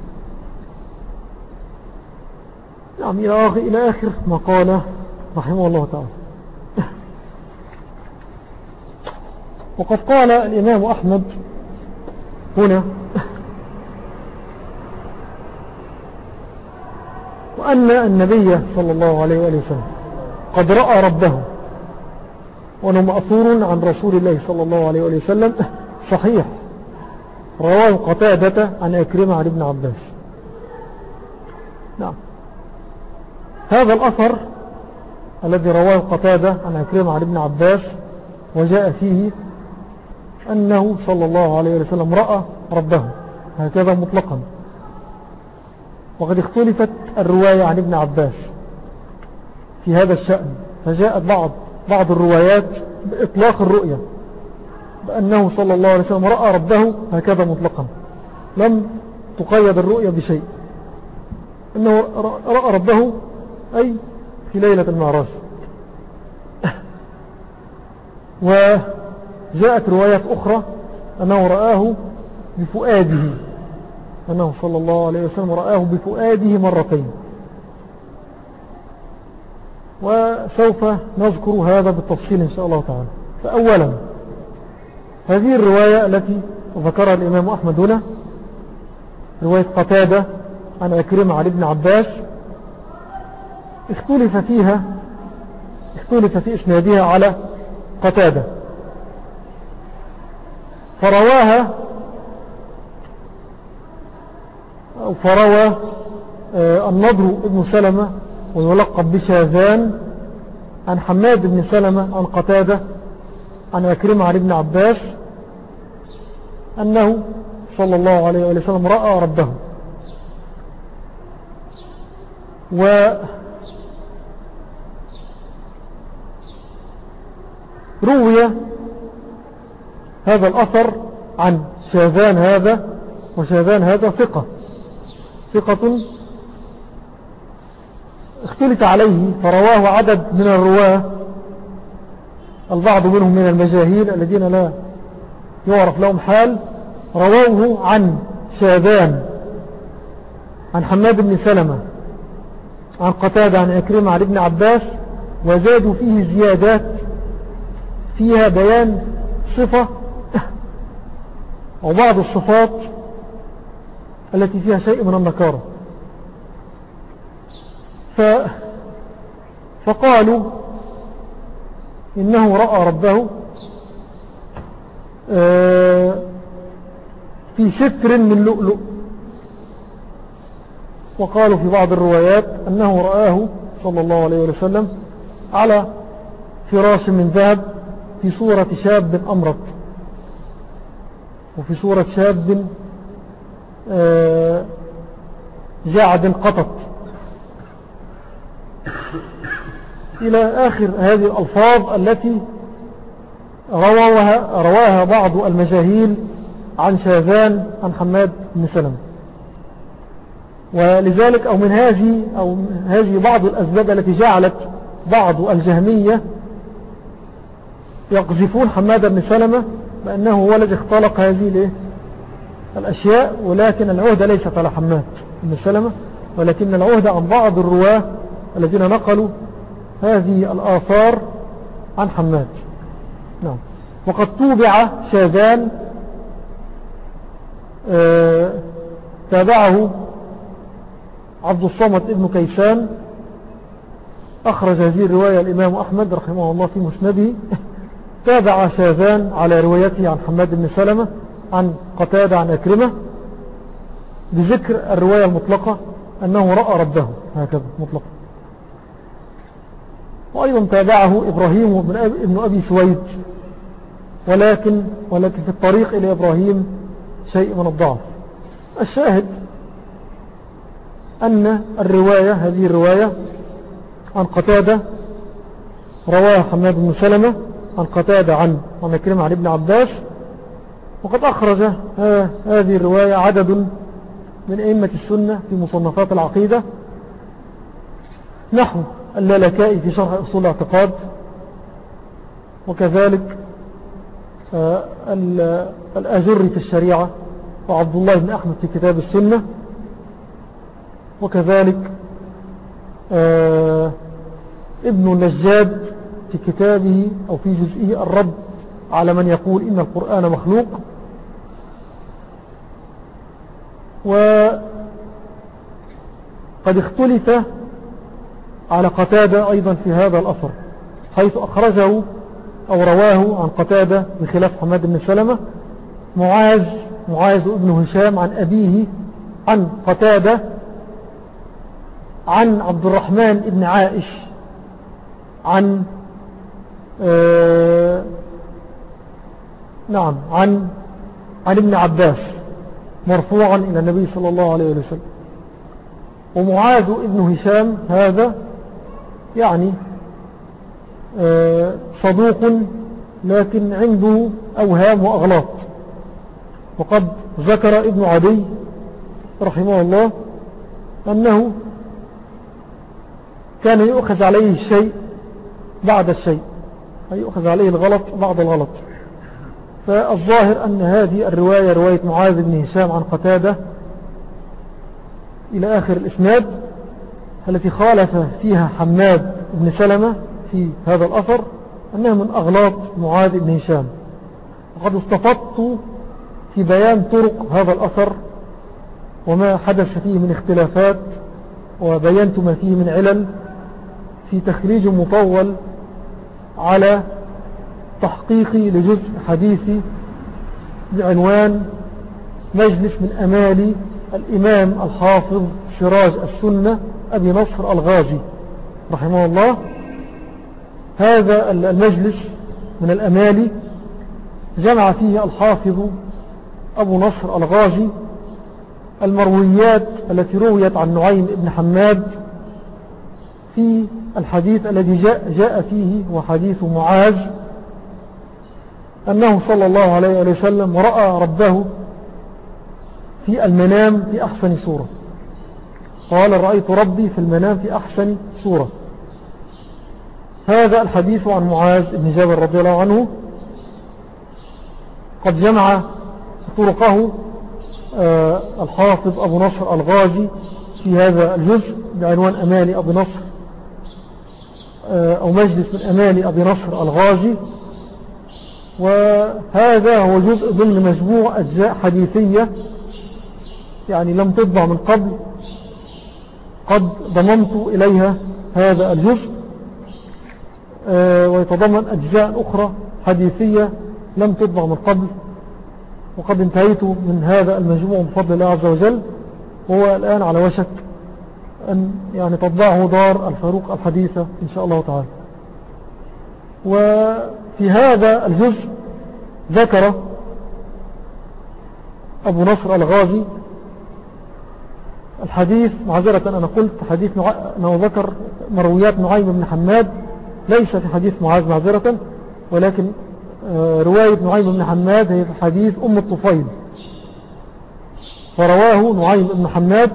نعم، إلى آخر ما قال رحمه الله تعالى. وقد قال الإمام أحمد هنا وأن النبي صلى الله عليه وآله وسلم قد رأى ربه، وأنه مأثور عن رسول الله صلى الله عليه وآله وسلم صحيح، رواه قتادة عن أكرمة عن ابن عباس. نعم، هذا الأثر الذي رواه قتادة عن أكرمة عن ابن عباس وجاء فيه أنه صلى الله عليه وسلم رأى ربه هكذا مطلقا. وقد اختلفت الرواية عن ابن عباس في هذا الشأن، فجاءت بعض بعض الروايات بإطلاق الرؤية بأنه صلى الله عليه وسلم رأى ربه هكذا مطلقا، لم تقيد الرؤية بشيء، أنه رأى ربه أي في ليلة المعراج. وجاءت روايات أخرى أنه رآه بفؤاده، أنه صلى الله عليه وسلم رآه بفؤاده مرتين. وسوف نذكر هذا بالتفصيل إن شاء الله تعالى. فأولا هذه الرواية التي ذكرها الإمام أحمد هنا، رواية قتادة عن أكرمة عن ابن عباس، اختلف فيها اختلف في إسنادها على قتادة، فرواها أو فروى النضر ابن سلمة ويلقب بشاذان عن حماد بن سلمة عن قتادة عن أكرمة عن ابن عباس أنه صلى الله عليه وسلم رأى ربه. وروي هذا الأثر عن شاذان هذا، وشاذان هذا ثقة ثقة اختلف عليه فرواه عدد من الرواه، البعض منهم من المجاهيل الذين لا يعرف لهم حال، رواه عن شابان عن حماد بن سلمة عن قتادة عن عكرمة عن ابن عباس، وزادوا فيه زيادات فيها بيان صفة أو بعض الصفات التي فيها شيء من النكارة. ف... فقالوا إنه رأى ربه في ستر من لؤلؤ، وقالوا في بعض الروايات أنه رآه صلى الله عليه وسلم على فراش من ذهب في صورة شاب أمرت، وفي صورة شاب جاعد قطط، إلى آخر هذه الألفاظ التي رواها, رواها بعض المجاهيل عن شاذان عن حماد بن سلمة. ولذلك أو من هذه أو هذه بعض الأسباب التي جعلت بعض الجهمية يقذفون حماد بن سلمة بأنه هو الذي اختلق هذه الأشياء، ولكن العهدة ليست على حماد بن سلمة، ولكن العهدة عن بعض الرواة الذين نقلوا هذه الآثار عن حماد. نعم. وقد توبع شاذان آه تابعه عبد الصمد ابن كيسان، أخرج هذه الرواية الإمام أحمد رحمه الله في مسنده، تابع شاذان على روايته عن حماد بن سلمة عن قتادة عن عكرمة بذكر الرواية المطلقة أنه رأى ربه هكذا مطلقا. وأيضا تابعه إبراهيم بن أبي سويد، ولكن, ولكن في الطريق إلى إبراهيم شيء من الضعف. الشاهد أن الرواية هذه الرواية عن قتادة رواها حماد بن سلمة عن قتادة عن عن عكرمة عن ابن عباس، وقد أخرج هذه الرواية عدد من أئمة السنة في مصنفات العقيدة، نحو اللالكائي في شرح أصول الاعتقاد، وكذلك الأجري في الشريعة، وعبد الله بن أحمد في كتاب السنة، وكذلك ابن النجاد في كتابه أو في جزئه الرد على من يقول إن القرآن مخلوق. وقد اختلف على قتادة أيضا في هذا الأثر، حيث أخرجه أو رواه عن قتادة بخلاف حماد بن سلمة معاذ معاذ ابن هشام عن أبيه عن قتادة عن عبد الرحمن ابن عائش عن آه نعم عن عن ابن عباس مرفوعا إلى النبي صلى الله عليه وسلم. ومعاذ ابن هشام هذا يعني آه صدوق، لكن عنده أوهام وأغلاط، وقد ذكر ابن عدي رحمه الله أنه كان يؤخذ عليه الشيء بعد الشيء، أي يؤخذ عليه الغلط بعد الغلط. فالظاهر أن هذه الرواية رواية معاذ بن هشام عن قتادة إلى آخر الإسناد التي خالف فيها حماد بن سلمة في هذا الأثر أنها من أغلاط معاذ بن هشام. وقد استفدت في بيان طرق هذا الأثر وما حدث فيه من اختلافات، وبينت ما فيه من علل في تخريج مطول على تحقيقي لجزء حديثي بعنوان مجلس من أمالي الإمام الحافظ سراج السنة أبي نصر الغازي رحمه الله. هذا المجلس من الأمالي جمع فيه الحافظ أبو نصر الغازي المرويات التي رويت عن نعيم بن حماد في الحديث الذي جاء, جاء فيه وحديث معاذ أنه صلى الله عليه وسلم ورأى ربه في المنام في أحسن صورة. قال رأيت ربي في المنام في أحسن صورة. هذا الحديث عن معاذ بن جبل رضي الله عنه قد جمع طرقه آه الحافظ أبو نصر الغازي في هذا الجزء بعنوان أماني أبي نصر آه أو مجلس من أماني أبي نصر الغازي. وهذا هو جزء ضمن مجموع أجزاء حديثية يعني لم تطبع من قبل، قد ضممت إليها هذا الجزء آه ويتضمن أجزاء أخرى حديثية لم تطبع من قبل، وقد انتهيت من هذا المجموع بفضل الله عز وجل، وهو الآن على وشك أن يعني تطبعه دار الفاروق الحديثة إن شاء الله تعالى. وفي هذا الجزء ذكر أبو نصر الغازي الحديث، معذرة أنا قلت حديث أنه ذكر مرويات نعيم بن حماد، ليس في حديث معاذ معذرة، ولكن رواية نعيم بن حماد هي في حديث أم الطفيل. فرواه نعيم بن حماد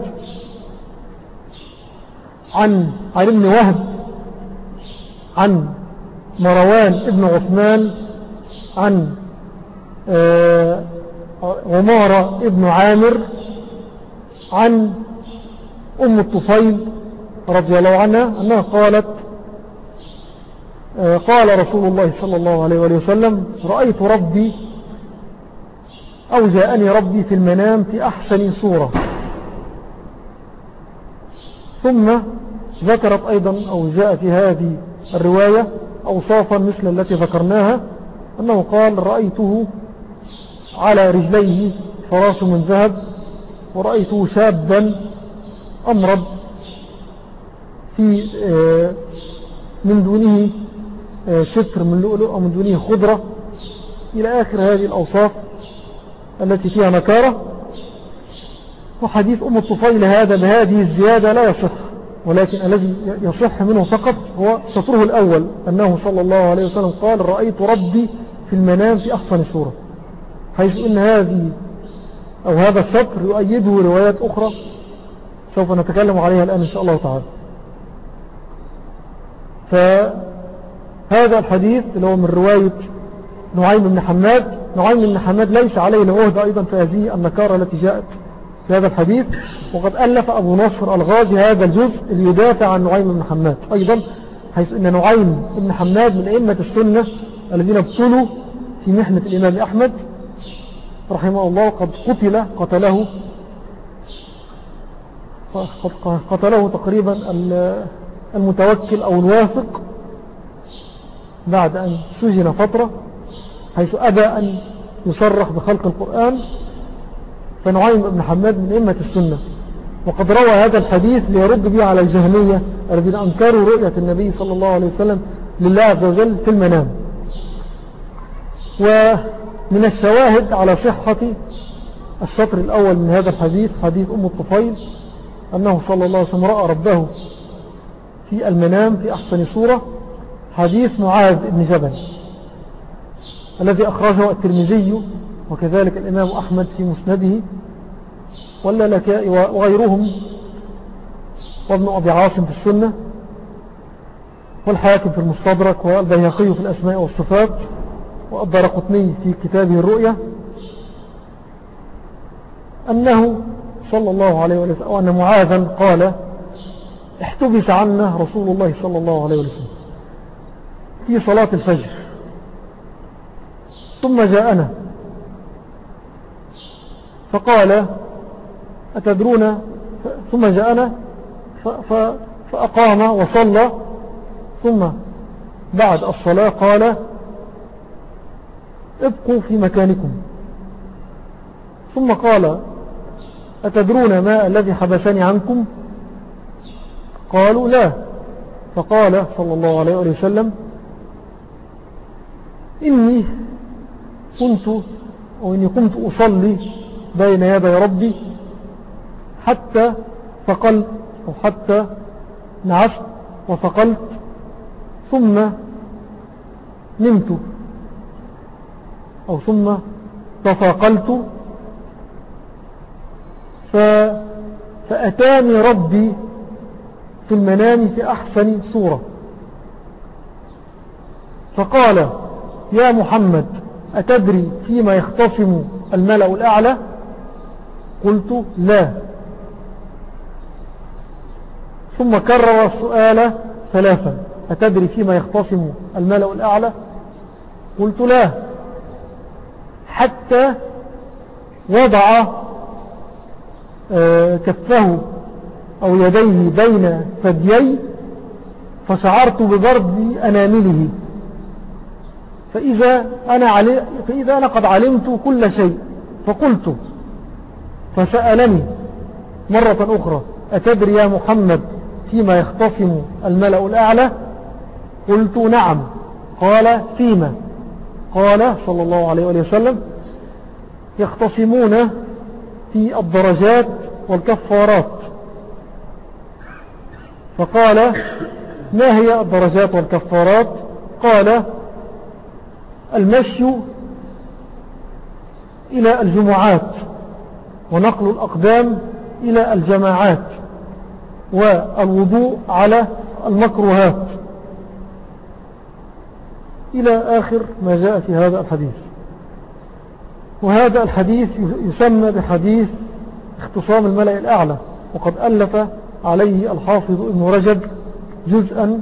عن علي بن وهب عن مروان ابن عثمان عن عمارة ابن عامر عن أم الطفيل رضي الله عنها أنها قالت قال رسول الله صلى الله عليه وسلم رأيت ربي أو جاءني ربي في المنام في أحسن صورة. ثم ذكرت أيضا أو جاء في هذه الرواية أوصافا مثل التي ذكرناها، أنه قال رأيته على رجليه فراش من ذهب، ورأيته شابا أمرض في من دونه ستر من لؤلؤ ومن دونه خضرة إلى آخر هذه الأوصاف التي فيها نكارة. وحديث أم الطفيل هذا بهذه الزيادة لا يصح، ولكن الذي يصح منه فقط هو سطره الأول، أنه صلى الله عليه وسلم قال رأيت ربي في المنام في أحسن صورة، حيث أن هذه أو هذا السطر يؤيده روايات أخرى سوف نتكلم عليها الآن إن شاء الله تعالى. فهذا الحديث اللي هو من رواية نعيم بن حماد، نعيم بن حماد ليس عليه العهد أيضا في هذه النكارة التي جاءت في هذا الحديث، وقد ألف أبو نصر الغازي هذا الجزء ليدافع عن نعيم بن حماد أيضا، حيث أن نعيم بن حماد من أئمة السنة الذين ابتلوا في محنة الإمام أحمد رحمه الله، قد قتل قتله قتله تقريبا المتوكل أو الواثق بعد أن سجن فترة، حيث أبى أن يصرح بخلق القرآن. فنعيم بن حماد من أئمة السنة، وقد روى هذا الحديث ليرد به على الجهمية الذين أنكروا رؤية النبي صلى الله عليه وسلم لله عز وجل في المنام. ومن الشواهد على صحة السطر الأول من هذا الحديث حديث أم الطفيل أنه صلى الله عليه وسلم رأى ربه في المنام في أحسن صورة، حديث معاذ بن جبل الذي أخرجه الترمذي وكذلك الإمام أحمد في مسنده وغيرهم، وابن أبي عاصم في السنة، والحاكم في المستدرك، والبيهقي في الأسماء والصفات، والدارقطني في كتابه الرؤيا، أنه صلى الله عليه وسلم أو أن معاذا قال احتبس عنا رسول الله صلى الله عليه وسلم في صلاة الفجر ثم جاءنا فقال أتدرون، ثم جاءنا فأقام وصلى، ثم بعد الصلاة قال ابقوا في مكانكم، ثم قال أتدرون ما الذي حبسني عنكم؟ قالوا لا. فقال صلى الله عليه وسلم إني كنت أو إني كنت أصلي بين يدي ربي حتى ثقلت أو حتى نعست وثقلت ثم نمت أو ثم تثاقلت فأتاني ربي في المنام في أحسن صورة فقال يا محمد أتدري فيما يختصم الملأ الأعلى؟ قلت لا. ثم كرر السؤال ثلاثا أتدري فيما يختصم الملأ الأعلى؟ قلت لا، حتى وضع كفه أو يديه بين ثديي فشعرت ببرد أنامله، فإذا أنا, علي فإذا أنا قد علمت كل شيء. فقلت فسألني مرة أخرى أتدري يا محمد فيما يختصم الملأ الأعلى؟ قلت نعم. قال فيما؟ قال صلى الله عليه وسلم يختصمون في الدرجات والكفارات. فقال ما هي الدرجات والكفارات؟ قال المشي إلى الجمعات ونقل الأقدام إلى الجماعات والوضوء على المكروهات إلى آخر ما جاء في هذا الحديث. وهذا الحديث يسمى بحديث اختصام الملأ الأعلى، وقد ألف عليه الحافظ ابن رجب جزءا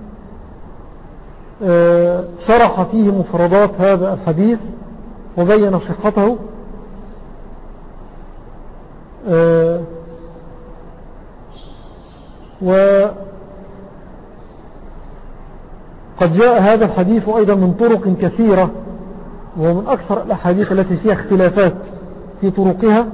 شرح فيه مفردات هذا الحديث وبين صحته، وقد جاء هذا الحديث أيضا من طرق كثيرة، وهو من أكثر الأحاديث التي فيها اختلافات في طرقها.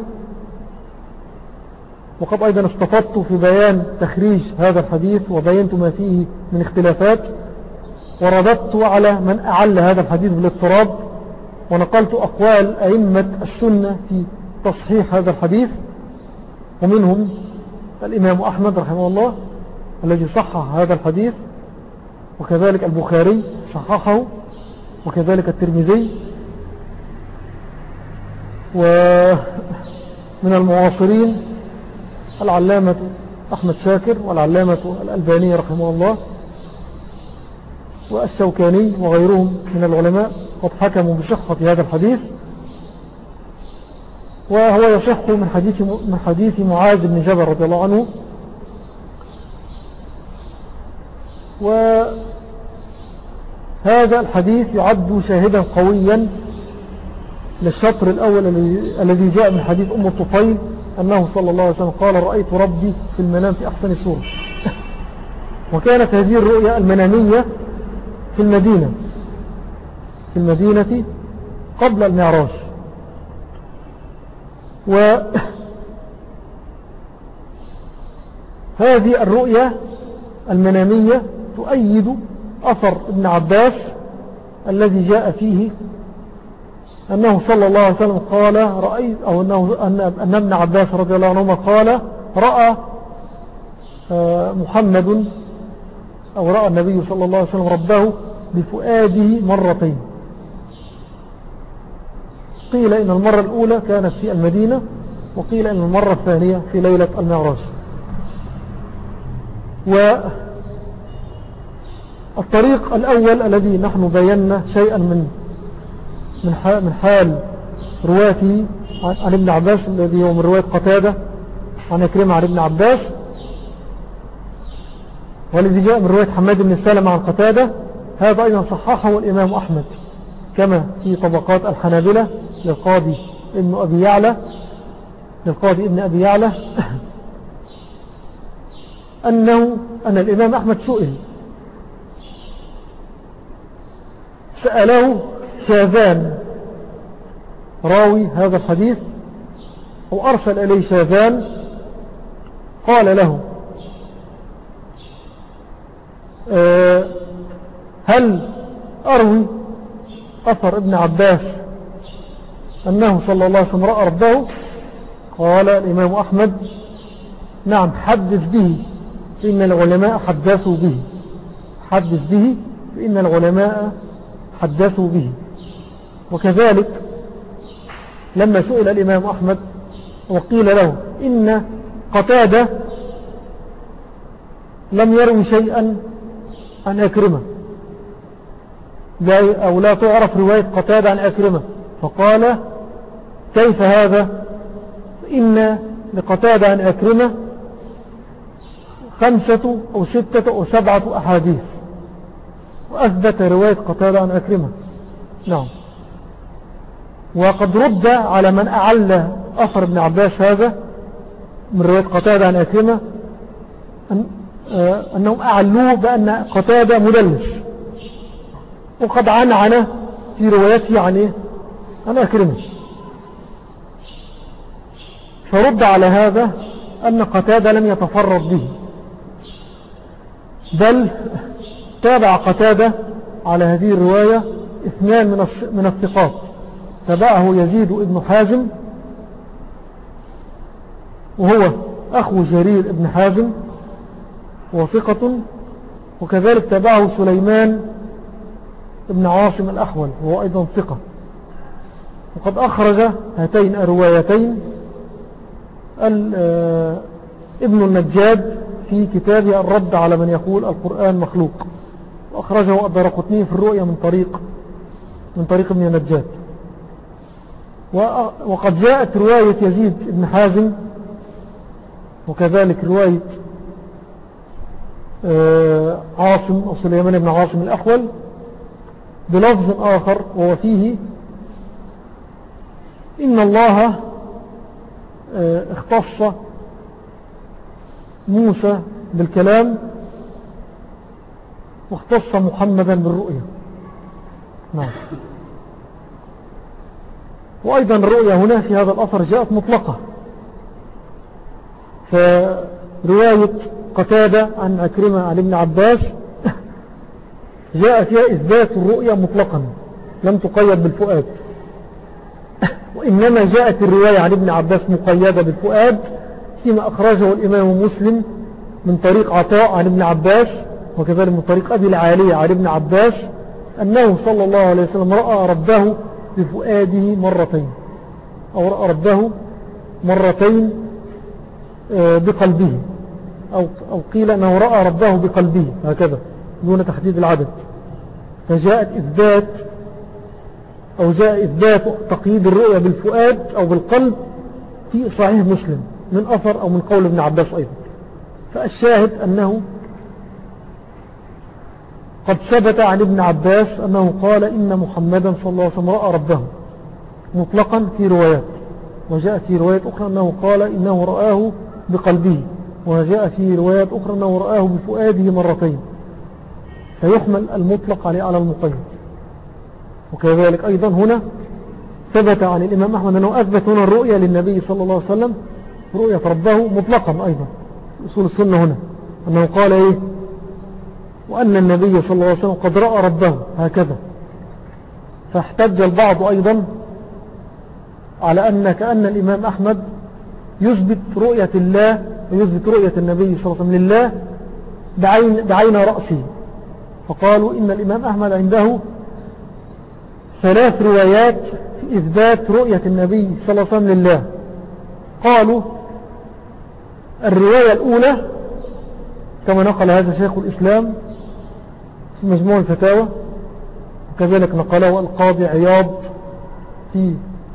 وقد أيضا استفدت في بيان تخريج هذا الحديث وبينت ما فيه من اختلافات، ورددت على من أعل هذا الحديث بالاضطراب، ونقلت أقوال أئمة السنة في تصحيح هذا الحديث، ومنهم الإمام أحمد رحمه الله الذي صحح هذا الحديث، وكذلك البخاري صححه، وكذلك الترمذي، ومن المعاصرين العلامة أحمد شاكر والعلامة الألباني رحمه الله والشوكاني وغيرهم من العلماء قد حكموا بصحة هذا الحديث. وهو يصح من حديث, من حديث معاذ بن جبل رضي الله عنه. وهذا الحديث يعد شاهدا قويا للشطر الأول الذي جاء من حديث أم الطفيل أنه صلى الله عليه وسلم قال رأيت ربي في المنام في أحسن صورة. وكانت هذه الرؤيا المنامية في المدينة في المدينة قبل المعراج. وهذه الرؤيا المنامية تؤيد أثر ابن عباس الذي جاء فيه أنه صلى الله عليه وسلم قال رأيت، أو أنه أن ابن عباس رضي الله عنهما قال رأى محمد أو رأى النبي صلى الله عليه وسلم ربه بفؤاده مرتين. قيل إن المرة الأولى كانت في المدينة، وقيل إن المرة الثانية في ليلة المعراج. والطريق الأول الذي نحن بينا شيئا من من حال رواته عن ابن عباس الذي هو من رواية قتادة عن أكرمة عن ابن عباس، والذي جاء من رواية حماد بن سلمة عن قتادة، هذا أيضا صححه الإمام أحمد كما في طبقات الحنابلة للقاضي ابن أبي يعلى للقاضي ابن أبي يعلى أنه أن الإمام أحمد سئل سأله شاذان راوي هذا الحديث، أو أرسل إليه شاذان، قال له أه هل أروي أثر ابن عباس أنه صلى الله عليه وسلم رأى ربه؟ قال الإمام أحمد نعم، حدث به فإن العلماء حدثوا به حدث به فإن العلماء حدثوا به. وكذلك لما سئل الإمام أحمد وقيل له إن قتادة لم يروي شيئا عن عكرمة، أو لا تعرف رواية قتادة عن عكرمة، فقال كيف هذا؟ إن لقتادة عن عكرمة خمسة أو ستة أو سبعة أحاديث، وأثبت رواية قتادة عن عكرمة. نعم. وقد رد على من أعلى أثر ابن عباس هذا من رواية قتادة عن عكرمة أن أنهم أعلوه بأن قتادة مدلس، وقد عنعن في روايته عن إيه؟ عن عكرمة. فرد على هذا أن قتادة لم يتفرد به، بل تابع قتادة على هذه الرواية اثنان من الثقات، تابعه يزيد ابن حازم وهو أخو جرير ابن حازم وثقة، وكذلك تابعه سليمان ابن عاصم الأحول وهو أيضا ثقة. وقد أخرج هاتين الروايتين ابن النجاد في كتابه الرد على من يقول القرآن مخلوق، وأخرجه الدارقطني في الرؤية من طريق من طريق ابن النجاد. وقد جاءت رواية يزيد ابن حازم وكذلك رواية عاصم أو سليمان بن عاصم الأحول بلفظ آخر، وهو فيه إن الله اختص موسى بالكلام واختص محمدا بالرؤية. نعم. وأيضا الرؤية هنا في هذا الأثر جاءت مطلقة، فرواية قتادة عن عكرمة عن ابن عباس جاء فيها إثبات الرؤية مطلقا لم تقيد بالفؤاد، وإنما جاءت الرواية عن ابن عباس مقيدة بالفؤاد فيما أخرجه الإمام مسلم من طريق عطاء عن ابن عباس، وكذلك من طريق أبي العالية عن ابن عباس أنه صلى الله عليه وسلم رأى ربه بفؤاده مرتين، أو رأى ربه مرتين بقلبه، أو, أو قيل أنه رأى ربه بقلبه، هكذا دون تحديد العدد. فجاءت إثبات أو جاء إثبات تقييد الرؤية بالفؤاد أو بالقلب في صحيح مسلم من أثر أو من قول ابن عباس أيضا. فالشاهد أنه قد ثبت عن ابن عباس أنه قال إن محمدا صلى الله عليه وسلم رأى ربه مطلقا في روايات، وجاء في روايات أخرى أنه قال إنه رآه بقلبه، وجاء في روايات أخرى أنه رآه بفؤاده مرتين، فيحمل المطلق عليه على المقيد. وكذلك أيضا هنا ثبت عن الإمام أحمد أنه أثبت هنا الرؤية للنبي صلى الله عليه وسلم، رؤية ربه مطلقا أيضا أصول السنة هنا أنه قال إيه؟ وأن النبي صلى الله عليه وسلم قد رأى ربه، هكذا. فاحتج البعض أيضا على أن كأن الإمام أحمد يثبت رؤية الله ويثبت رؤية النبي صلى الله عليه وسلم لله بعين, بعين رأسه، فقالوا إن الإمام أحمد عنده ثلاث روايات في إثبات رؤية النبي صلى الله عليه وسلم لله. قالوا الرواية الأولى كما نقل هذا شيخ الإسلام في مجموع الفتاوى، وكذلك نقله القاضي عياض في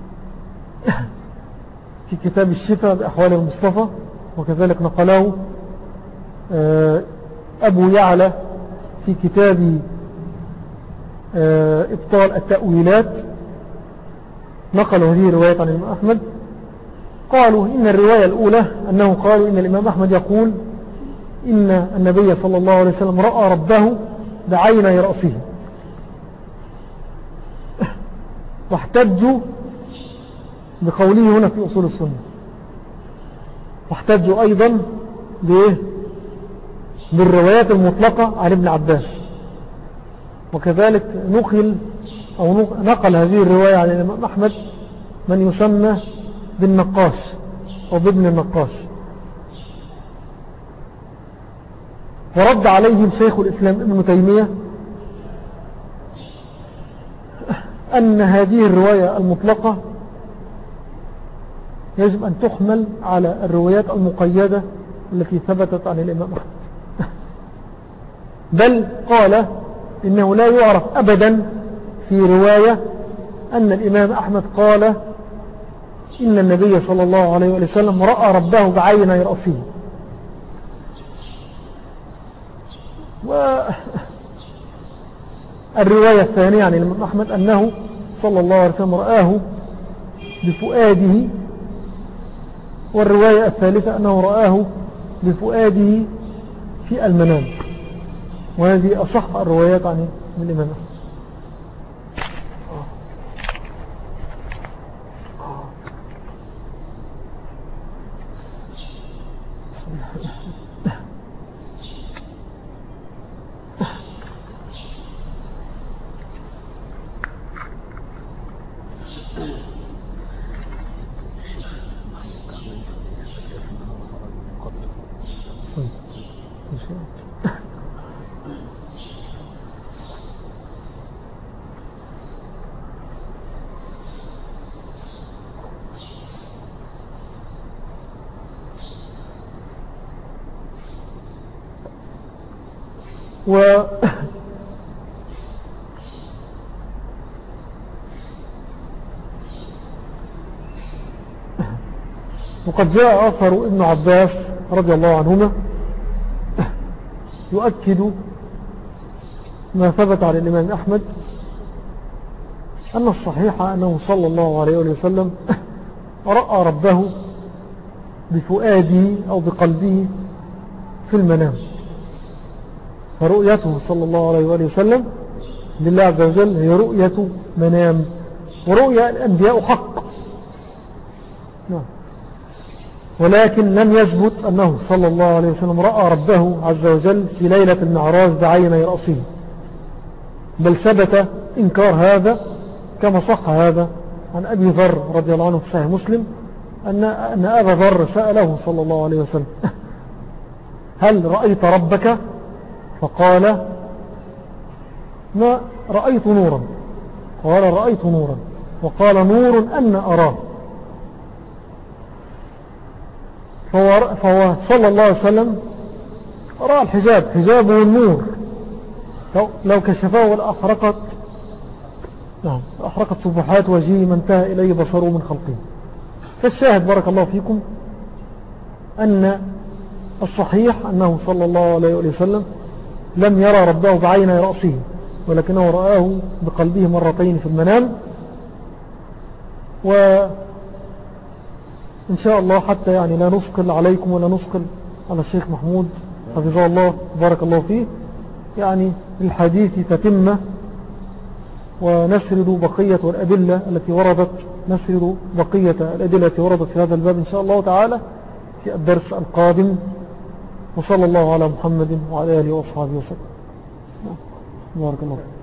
في كتاب الشفاء بأحوال المصطفى، وكذلك نقله أبو يعلى في كتاب إبطال التأويلات، نقلوا هذه الرواية عن الإمام أحمد. قالوا إن الرواية الأولى أنه قالوا إن الإمام أحمد يقول إن النبي صلى الله عليه وسلم رأى ربه بعيني رأسه، واحتجوا بقوله هنا في أصول السنة، واحتجوا أيضا بالروايات المطلقة عن ابن عباس. وكذلك نقل أو نقل هذه الرواية عن الإمام أحمد من يسمى بالنقاش أو بابن النقاش. ورد عليهم شيخ الإسلام ابن تيمية أن هذه الرواية المطلقة يجب أن تحمل على الروايات المقيدة التي ثبتت عن الإمام أحمد. بل قال إنه لا يعرف أبدا في رواية أن الإمام أحمد قال إن النبي صلى الله عليه وسلم رأى ربه بعيني رأسه. والرواية الثانية عن الإمام أحمد أنه صلى الله عليه وسلم رآه بفؤاده، والرواية الثالثة أنه رآه بفؤاده في المنام. وهذه أصح الروايات عن الإمام أحمد. و وقد جاء أثر ابن عباس رضي الله عنهما يؤكد ما ثبت على الإمام أحمد أن الصحيح أنه صلى الله عليه وسلم رأى ربه بفؤاده أو بقلبه في المنام. فرؤيته صلى الله عليه وسلم لله عز وجل هي رؤية منام، ورؤيا الأنبياء حق. ولكن لم يثبت أنه صلى الله عليه وسلم رأى ربه عز وجل في ليلة المعراج بعيني رأسه، بل ثبت إنكار هذا كما صح هذا عن أبي ذر رضي الله عنه في صحيح مسلم أن, أن أبا ذر سأله صلى الله عليه وسلم هل رأيت ربك؟ فقال ما رأيت نورا. قال رأيت نورا. وقال نور أن أراه. فهو, فهو صلى الله عليه وسلم رأى الحجاب، حجابه النور، لو, لو كشفه لأحرقت نعم أحرقت صفحات وجهه ما انتهى إليه بصره من خلقه. فالشاهد بارك الله فيكم أن الصحيح أنه صلى الله عليه وسلم لم يرى ربه بعين رأسه، ولكنه رآه بقلبه مرتين في المنام. وإن شاء الله حتى يعني لا نثقل عليكم ولا نثقل على الشيخ محمود حفظه الله بارك الله فيه، يعني الحديث تتمة ونسرد بقية الأدلة التي وردت نسرد بقية الأدلة التي وردت في هذا الباب إن شاء الله تعالى في الدرس القادم. وصلى الله على محمد وعلى آله وأصحابه وسلم. بارك الله.